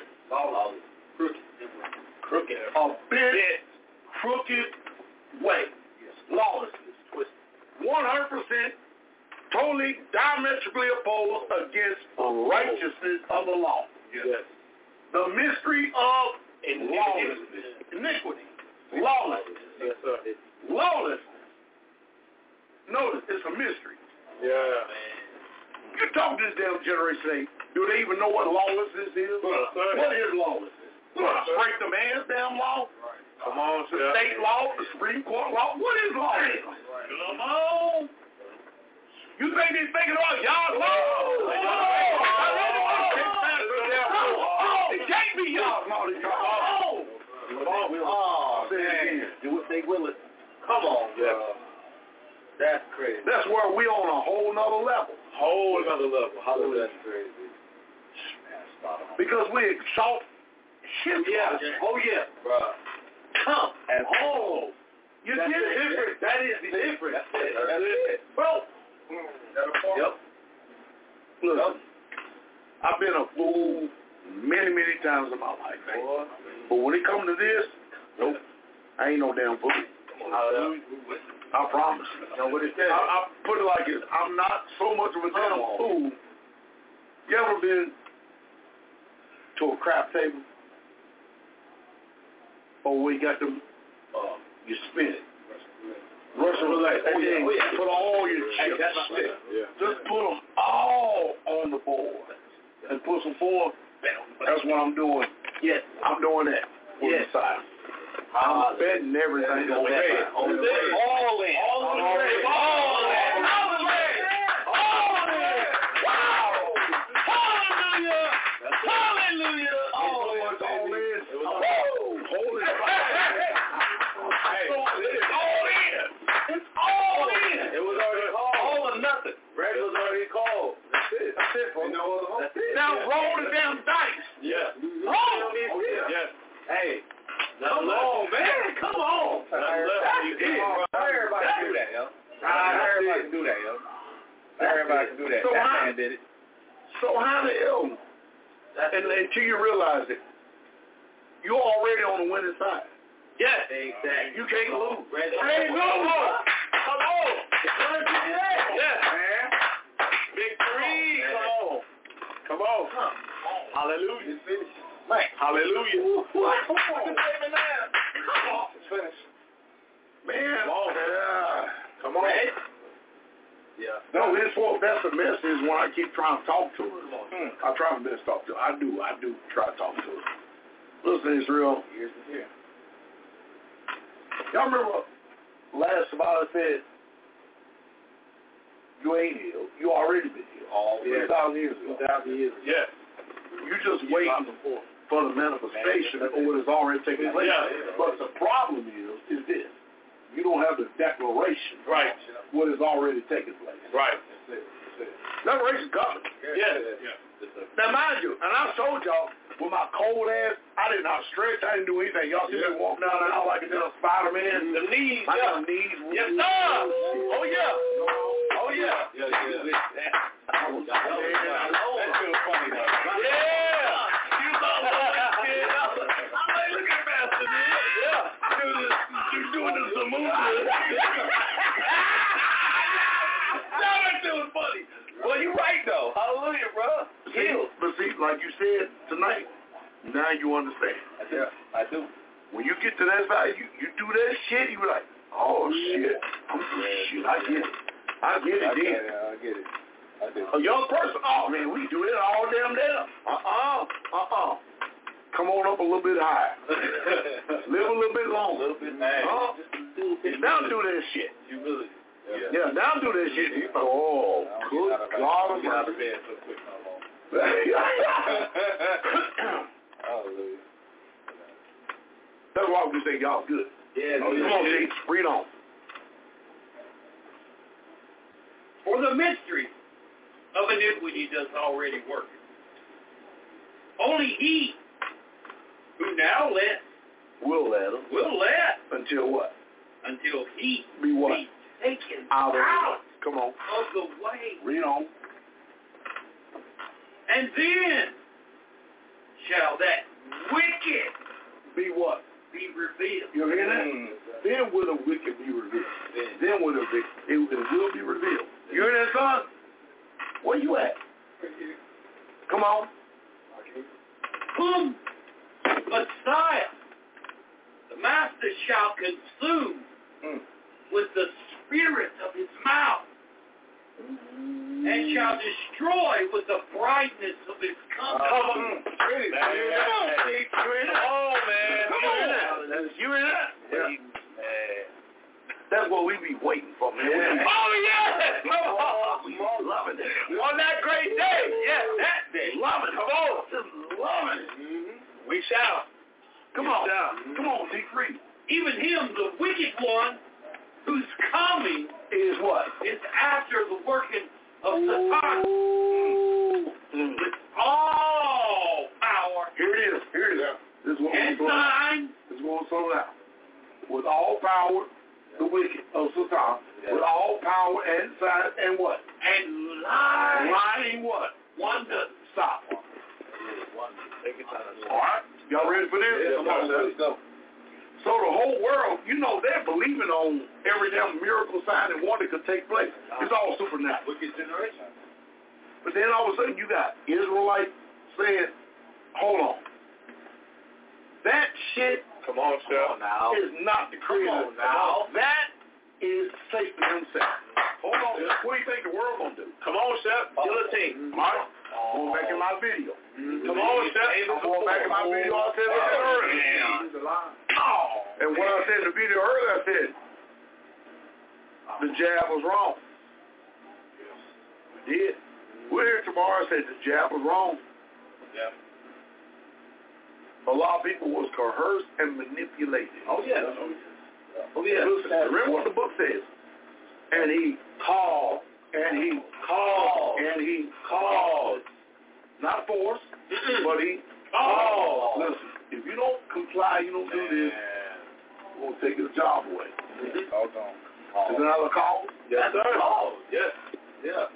Crooked. A bit crooked way. Lawlessness. 100% totally diametrically opposed against the righteousness of the law. Yes. The mystery of lawlessness. Iniquity. Lawlessness. Yes, sir. Lawlessness. Notice, it's a mystery. Yeah. You talk to this damn generation today, do they even know what lawlessness is? What is lawlessness? Break the man's damn law? Right. Come on, The state law, the Supreme Court law? What is lawlessness? Come on. You think they're thinking about Yah's law? It can't be Yah's law. Do what they will it. Come on, bro. That's crazy. That's where we're on a whole nother level. Whole another level. Hallelujah. That's crazy. Because we exalt his law. Oh, yeah. Bro. Come and all. You get it? That is the difference. That's it. Bro, Yep. Listen, I've been a fool many, many times in my life, man. But when it comes to this, nope, I ain't no damn fool. I promise you. You know what it says? I put it like this. I'm not so much of a damn fool. You ever been to a crap table? Or we got them, you spin it. Russian roulette. And then put all your chips. Just put them all on the board. And put some forward. That's what I'm doing. Yes. I'm doing that. Yes. Side. I'm betting everything on that side. All in. All in. Wow. Hallelujah. Hallelujah. All in. Holy It's all in. It was already called. All or nothing. Red was already called. That's it. That's it, folks. That's it. Now roll the damn dice. Yeah. Roll. Yeah. Hey. Come on, man. Come on. Everybody can do that, yo. Everybody can do that, yo. Everybody can do that. So That how- man did it. So how the hell, and until you realize it, you're already on the winning side. Yes. Exactly. You can't lose. Hey, no more. Come on. Yes, man. Victory. Come on. Hallelujah. It's finished. Man. Hallelujah. Come on. Come on. It's finished. Man. Come on. Yeah. Come on. Yeah. No, that's the message when I keep trying to talk to her. I try my best to talk to her. I do try to talk to her. Listen, Israel. Here's the here. Y'all remember last Sabbath said, you ain't healed. You already been healed. All 2,000 years ago. 2,000 years. Yes. You just waiting for the manifestation of what has already taken place. Yeah. But the problem is this. You don't have the declaration. Right. What has already taken place. Right. Declaration coming. Yes. Now, mind you, and I told y'all, with my cold ass, I did not stretch. I didn't do anything. Y'all see me walk down the aisle like a little Spider-Man? The knees. My Yeah. knees. Yes, sir. Oh, yeah. Oh, yeah. I was That feels funny, though. Yeah. You thought that kid. I'm like, look at Master, man. Yeah. You doing this Zamunda. That feels funny. Well, you're right, though. Hallelujah, bro. But see, like you said tonight, now you understand. I do. When you get to that side, you do that shit, you be like, oh, shit. Shit, I get it. I get it, then. I get it. I do. A young person, oh, man, we do it all damn day. Come on up a little bit higher. Live a little bit longer. A little bit nice. Now do that shit. Humility. Yeah, now do that shit. Oh, good God. Get out of bed so quick no more. Hallelujah. That's why we say y'all good. Yeah, Come on, G. Read on. For the mystery of iniquity does already work. Only he who now lets We'll let them. will let Until what? until he Be what? be taken Out of out Come on. of the way. Read on. And then shall that wicked Be what? be revealed. You hear that? Then will the wicked be revealed. Then will it will be revealed. You hear that, son? Where you at? Come on. Whom Messiah, the Master, shall consume with the spirit of his mouth, and shall destroy with the brightness of his coming. You hear that? Yeah. That's what we be waiting for, man. Yeah. Oh, yeah! We loving it. On that great day. Yes, that day. Loving it. Come on. Just loving it. We shall. Come on. Come on, be free. Even him, the wicked one, whose coming Is what? is after the working of Satan with all power Here it is. This is what and we're going signs to slow down. With all power, the wicked of Satan, with all power and signs and what? And lying what? wonder. Stop. Take your time. All right? Y'all ready for this? Yeah, come on, let's go. So the whole world, they're believing on every damn miracle, sign, and wonder could take place. It's all supernatural. Wicked generation. But then all of a sudden you got Israelites saying, hold on. That shit Come on, Chef. is not the creator. That is Satan himself. Hold on. What do you think the world going to do? Come on, Chef. Guillotine. All right? I'm going back in my video. Come on, Chef. I'm going back in my video. I said it earlier. And what I said in the video earlier, I said, the jab was wrong. We did. We're here tomorrow. I said the jab was wrong. Yeah. A lot of people was coerced and manipulated. Oh, yeah. Oh, yeah. Listen, remember what the book says. And he called, and he called, and he called. Not forced, but he called. Listen, if you don't comply, you don't do this, we're going to take your job away. Hold on. Is there another call? Yes, sir. Yes. Yeah.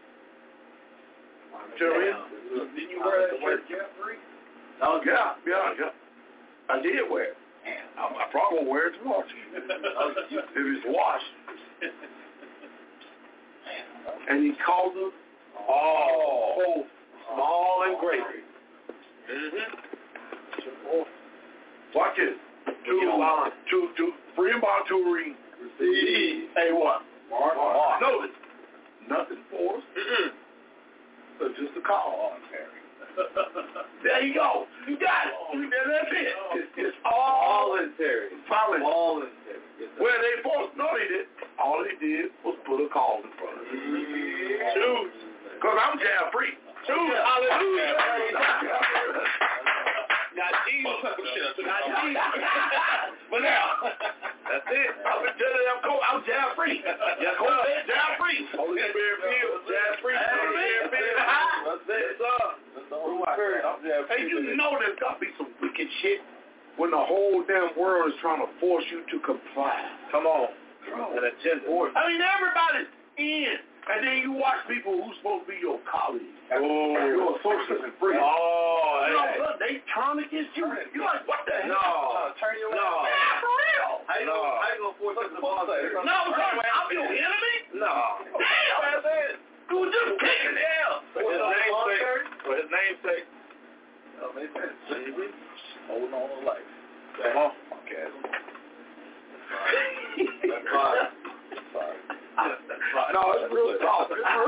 Jerry? Didn't you wear that shirt, Jeffrey? Yeah. I did wear it. I probably won't wear it tomorrow. If it's washed. And he called them all small and great. Watch it. To free and bond to receive. Hey, what? Mark. Notice. Nothing forced. So just a call. There you go. You got it. That's it. It's all voluntary. Voluntary. Where they forced, no, they did. All they did was put a call in front of you. Choose. Because I'm jab free. Choose. Hallelujah. Got Jesus. But now, that's it. I'm jab free. Jab free. Holy Spirit filled. Jab free. That's it. Hey, you know there's got to be some wicked shit when the whole damn world is trying to force you to comply. Come on. An agenda. I mean, everybody's in. And then you watch people who's supposed to be your colleagues. Your associates and friends. They turn against you. You're like, what the hell? Turn your way. Man, for real. How you gonna force us to ball say? No, I'm your enemy? No. Damn. You were just kicking hell. For his namesake. Holding on to life. Come on. Okay. That's fine. Sorry. No, it's real talk.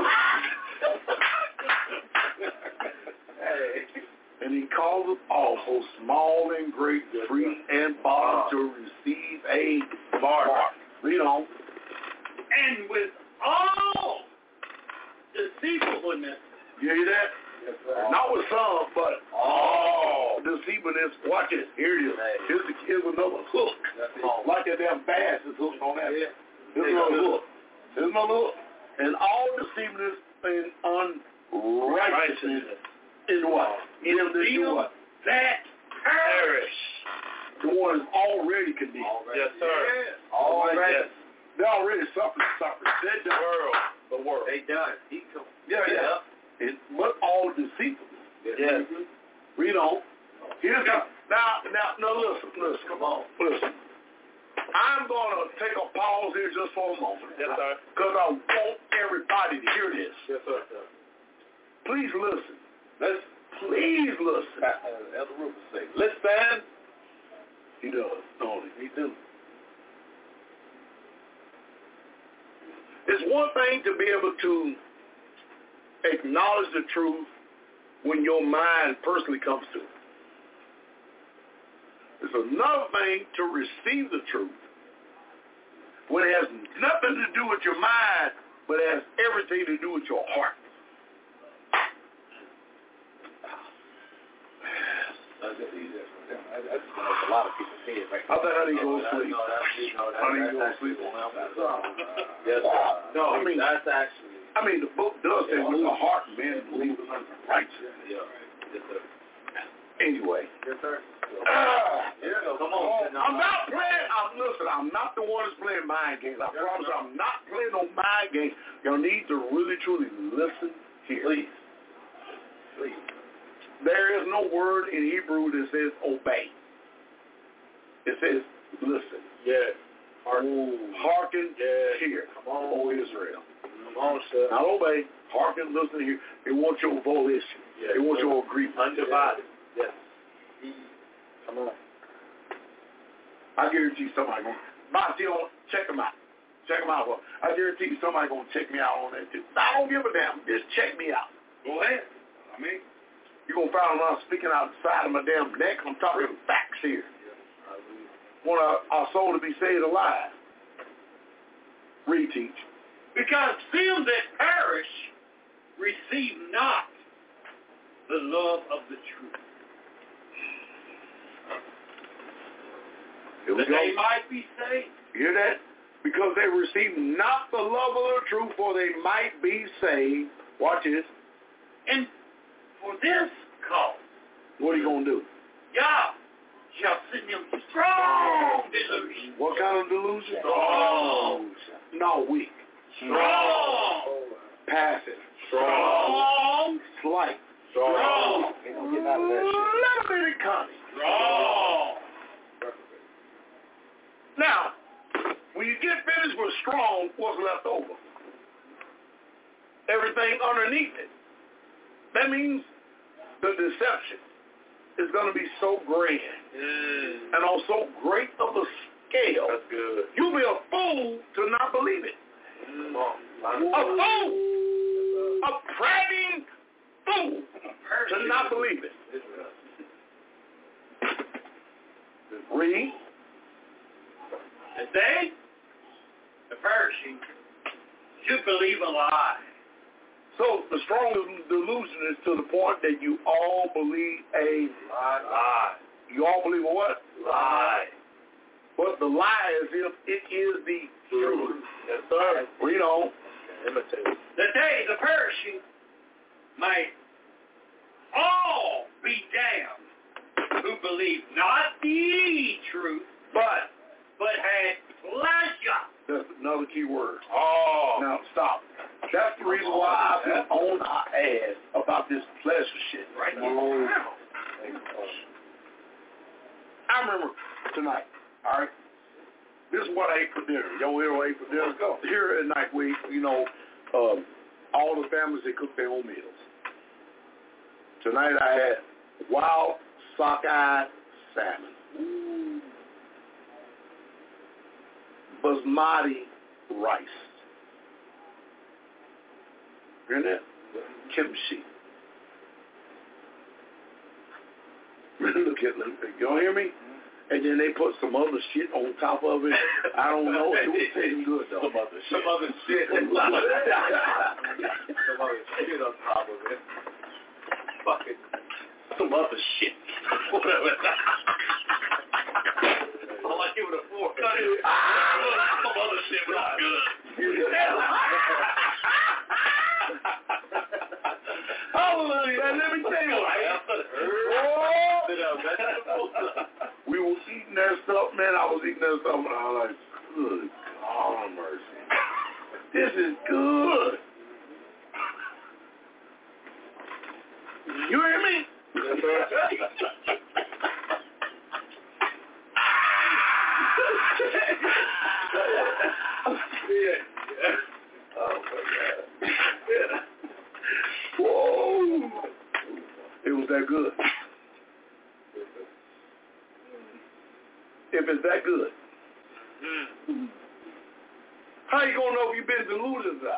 And he called them also small and great, free and bond to receive a mark. Read on. And with all deceitfulness. You hear that? Yes, sir. Not with some, but all deceitfulness. Watch it. Here it is. Here's another hook. Like that damn bass is hooked on that. Yeah. Here's another hook. Here's another hook. And all deceitfulness and unrighteousness in what? In them that do what? That perish. The one is already condemned. Yes, sir. Already. They already suffered. They're done. The world. They done. Yeah. But all deceitfulness. Yes. Read on. Here's now, listen. Come on. Listen. I'm going to take a pause here just for a moment. Yes, sir. Because I want everybody to hear this. Yes, sir. Please listen. Please listen. Elder Rufus say, listen. He does, don't he? He do. It's one thing to be able to acknowledge the truth when your mind personally comes to it. It's another thing to receive the truth when it has nothing to do with your mind, but it has everything to do with your heart. That's a lot of people's head right I thought I need to go to sleep. I need to go to sleep. Yes, sir. No, that's actually. I mean, the book does say with the heart men believe in righteousness. Yeah. Yes, sir. Anyway. Yes, sir. Come on. I'm not playing. Listen, I'm not the one that's playing mind games. I promise you, I'm not playing no mind games. Y'all need to really, truly listen here. Please. There is no word in Hebrew that says obey. It says listen. Yes. Hearken, hear. Come on, O Israel. Come on, sir. Not obey. Hearken, listen, hear. They want your volition. Yes. They want your agreement. Undivided. Yes. Come on. I guarantee somebody going to check them out. Check them out. I guarantee you somebody going to check me out on that too. I don't give a damn. Just check me out. Go ahead. I mean, you're going to find I'm speaking outside of my damn neck. I'm talking facts here. Want our soul to be saved alive. Read, teach. because them that perish receive not the love of the truth. Here we That go. they might be saved. You hear that? Because they receive not the love of the truth, for they might be saved. Watch this. And for this cause, What are you going to do? Yah shall send them strong delusion. What kind of delusion? Strong. No, weak. Strong. Passive. Strong. Slight. Strong. Ain't no getting out of that shit. Little bit of cunning. Strong. Now, when you get finished with strong, what's left over? Everything underneath it. That means the deception is going to be so grand and on so great of a scale. That's good. You'll be a fool to not believe it. Come on. A fool. A prating fool to not believe it. Read. And they, the perishing, should believe a lie. So the strongest delusion is to the point that you all believe a Lie. You all believe a what? Lie. But the lie is if it is the truth. Yes, sir. Read on. Imitate. That they, the perishing, may all be damned who believe not the truth, But had pleasure. that's another key word. Oh. Now stop. That's the reason why I've been on our ass about this pleasure shit right now. I remember tonight, all right? This is what I ate for dinner. Yo, here I ate for dinner. Here at night, we, all the families, they cook their own meals. Tonight I had wild sockeye salmon. Basmati rice. Hear that? Kimchi. Look at them. Y'all hear me? And then they put some other shit on top of it. I don't know. It was tasting good though. Some other shit. Some other shit on top of it. Fucking some other shit. Whatever. All I give it a fork. Some other shit was good. Hallelujah. And let me tell you. We were eating that stuff, man. I was eating that stuff, and I was like, good God mercy. This is good. You hear me? Oh, my God. Whoa. It was that good. If it's that good. How you gonna know if you've been deluded or not?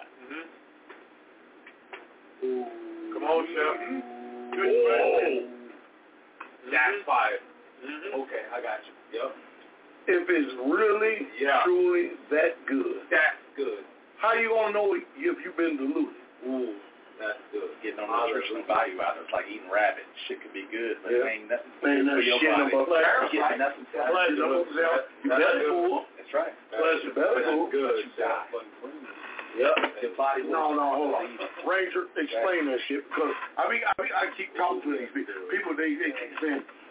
Come on, Chef. Good question. That's fire. Okay, I got you. Yep. If it's really, truly that good. That's good. How you gonna know if you've been deluded? Ooh, that's good. Getting no nutritional value out of it. It's like eating rabbit. Shit could be good, but Yeah. it ain't nothing Ain't for nothing your shit body. about that. You get nothing for Pleasure. You better fool. That's right. Pleasure, better fool. Good. You die. Yep. Your body No, hold on. Ranger, explain that shit because I keep talking to these people. People, they keep saying,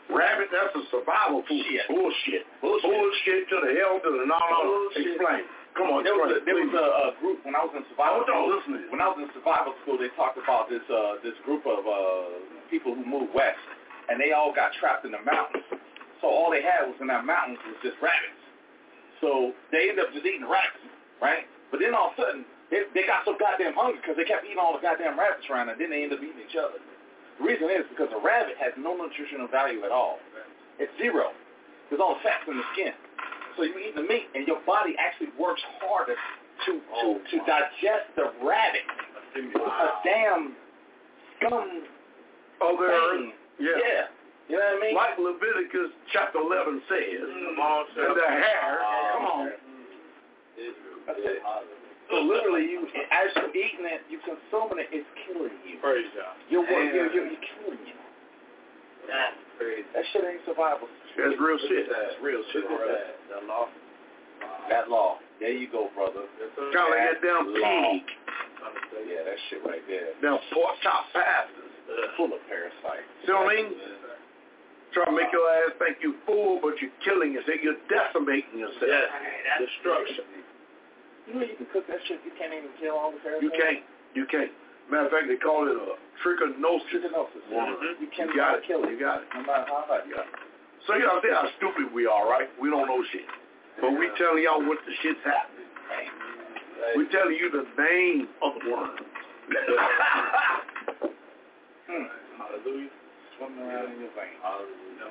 Rabbit, that's a survival food. Bullshit to the hell to the no. Explain. Come on, there was a group when I was in survival school. When I was in survival school, they talked about this group of people who moved west, and they all got trapped in the mountains. So all they had was in that mountains was just rabbits. So they ended up just eating rabbits, right? But then all of a sudden, they got so goddamn hungry because they kept eating all the goddamn rabbits around, and then they ended up eating each other. The reason is because a rabbit has no nutritional value at all. It's zero. There's all the fats in the skin. So you eat the meat, and your body actually works harder to digest the rabbit. A damn scum thing. Yeah. You know what I mean? Like Leviticus chapter 11 says, and the hair, come on. That's it. So literally, as you're eating it, you're consuming it, it's killing you. Praise God. You're killing you. That's crazy. That shit ain't survival. That's real shit. That's real shit. That law. That law. There you go, brother. Kind of like that damn pig. Yeah, that shit right there. Them pork chop pastors. Full of parasites. See what I mean? Try to make your ass think you full, but you're killing yourself. You're decimating yourself. Yes. Destruction. You know you can cook that shit. You can't even kill all the parasites. You can't. Matter of fact, they call it a trichinosis. Mm-hmm. You can't kill it. You got it. No matter how hard you got it. So y'all see how stupid we are, right? We don't know shit. But we telling y'all what the shit's happening. We telling you the name of the worm. Hallelujah. Swimming around in your veins. Hallelujah.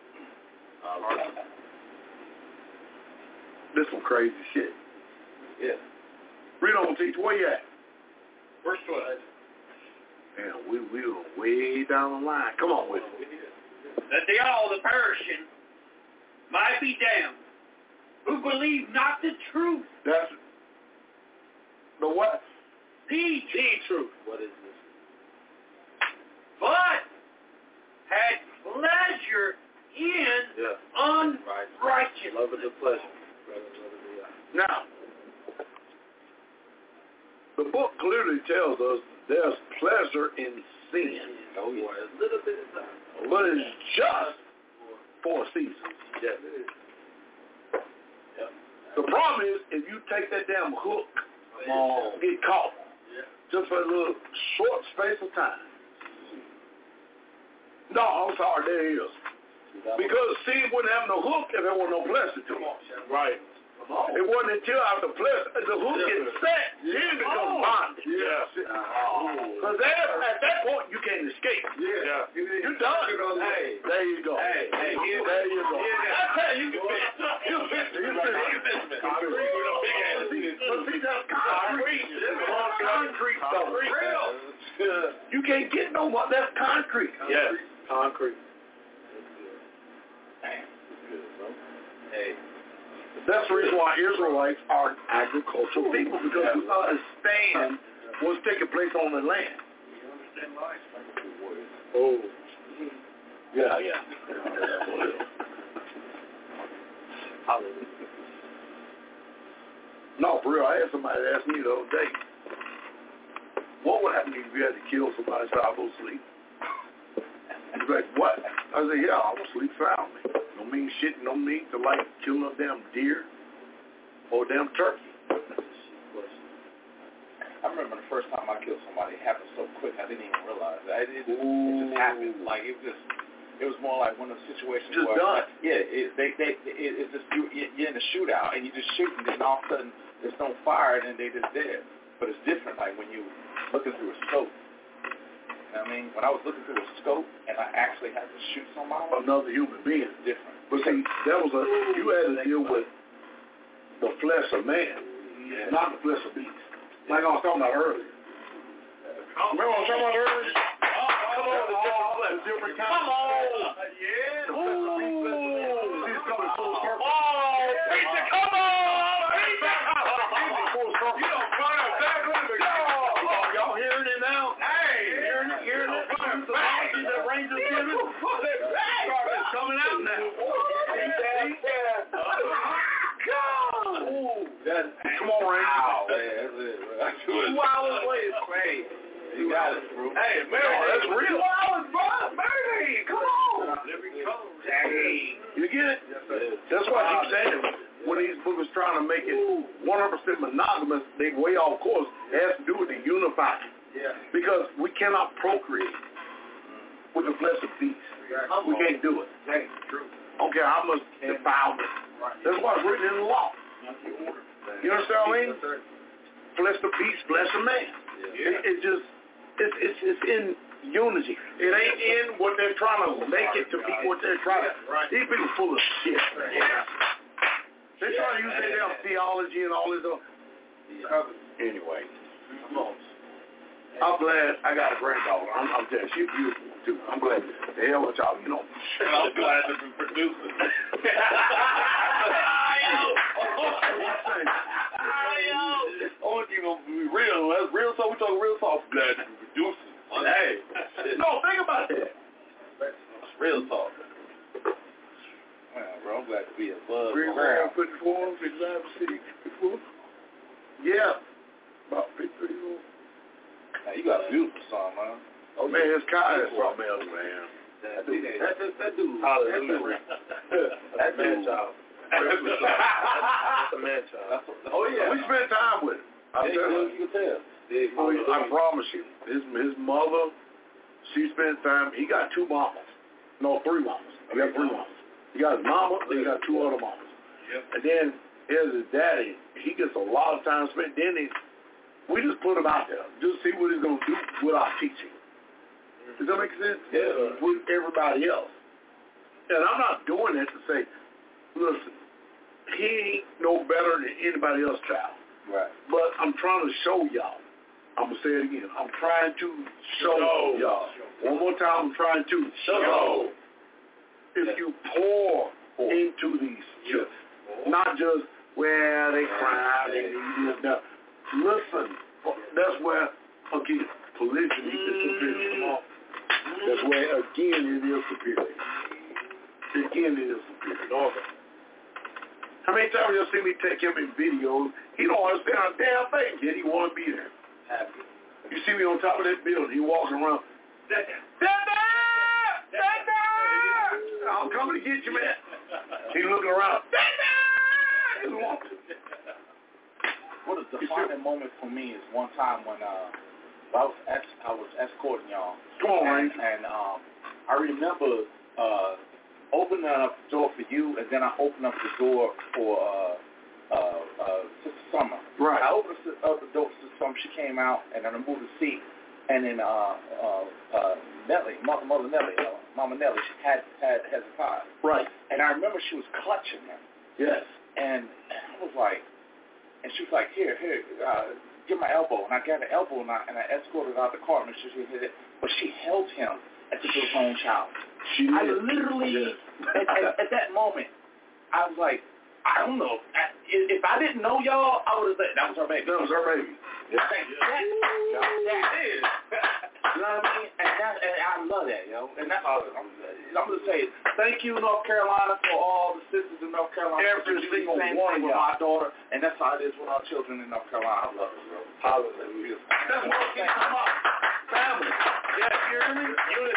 This some crazy shit. Yeah. Read on, teach. Where you at? Verse 12. Man, we were way down the line. Come on with it. That they all, the perishing, might be damned, who believe not the truth. That's the what? The Truth. What is this? But had pleasure in unrighteousness. Love of the pleasure. Now, the book clearly tells us there's pleasure in sin. Oh, yeah. A little bit of time. But it's just for a season. Yes, it is. Yep. The problem is, if you take that damn hook, get caught, just for a little short space of time. No, I'm sorry, there it is. Because sin wouldn't have no hook if there was no pleasure to it. Right. It wasn't until after the hook gets set, then it becomes bondage. Because at that point, you can't escape. You're done. Hey. There you go. Hey. There you go. That's how you can fit. You fit. But see, that's concrete. Concrete stuff. Real. You can't get no more. That's concrete. Yes. Concrete. Hey. That's the reason why Israelites are agricultural people, because we understand what's taking place on the land. Oh. Yeah. No, for real, I had somebody ask me the other day, what would happen if you had to kill somebody so I go to sleep? He's like, what? I said, yeah, I will sleep soundly. Don't mean shit, no need to like killing a damn deer or a damn turkey. I remember the first time I killed somebody, it happened so quick I didn't even realize that. It just happened. Like it was more like one of the situations just where done. It's just you're in a shootout and you just shoot and then all of a sudden there's no fire and then they just dead. But it's different like when you looking through a scope. You know what I mean? When I was looking through a scope and I actually had to shoot somebody, another human being. it's different. But see, you had to deal with the flesh of man, not the flesh of beast. Like I was talking about earlier. Remember what I was talking about earlier? Come on, the different kind of flesh. Yeah. Ooh. See, it's coming full circle. Come on! Full circle. You don't find out exactly. Y'all hearing it now? Hey! Hearing it? The mountains that Rangers giving? It's coming out now. Come on, Rangers. That's it, 2 hours later, crazy. You got it, bro. Hey, man, that's real. 2 hours, bro. Man, come on. There we go. why I keep saying it. When these bookers trying to make it 100% monogamous, they way off course. It has to do with the unifying. Yeah. Because we cannot procreate with the flesh of beasts. We can't do it. That's true. I don't care how much defilement. That's why it's written in the law. You understand what I mean? Flesh of beast, flesh of man. It's in unity. It ain't in what they're trying to make it to be what they're trying to. These people full of shit. They're trying to use their damn theology and all this stuff. Anyway. I'm glad I got a granddaughter. I'm telling you, she's beautiful too. I'm glad. The hell with y'all, you know. And I'm glad to be producing. I want you to be real. That's real talk. We talk real talk. Glad to be producing. Hey. No, think about that. That's real talk. Man, bro, I'm glad to be above ground. 54, 55, 54. Yeah. About 54. Hey, you got a beautiful song, man. Oh, man, it's kind of something else, man. That dude. Hallelujah. That man child. That's a man child. Oh, yeah. We spent time with him. You can tell. I promise you. His mother, she spent time. He got 2 mamas. No, 3 mamas. He got 3 mamas. He got his mama, then he got 2 other mamas. Yep. And then here's his daddy. He gets a lot of time spent. Then we just put him out there. Just see what he's going to do with our teaching. Does that make sense? Yeah. With everybody else. And I'm not doing that to say, listen, he ain't no better than anybody else, child. Right. But I'm trying to show y'all. I'm going to say it again. I'm trying to show y'all. One more time, I'm trying to show. If you pour into these children, not just where they cry, they need this. Listen, that's where, again, polygyny is superior. That's where, again, it is superior. Again, it is superior. How many times you'll see me take him in videos? He don't understand a damn thing, yet he want to be there. You see me on top of that building, he walking around. Dada! I'm coming to get you, man. He looking around. What a defining moment for me is one time when I was escorting y'all. Come on, man. And I remember opening up the door for you, and then I opened up the door for Sister Summer. Right. I opened up the door for Sister Summer. She came out, and then I moved the seat. And then Nellie, Mother Nellie, Mama Nellie, she had Hezekiah. Right. And I remember she was clutching him. Yes. And I was like, and she was like, here, give my elbow. And I got the elbow, and I escorted out the car. And but she held him as if it was her own child. I literally, at that moment, I was like, I don't know. If I didn't know y'all, I would have said, that was her baby. That was her baby. That is. You know what I mean? And I love that, yo. And that's all. I'm going to say, thank you, North Carolina, for all the sisters in North Carolina. Every single one of with my daughter. And that's how it is with our children in North Carolina. I love it, bro. Hallelujah. That's what keeps them up. Family. Yeah, you hear me?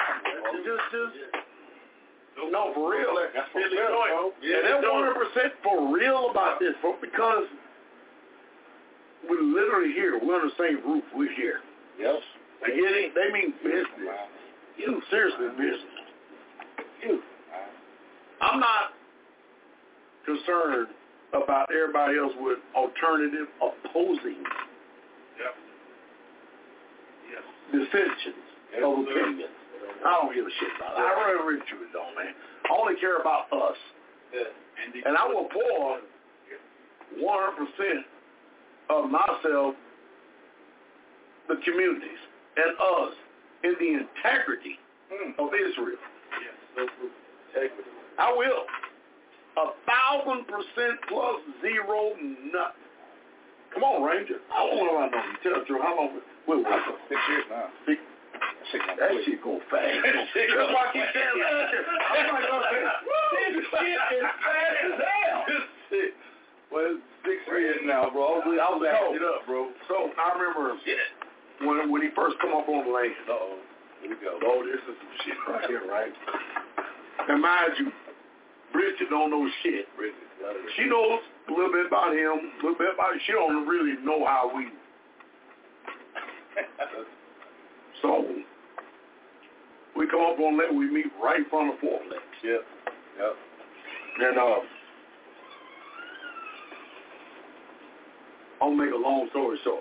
No, for real. That's for real, bro. And they're 100% for real about this, folks, because we're literally here. We're on the same roof. We're here. Yes. They mean business. You seriously business. I'm not concerned about everybody else with alternative, opposing dissensions of opinions. I don't give a shit about that. I really truly don't, man. I only care about us. And I will pour 100% of myself, the communities, and us in the integrity of Israel. I will. 1,000% plus zero nothing. Come on, Ranger. I don't know how long you tell the truth. How long? Wait, 6 years now. That shit go fast. That's why I keep saying that. I'm like, this shit is fast as hell. Well, it's 6 years now, bro. I was acting it up, bro. So I remember when he first come up on the land. Here we go. Oh, this is some shit right here, right? And mind you, Bridget don't know shit. She knows a little bit about him, a little bit about it. She don't really know how we. So we come up on that. We meet right in front of Fort Lex. Yep. And I'll make a long story short.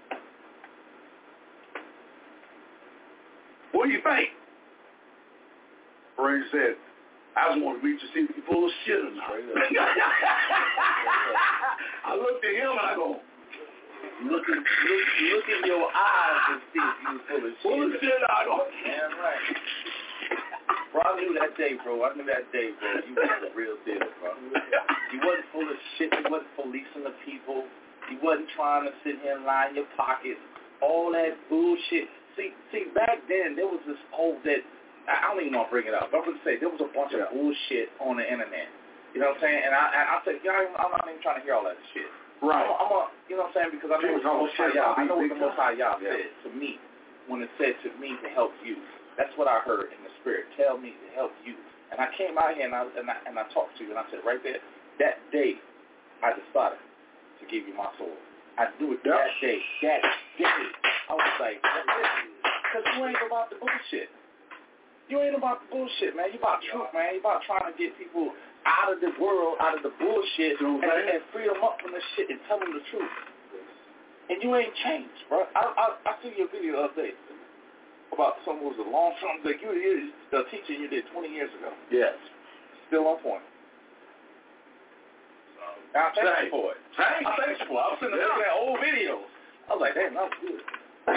What do you think? Ray said, I just want to meet you, see if you're full of shit or not. I looked at him and I go, Look in your eyes and see if you full of shit. Full of shit, I go. Damn right. Bro, I knew that day, bro. You was the real deal, bro. You wasn't full of shit. You wasn't policing the people. You wasn't trying to sit here and line your pockets. All that bullshit. See, back then, there was this whole that, I don't even want to bring it up. I'm going to say, there was a bunch of bullshit on the internet. You know what I'm saying? And I said, I'm not even trying to hear all that shit. Right. You know what I'm saying? Because I know what the Most High Yah, said to me when it said to me to help you. That's what I heard in the spirit. Tell me to help you. And I came out here and I talked to you and I said right there, that day I decided to give you my soul. I do it that day. That day. I was like, because you ain't about the bullshit. You ain't about the bullshit, man. You about truth, man. You about trying to get people out of the world, out of the bullshit, and free them up from the shit and tell them the truth. And you ain't changed, bro. I see your video the other day about something was a long time like you did the teaching you did 20 years ago. Yes. Still on point. I thank you for it. I thank you for it. I was sitting there looking at old videos. I was like, damn, that was good. 20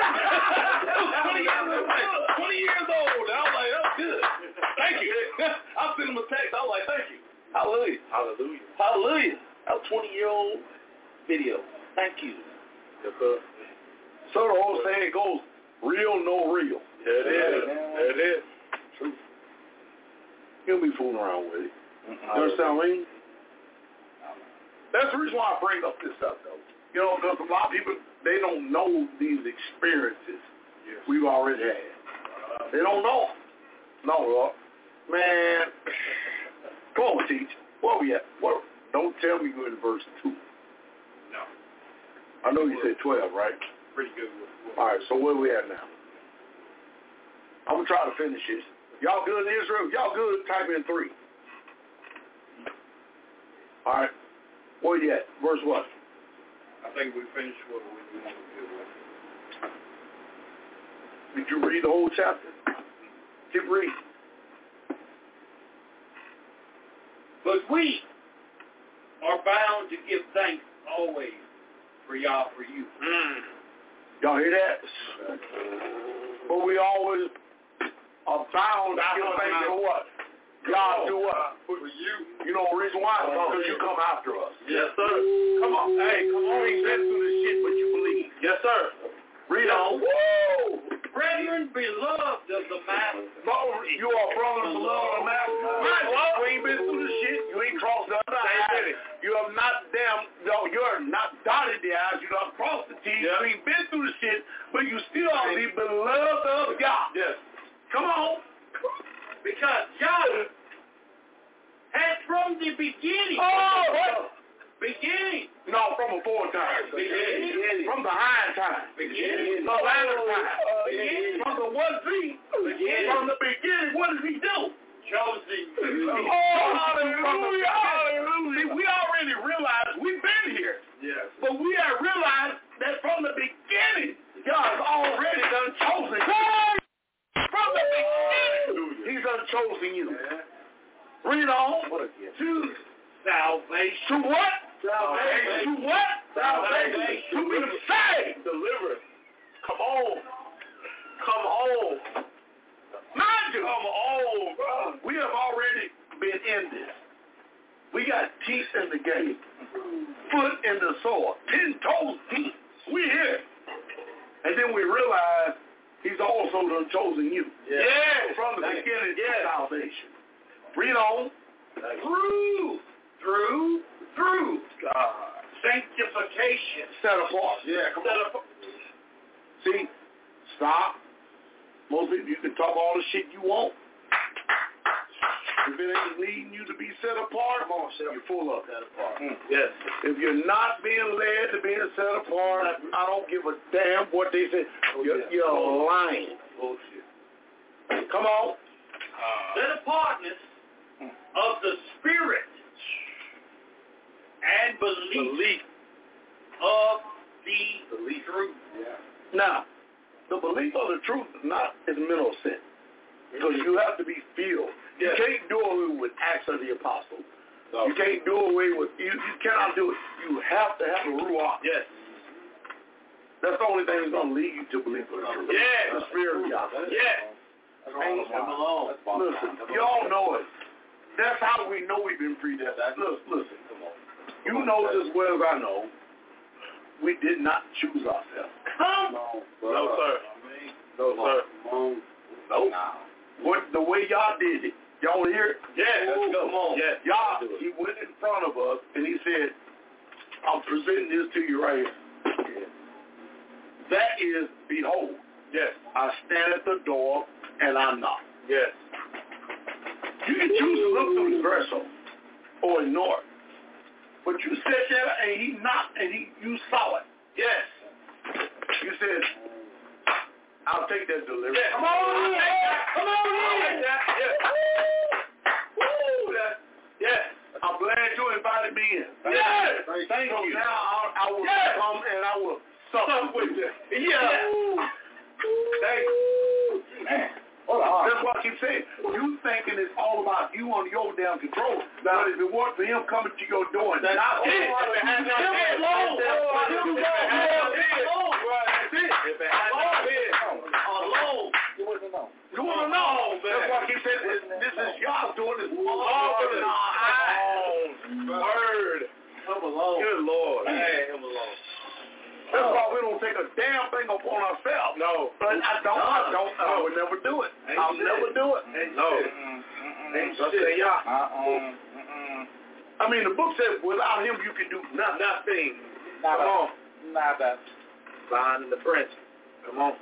years old. I was like, that's good. Thank you. I sent him a text. I was like, thank you. Hallelujah. Hallelujah. Hallelujah. That was 20-year-old video. Thank you. Yes, sir. So the whole saying goes, real, no real. There it is. True. He'll be fooling around with it. You understand what I mean? That's the reason why I bring up this stuff, though. You know, because a lot of people, they don't know these experiences we've already had. They don't know. No, man. Come on, teach. Where we at? Don't tell me you're in verse 2. No. I know you said 12, right? Pretty good. All right, so where we at now? I'm going to try to finish this. Y'all good in Israel? Y'all good? Type in 3. All right. Where you at? Verse what? I think we finished what we want to do with. Did you read the whole chapter? Keep reading. But we are bound to give thanks always for you. Y'all hear that? But we always are bound to give thanks for what? God do what? For you. You know the reason why? Because you come after us. Yes, sir. Come on. Hey, come on. You ain't been through this shit, but you believe. Yes, sir. Read on. Woo! Brethren, beloved of the Master. You are brothers beloved of the Master. You ain't been through this shit. You ain't crossed the other eye. You have not you're not dotted the I's. You don't cross the T's. You ain't been through the shit, but you still are the beloved of God. Yes. Come on. Because God has from the beginning. Beginning. No, from before time. Beginning. From the high time. Beginning. The latter time. Beginning. From the one thing. From the beginning, what does he do? Chosen. Hallelujah. See, we already realized we've been here. Yes. But we have realized that from the beginning, God's already done chosen you. From the beginning, he's done chosen you. Read on. To salvation. To what? Salvation. To what? Salvation. To be saved. Delivered. Come on. Come on. Mind you. Come on, bro. We have already been in this. We got teeth in the game. Foot in the soil. 10 toes deep. We're here. And then we realize he's also done chosen you. Yes. From the beginning to salvation. Read on. Through. God. Sanctification. Set apart. Yeah, come on. See, stop. Most people, you can talk all the shit you want. If it ain't leading you to be set apart, you're full of it. Yes. If you're not being led to being set apart, I don't give a damn what they say. You're lying. Bullshit. Come on. Set apartness of the spirit and belief of the truth. Yeah. Now, the belief of the truth is mental sin. Because you have to be filled. You can't do away with Acts of the Apostles. No. You can't do away with, you cannot do it. You have to have a ruach. Yes. That's the only thing that's going to lead you to believe in the truth. Yes. The spirit of Yahweh. Yes. Listen, y'all know it. That's how we know we've been predestined. Listen. You know as well as I know, we did not choose ourselves. No, sir. No, sir. Nope. The way y'all did it, y'all want to hear it? Yes. Let's go. Come on. Yes. Y'all, he went in front of us and he said, I'm presenting this to you right here. That is, behold. Yes. I stand at the door and I knock. Yes. You can choose to look through the threshold or ignore it. But you sat there and he knocked and you saw it. Yes. You said, I'll take that delivery. Yes. Come on. Come on. Yes. Woo. Yes. I'm glad you invited me in. Yes. Thank you. Now I will come and I will suffer with you. Yeah. Thank you. Man. That's what I keep saying. You thinking it's all about you on your damn control. But if it weren't for him coming to your door and knocking, If it had not been, You wouldn't know. you want to know. That's why I keep saying this is y'all doing this. Word. Him alone. Good Lord. Hey, him alone. That's why we don't take a damn thing upon ourselves. No. But I would never do it. I'll never do it. No. I mean, the book says without him you can do nothing. Nothing. Come on. Nada. Blind in the French. Come on.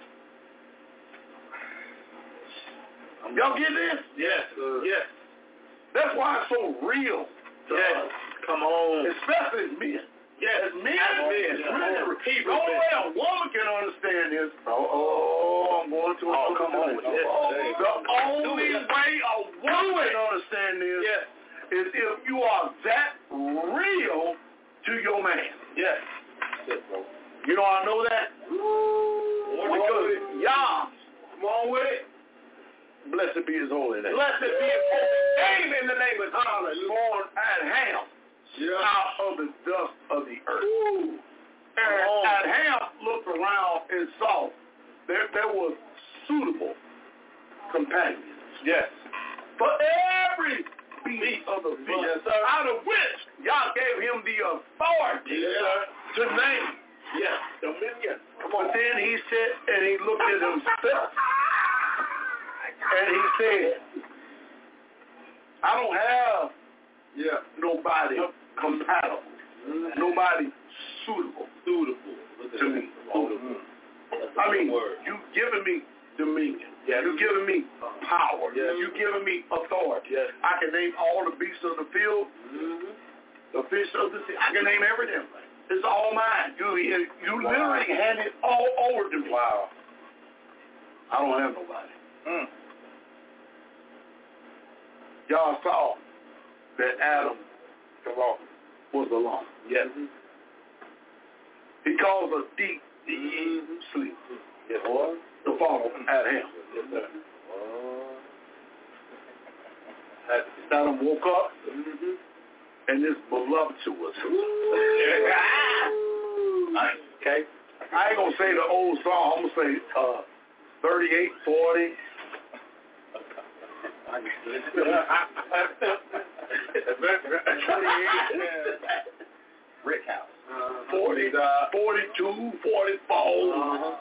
Y'all get this? Yes. Yes. That's why it's so real to us. Come on. Especially as men. Yes. As men, it's really the only way a woman can understand this. I'm going to come on. The only way a woman can understand this is if you are that real to your man. Yes. You know how I know that? Because Yah, come on with it. Blessed be his holy name. Blessed be his holy name in the name of Jesus. Born at Ham. Out of the dust of the earth. And Ham looked around and saw there was suitable companions. Yes. For every beast of the field, out of which y'all gave him the authority to name. Yes. Dominion. But then he said, and he looked at himself, and he said, I don't have nobody compatible, nobody suitable to me. I mean, you've given me dominion. You've given me power. You've given me authority. I can name all the beasts of the field, the fish of the sea. I can name everything. It's all mine. You literally hand it all over to me. Wow. I don't have nobody. Y'all saw that Adam was alone. Yes. He caused a deep sleep. Yes, boy. The fall at him. Yes, sir. Adam woke up and this voluptuous. Okay? I ain't going to say the old song. I'm going to say 38, 40. Rick House. 40, 42, 44.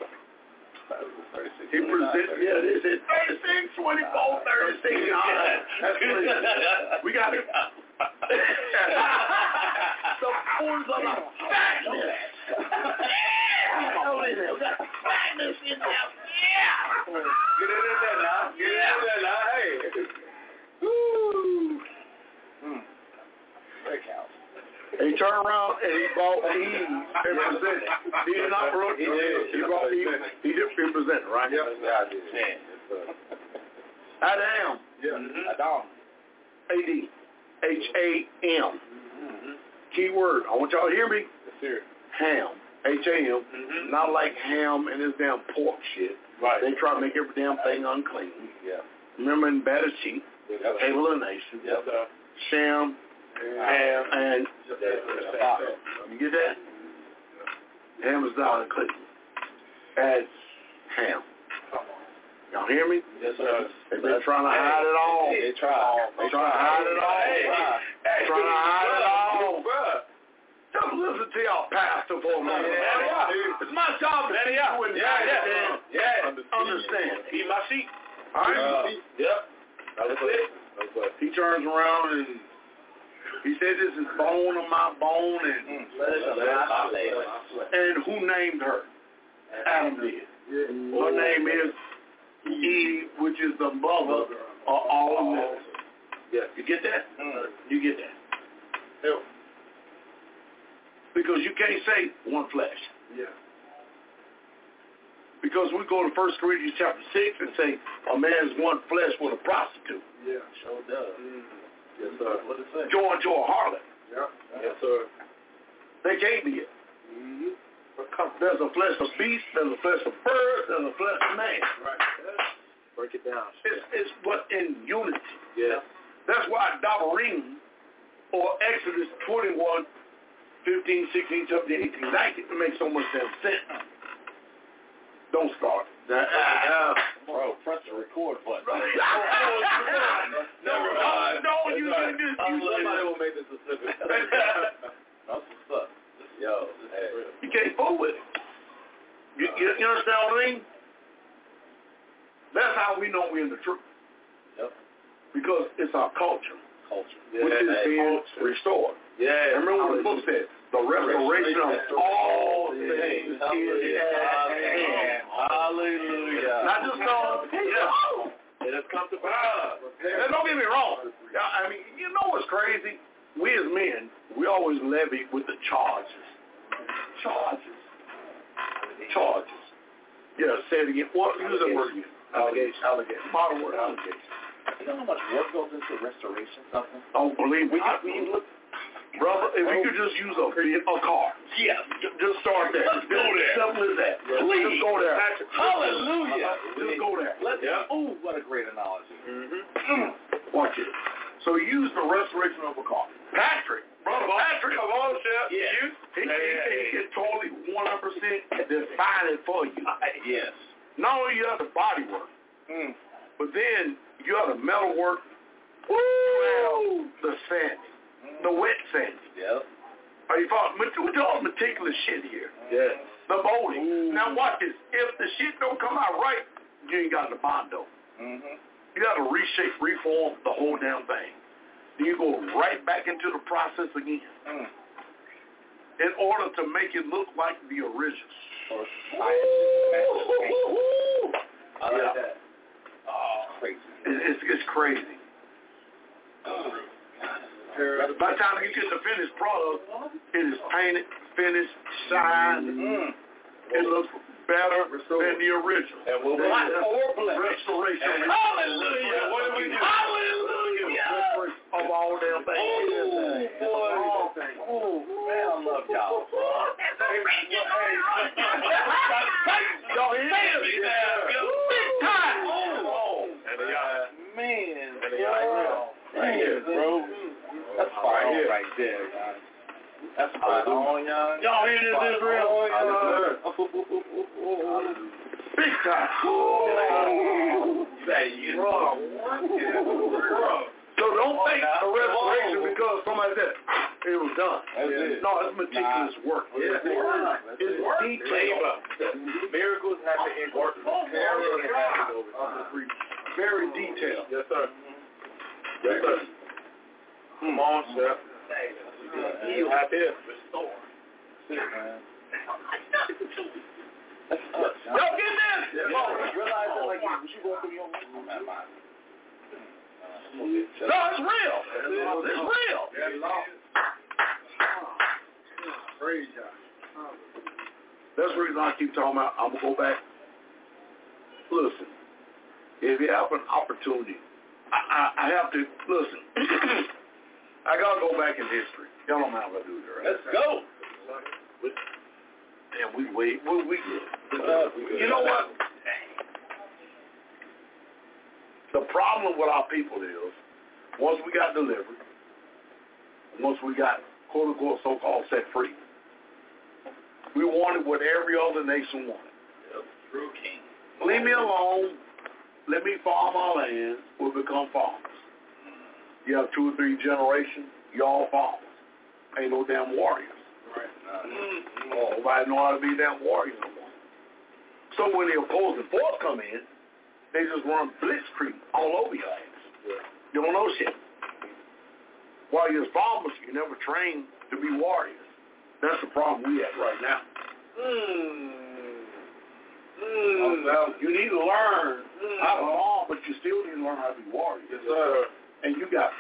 He presented, they said 36, 24, 36. That's crazy. We got it. The fools of the fatness. We got fatness in there. Get in there now. Get in there now. Hey. turned around and he bought Eve and presented. He did not brought He bought Eve. He did represent, right? Yep. Yeah, I did. Adam. Yeah. Adam. A-D-H-A-M. Key word. I want y'all to hear me. Yes, sir. Ham. H-A-M. Not like ham and this damn pork shit. Right. They try to make every damn thing unclean. Yeah. Remember in Bereshit, Table of Nations, Shem, Ham, and you get that? Ham is not unclean. That's ham. Y'all hear me? Yes, sir. They've been trying to hide it all. They try. They're trying to hide it all. Trying to hide it all. Just listen to y'all pastor for a moment. It's my job to teach you and understand. Eat my seat. All right? Yep. That's it. He turns around and he said, this is bone of my bone. And who named her? Adam did. Her name is Eve, which is the mother of all of them. Yeah. You get that? You get that? Because you can't say one flesh. Yeah. Because we go to 1 Corinthians chapter 6 and say a man's one flesh with a prostitute. Yeah, sure does. Yes, sir. What does it say? Joined to a harlot. Yeah. Yes, sir. They can't be it. There's a flesh of beast, there's a flesh of bird, there's a flesh of man. Right. Break it down. It's but in unity. Yeah. That's why Dabarim or Exodus 21, 15, 16, 17, 18, 19 makes so much damn sense. Don't start. Bro, press the record button. No, you can just somebody will make this specific. That's what's up. Yo, you can't fool with it. You understand what I mean? That's how we know we're in the truth. Yep. Because it's our culture. Yeah, which is being restored. Yeah. Remember what the book said? The restoration of all things is at hand. Hallelujah. Not just songs. It has come to pass. Now, don't get me wrong. I mean, you know what's crazy? We as men, we always levy with the charges. Charges. Yeah, say it again. What? Use that word again. Allegation. Modern word, allegation. You know how much work goes into restoration something? Oh, believe me. Brother, if you could just use a car. Yes. Just start there. Let's go there. Simple as that. Please. Just go there. Hallelujah. Just go there. Ooh, what a great analogy. Watch it. So use the restoration of a car. Patrick. Brother Patrick. Come on, Chef. Yeah. He can totally 100% define it for you. Yes. Not only you have the body work, but then you have the metal work, you have the sand, the wet sand. Yep. Are you following? We're doing meticulous shit here. Yes. The molding. Now watch this. If the shit don't come out right, you ain't got the bondo. You got to reshape, reform the whole damn thing. Then you go right back into the process again in order to make it look like the original. I like that. Oh, crazy. It's crazy. By the time you get the finished product, it is painted, finished, shined. It looks better than the original. And we'll restoration. Hallelujah. What do we do? Hallelujah. Of all damn things. Oh, boy. Oh, man, I love y'all. Y'all hear me? Big time. Man. Right here, bro. That's fire right there, guys. That's fire on, y'all. Y'all hear this, Israel? Big time. So don't think a restoration because somebody said it was done. No, it's meticulous work. It's detailed. Miracles happen in work. Very detailed. Yes, sir. Yes, sir. Come on, sir. You have to restore. Yo, get this! Realize that, like, you go through your mind. No, it's real. It's real. Praise God. That's the reason I keep talking about. I'm going to go back. Listen, if you have an opportunity, I have to, listen, I got to go back in history. Y'all don't mind if I do it, right? Let's go. And we wait. We good. You know what? The problem with our people is, once we got delivered, once we got, quote-unquote, so-called set free, we wanted what every other nation wanted. Yep. True king. Leave me alone. Let me farm our land. We'll become farmers. You have 2 or 3 generations, y'all farmers. Ain't no damn warriors. Right. Nobody know how to be damn warriors no more. So when the opposing force come in, they just run blitzkrieg all over your ass. Yeah. You don't know shit. While you're farmers, you never train to be warriors. That's the problem we have right now. You need to learn how to farm, but you still need to learn how to be warriors. Yes, sir. And you got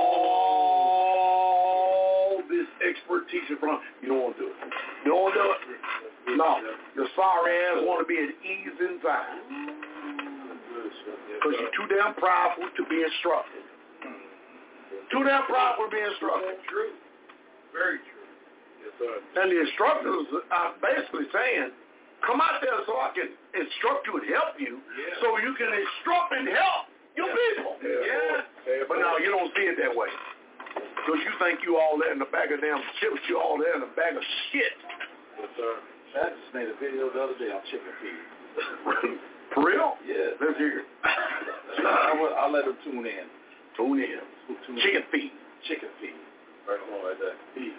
all this expertise in front. You don't want to do it. You don't want to do it? No. Your sorry ass want to be at ease inside. Because you're too damn prideful to be instructed. Too damn prideful to be instructed. True. Very true. Yes, sir. And the instructors are basically saying, come out there so I can instruct you and help you, so you can instruct and help your people. But now you don't see it that way. Because you think you all there in the bag of damn chips, you all there in the bag of shit. Yes, sir. I just made a video the other day on chicken feed. For real? Yeah. Let's hear it. I'll let them tune in. Tune in. Chicken feed. Chicken feed. Right on like that. Feed.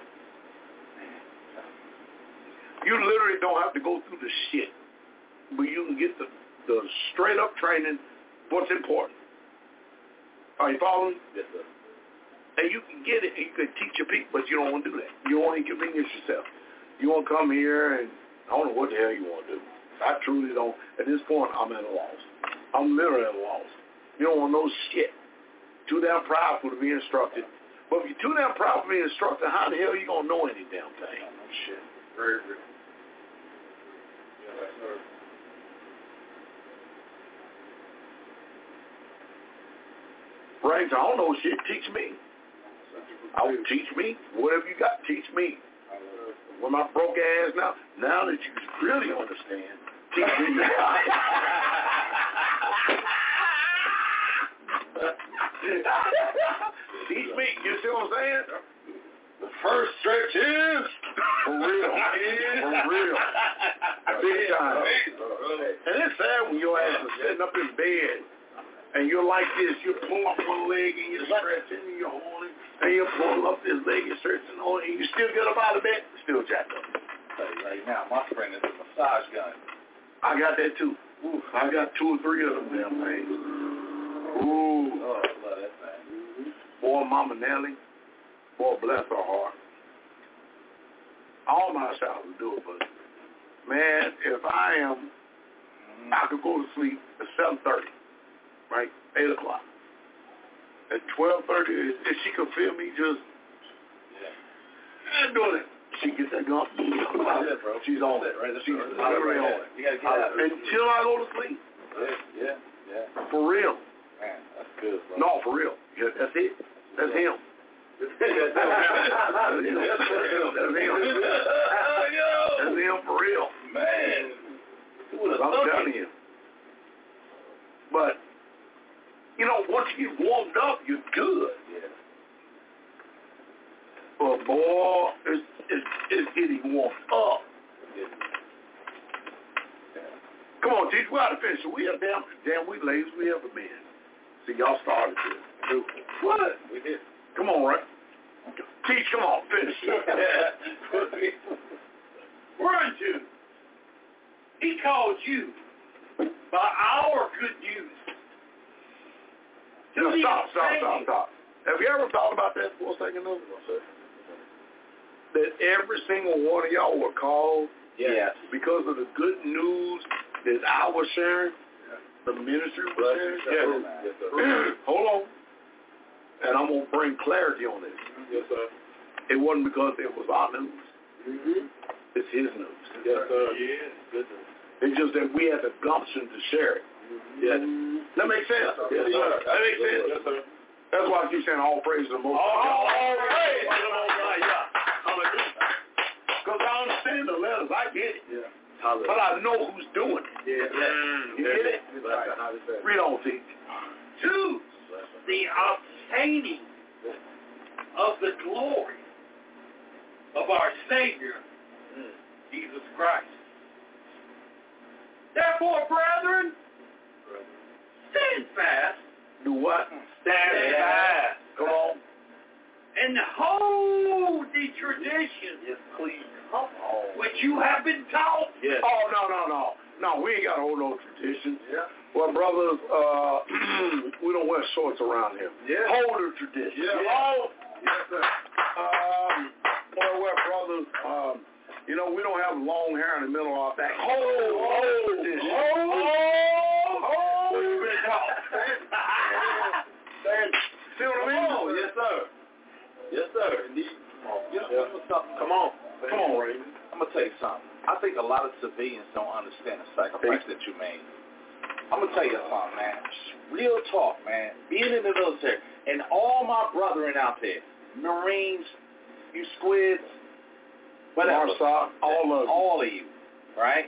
You literally don't have to go through the shit, but you can get the straight up training. What's important? Are you following? Yes, sir. And you can get it, and you can teach your people, but you don't want to do that. You don't want to inconvenience yourself. You want to come here, and I don't know what the hell you want to do. I truly don't. At this point, I'm at a loss. I'm literally at a loss. You don't want no shit. Too damn prideful to be instructed. But if you're too damn prideful to be instructed, how the hell are you going to know any damn thing? No shit. Very real. Yes, sir. Brains, I don't know shit. Teach me. Teach me. Whatever you got, teach me. With my broke ass now that you really understand, teach me. Teach me. You see what I'm saying? The first stretch is for real. For real. Big time. And it's sad when your ass is sitting up in bed and you're like this. You pull up one leg and you're stretching and you're holding, and you pull up this leg and stretching on, and you still get up out of bed, still jacked up. Right now, my friend is a massage gun. I got that too. Ooh, I got 2 or 3 of them damn things. Ooh. Oh, I love that thing. Boy, Mama Nellie. Boy, bless her heart. All my child will do it, but man, if I could go to sleep at 7:30, right? 8 o'clock. At 12:30, if she could feel me just doing it. She gets that gun. Yeah, bro. She's on it, right? She's literally on it. You gotta get out. Until I go to sleep. Yeah. For real. Man, that's good, bro. No, for real. Yeah, that's it. That's him. That's him. That's him for real. Man. I'm telling you. But, you know, once you get warmed up, you're good. Yeah. But, boy, it's getting warmed up. Yeah. Come on, Teach, we ought to finish. We are damn we lazy we ever been. See, y'all started this. What? We did. Come on, right? Teach, come on, finish. Weren't you? He called you by our good news. Now, stop. Have you ever thought about that for a second? That every single one of y'all were called because of the good news that I was sharing, the ministry was sharing? Yes, Hold on. And I'm going to bring clarity on this. Yes, sir. It wasn't because it was our news. Mm-hmm. It's his news. Yes, sir. Yeah. It's just that we had the gumption to share it. Yes. That makes sense. Yes, sir. That makes sense. Yes, sir. That's why I keep saying all praise to the Most High. All praise to the Most High, yeah. Hallelujah. Because I understand the letters. I get it. Yeah. But I know who's doing it. Yeah. You get it? Right. Read on, teach. To the obtaining of the glory of our Savior, Jesus Christ. Therefore, brethren, stand fast. Do what? Stand fast. Come on. And hold the tradition Yes, please. Come on. which you have been taught. Yes. Oh, no. No, we ain't got to hold no traditions. Yeah. Well, brothers, we don't wear shorts around here. Yeah. Hold the tradition. Yeah. Oh, Yes, sir. well, brothers, we don't have long hair in the middle of our back. Hold tradition. Hold. We've been taught. See what I mean? Oh, yes, sir. Yes, sir. Indeed. Come on. Come on, Raymond. I'm going to tell you something. I think a lot of civilians don't understand the sacrifice that you made. I'm going to tell you something, man. Real talk, man. Being in the military, and all my brethren out there, Marines, you squids, whatever. Marsaw, all of you, right?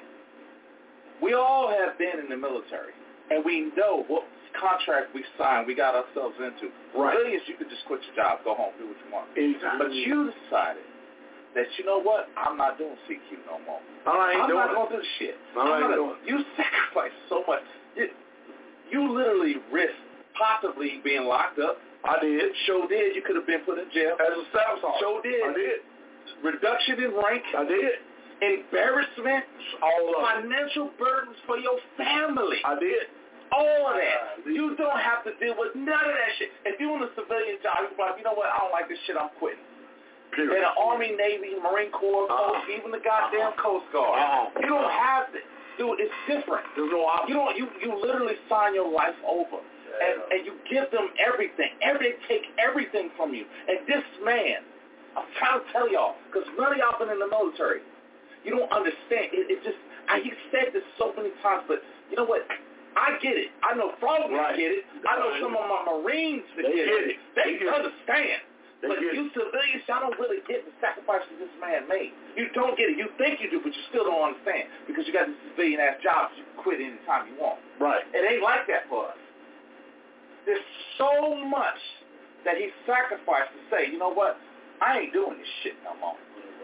We all have been in the military, and we know what contract we signed, we got ourselves into. Right. Civilians, you could just quit your job, go home, do what you want. Anytime. But you decided that, you know what, I'm not doing CQ no more. I'm not going to do the shit. You sacrificed so much. You literally risked possibly being locked up. I did. Sure did. You could have been put in jail. As a staff sergeant. Sure did. I did. Reduction in rank. I did. Embarrassment. All of it. Financial burdens for your family. I did. All of that. You don't have to deal with none of that shit. If you're in a civilian job, you're like, you know what, I don't like this shit, I'm quitting. Period. In the Army, Navy, Marine Corps, Coast, even the goddamn Coast Guard. You don't have to. Dude, it's different. There's no option. You literally sign your life over. And you give them everything. They take everything from you. And this man, I'm trying to tell y'all, because none of y'all been in the military. You don't understand. He said this so many times, but you know what? I get it. I know Frog get it. I know some of my Marines get it. They understand. But you civilians, y'all don't really get the sacrifices this man made. You don't get it. You think you do, but you still don't understand because you got these civilian-ass jobs. You can quit anytime you want. Right. It ain't like that for us. There's so much that he sacrificed to say, you know what? I ain't doing this shit no more.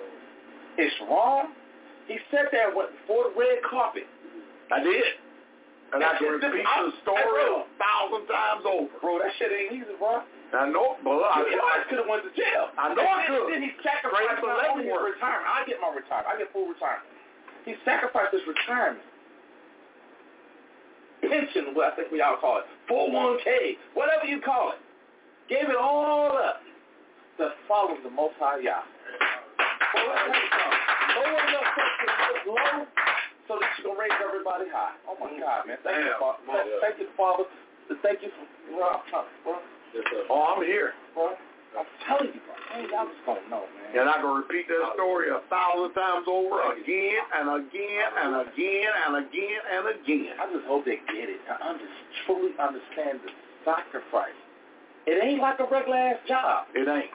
It's wrong. He said that before the red carpet. I did. And I can repeat the story 1,000 times over. Bro, that shit ain't easy, bro. I know, but I could have went to jail. I know I could. Then he sacrificed not only his retirement. I get my retirement. I get full retirement. He sacrificed his retirement. Pension, what I think we all call it. 401k, whatever you call it. Gave it all up to follow the Most High Yah. So let's tell you something. Lower your fucking low so that you can raise everybody high. Oh my God, man. Thank you, Father. Thank you, Father. Thank you for bro. Oh, I'm here. Bro, I'm telling you, bro. Y'all just don't know, man. And I can repeat that story 1,000 times over again and again and again and again and again. I just hope they get it. I truly understand the sacrifice. It ain't like a regular-ass job. It ain't.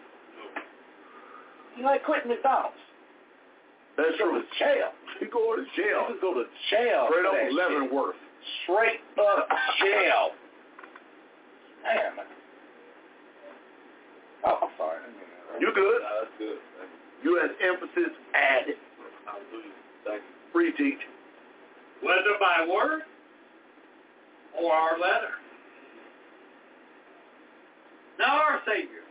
You like quitting McDonald's. That's true. Go to jail. You go to jail. You can go to jail. Straight up Leavenworth. Straight up jail. Man. Oh, I'm sorry. You good? That's good. You had emphasis added. Thank you. Free teach. Whether by word or our letter. Now our Savior,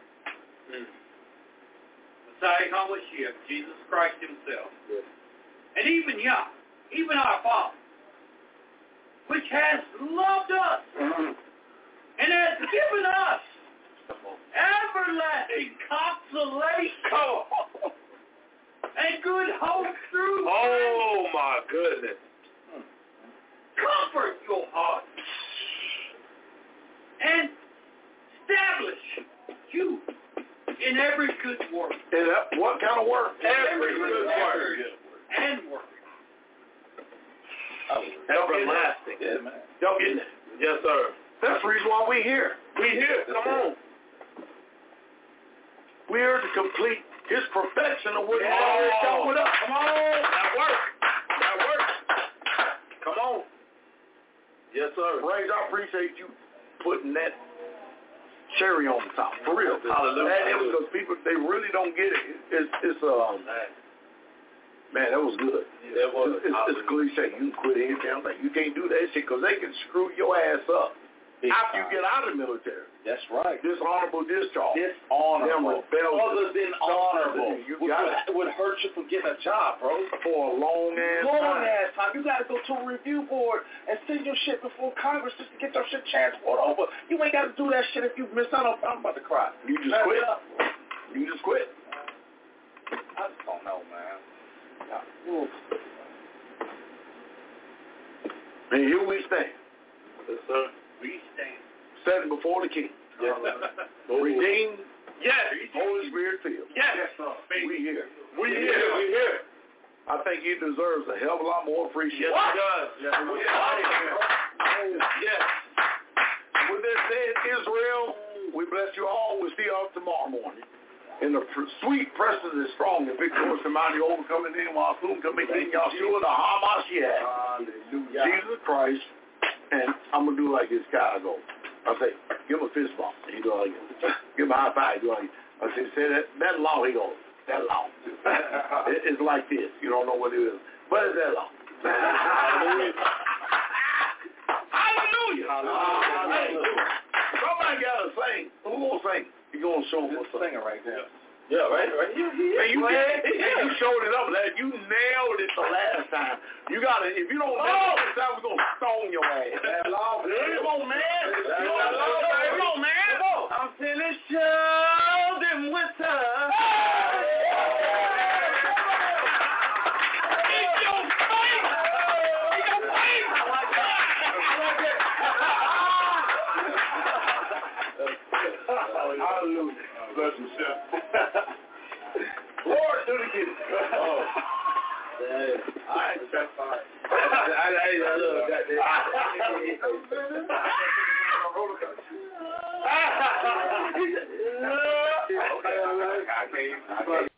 Messiah HaMashiach, Jesus Christ himself, and even Yah, even our Father, which has loved us and has given us everlasting consolation and good hope through Oh, my goodness. comfort your heart and establish you in in every good work. And what kind of work? Every good work. And work. Everlasting. Yeah, man. Y'all getting it? Yes, sir. That's the reason why we're here. We here. Come on. We're here to complete his perfection of what he's already done with us. Come on. That works. That works. Come on. Yes, sir. Braves, I appreciate you putting that cherry on the top. For real. Hallelujah. And it was because people, they really don't get it. Man, that was good. It was. It's cliche. You can quit anything. Like, you can't do that shit because they can screw your ass up after you get out of the military. That's right. Dishonorable discharge. Dishonorable. Other than honorable. Would hurt you from getting a job, bro. For a long ass time. You got to go to a review board and send your shit before Congress just to get your shit transported over. You ain't got to do that shit if you miss out on. I'm about to cry. You just quit. You just quit. I just don't know, man. And here we stand. Yes, sir. We stand. Standing before the King. Yes, Redeemed. Yes. Holy Spirit filled. Yes. We here. We here. We here. I think he deserves a hell of a lot more appreciation. Yes, he does. Yes. Yes. With that said, Israel, we bless you all. We'll see y'all tomorrow morning. In the sweet presence is strong and victorious and mighty overcoming in while soon coming in Yahshua the HaMashiach. Hallelujah. Jesus Christ. And I'm going to do like this guy. I go. I say, give him a fist bump. He go like this. Give him a high five. He go like this. I say that law. He goes, that law. It's like this. You don't know what it is. What is that law? Hallelujah. Hallelujah. Hallelujah. Somebody got to sing. Who going to sing? You going to show him what's singer right there. Yeah, right. You showed it up. You nailed it the last time. You got to, if you don't nail it this time, we're going to stone your ass. Come on, man. Come on, man. I'm finished shouting with her. Hallelujah. Bless you, chef. Lord, do it again. Oh. All right, that's fine. I can't.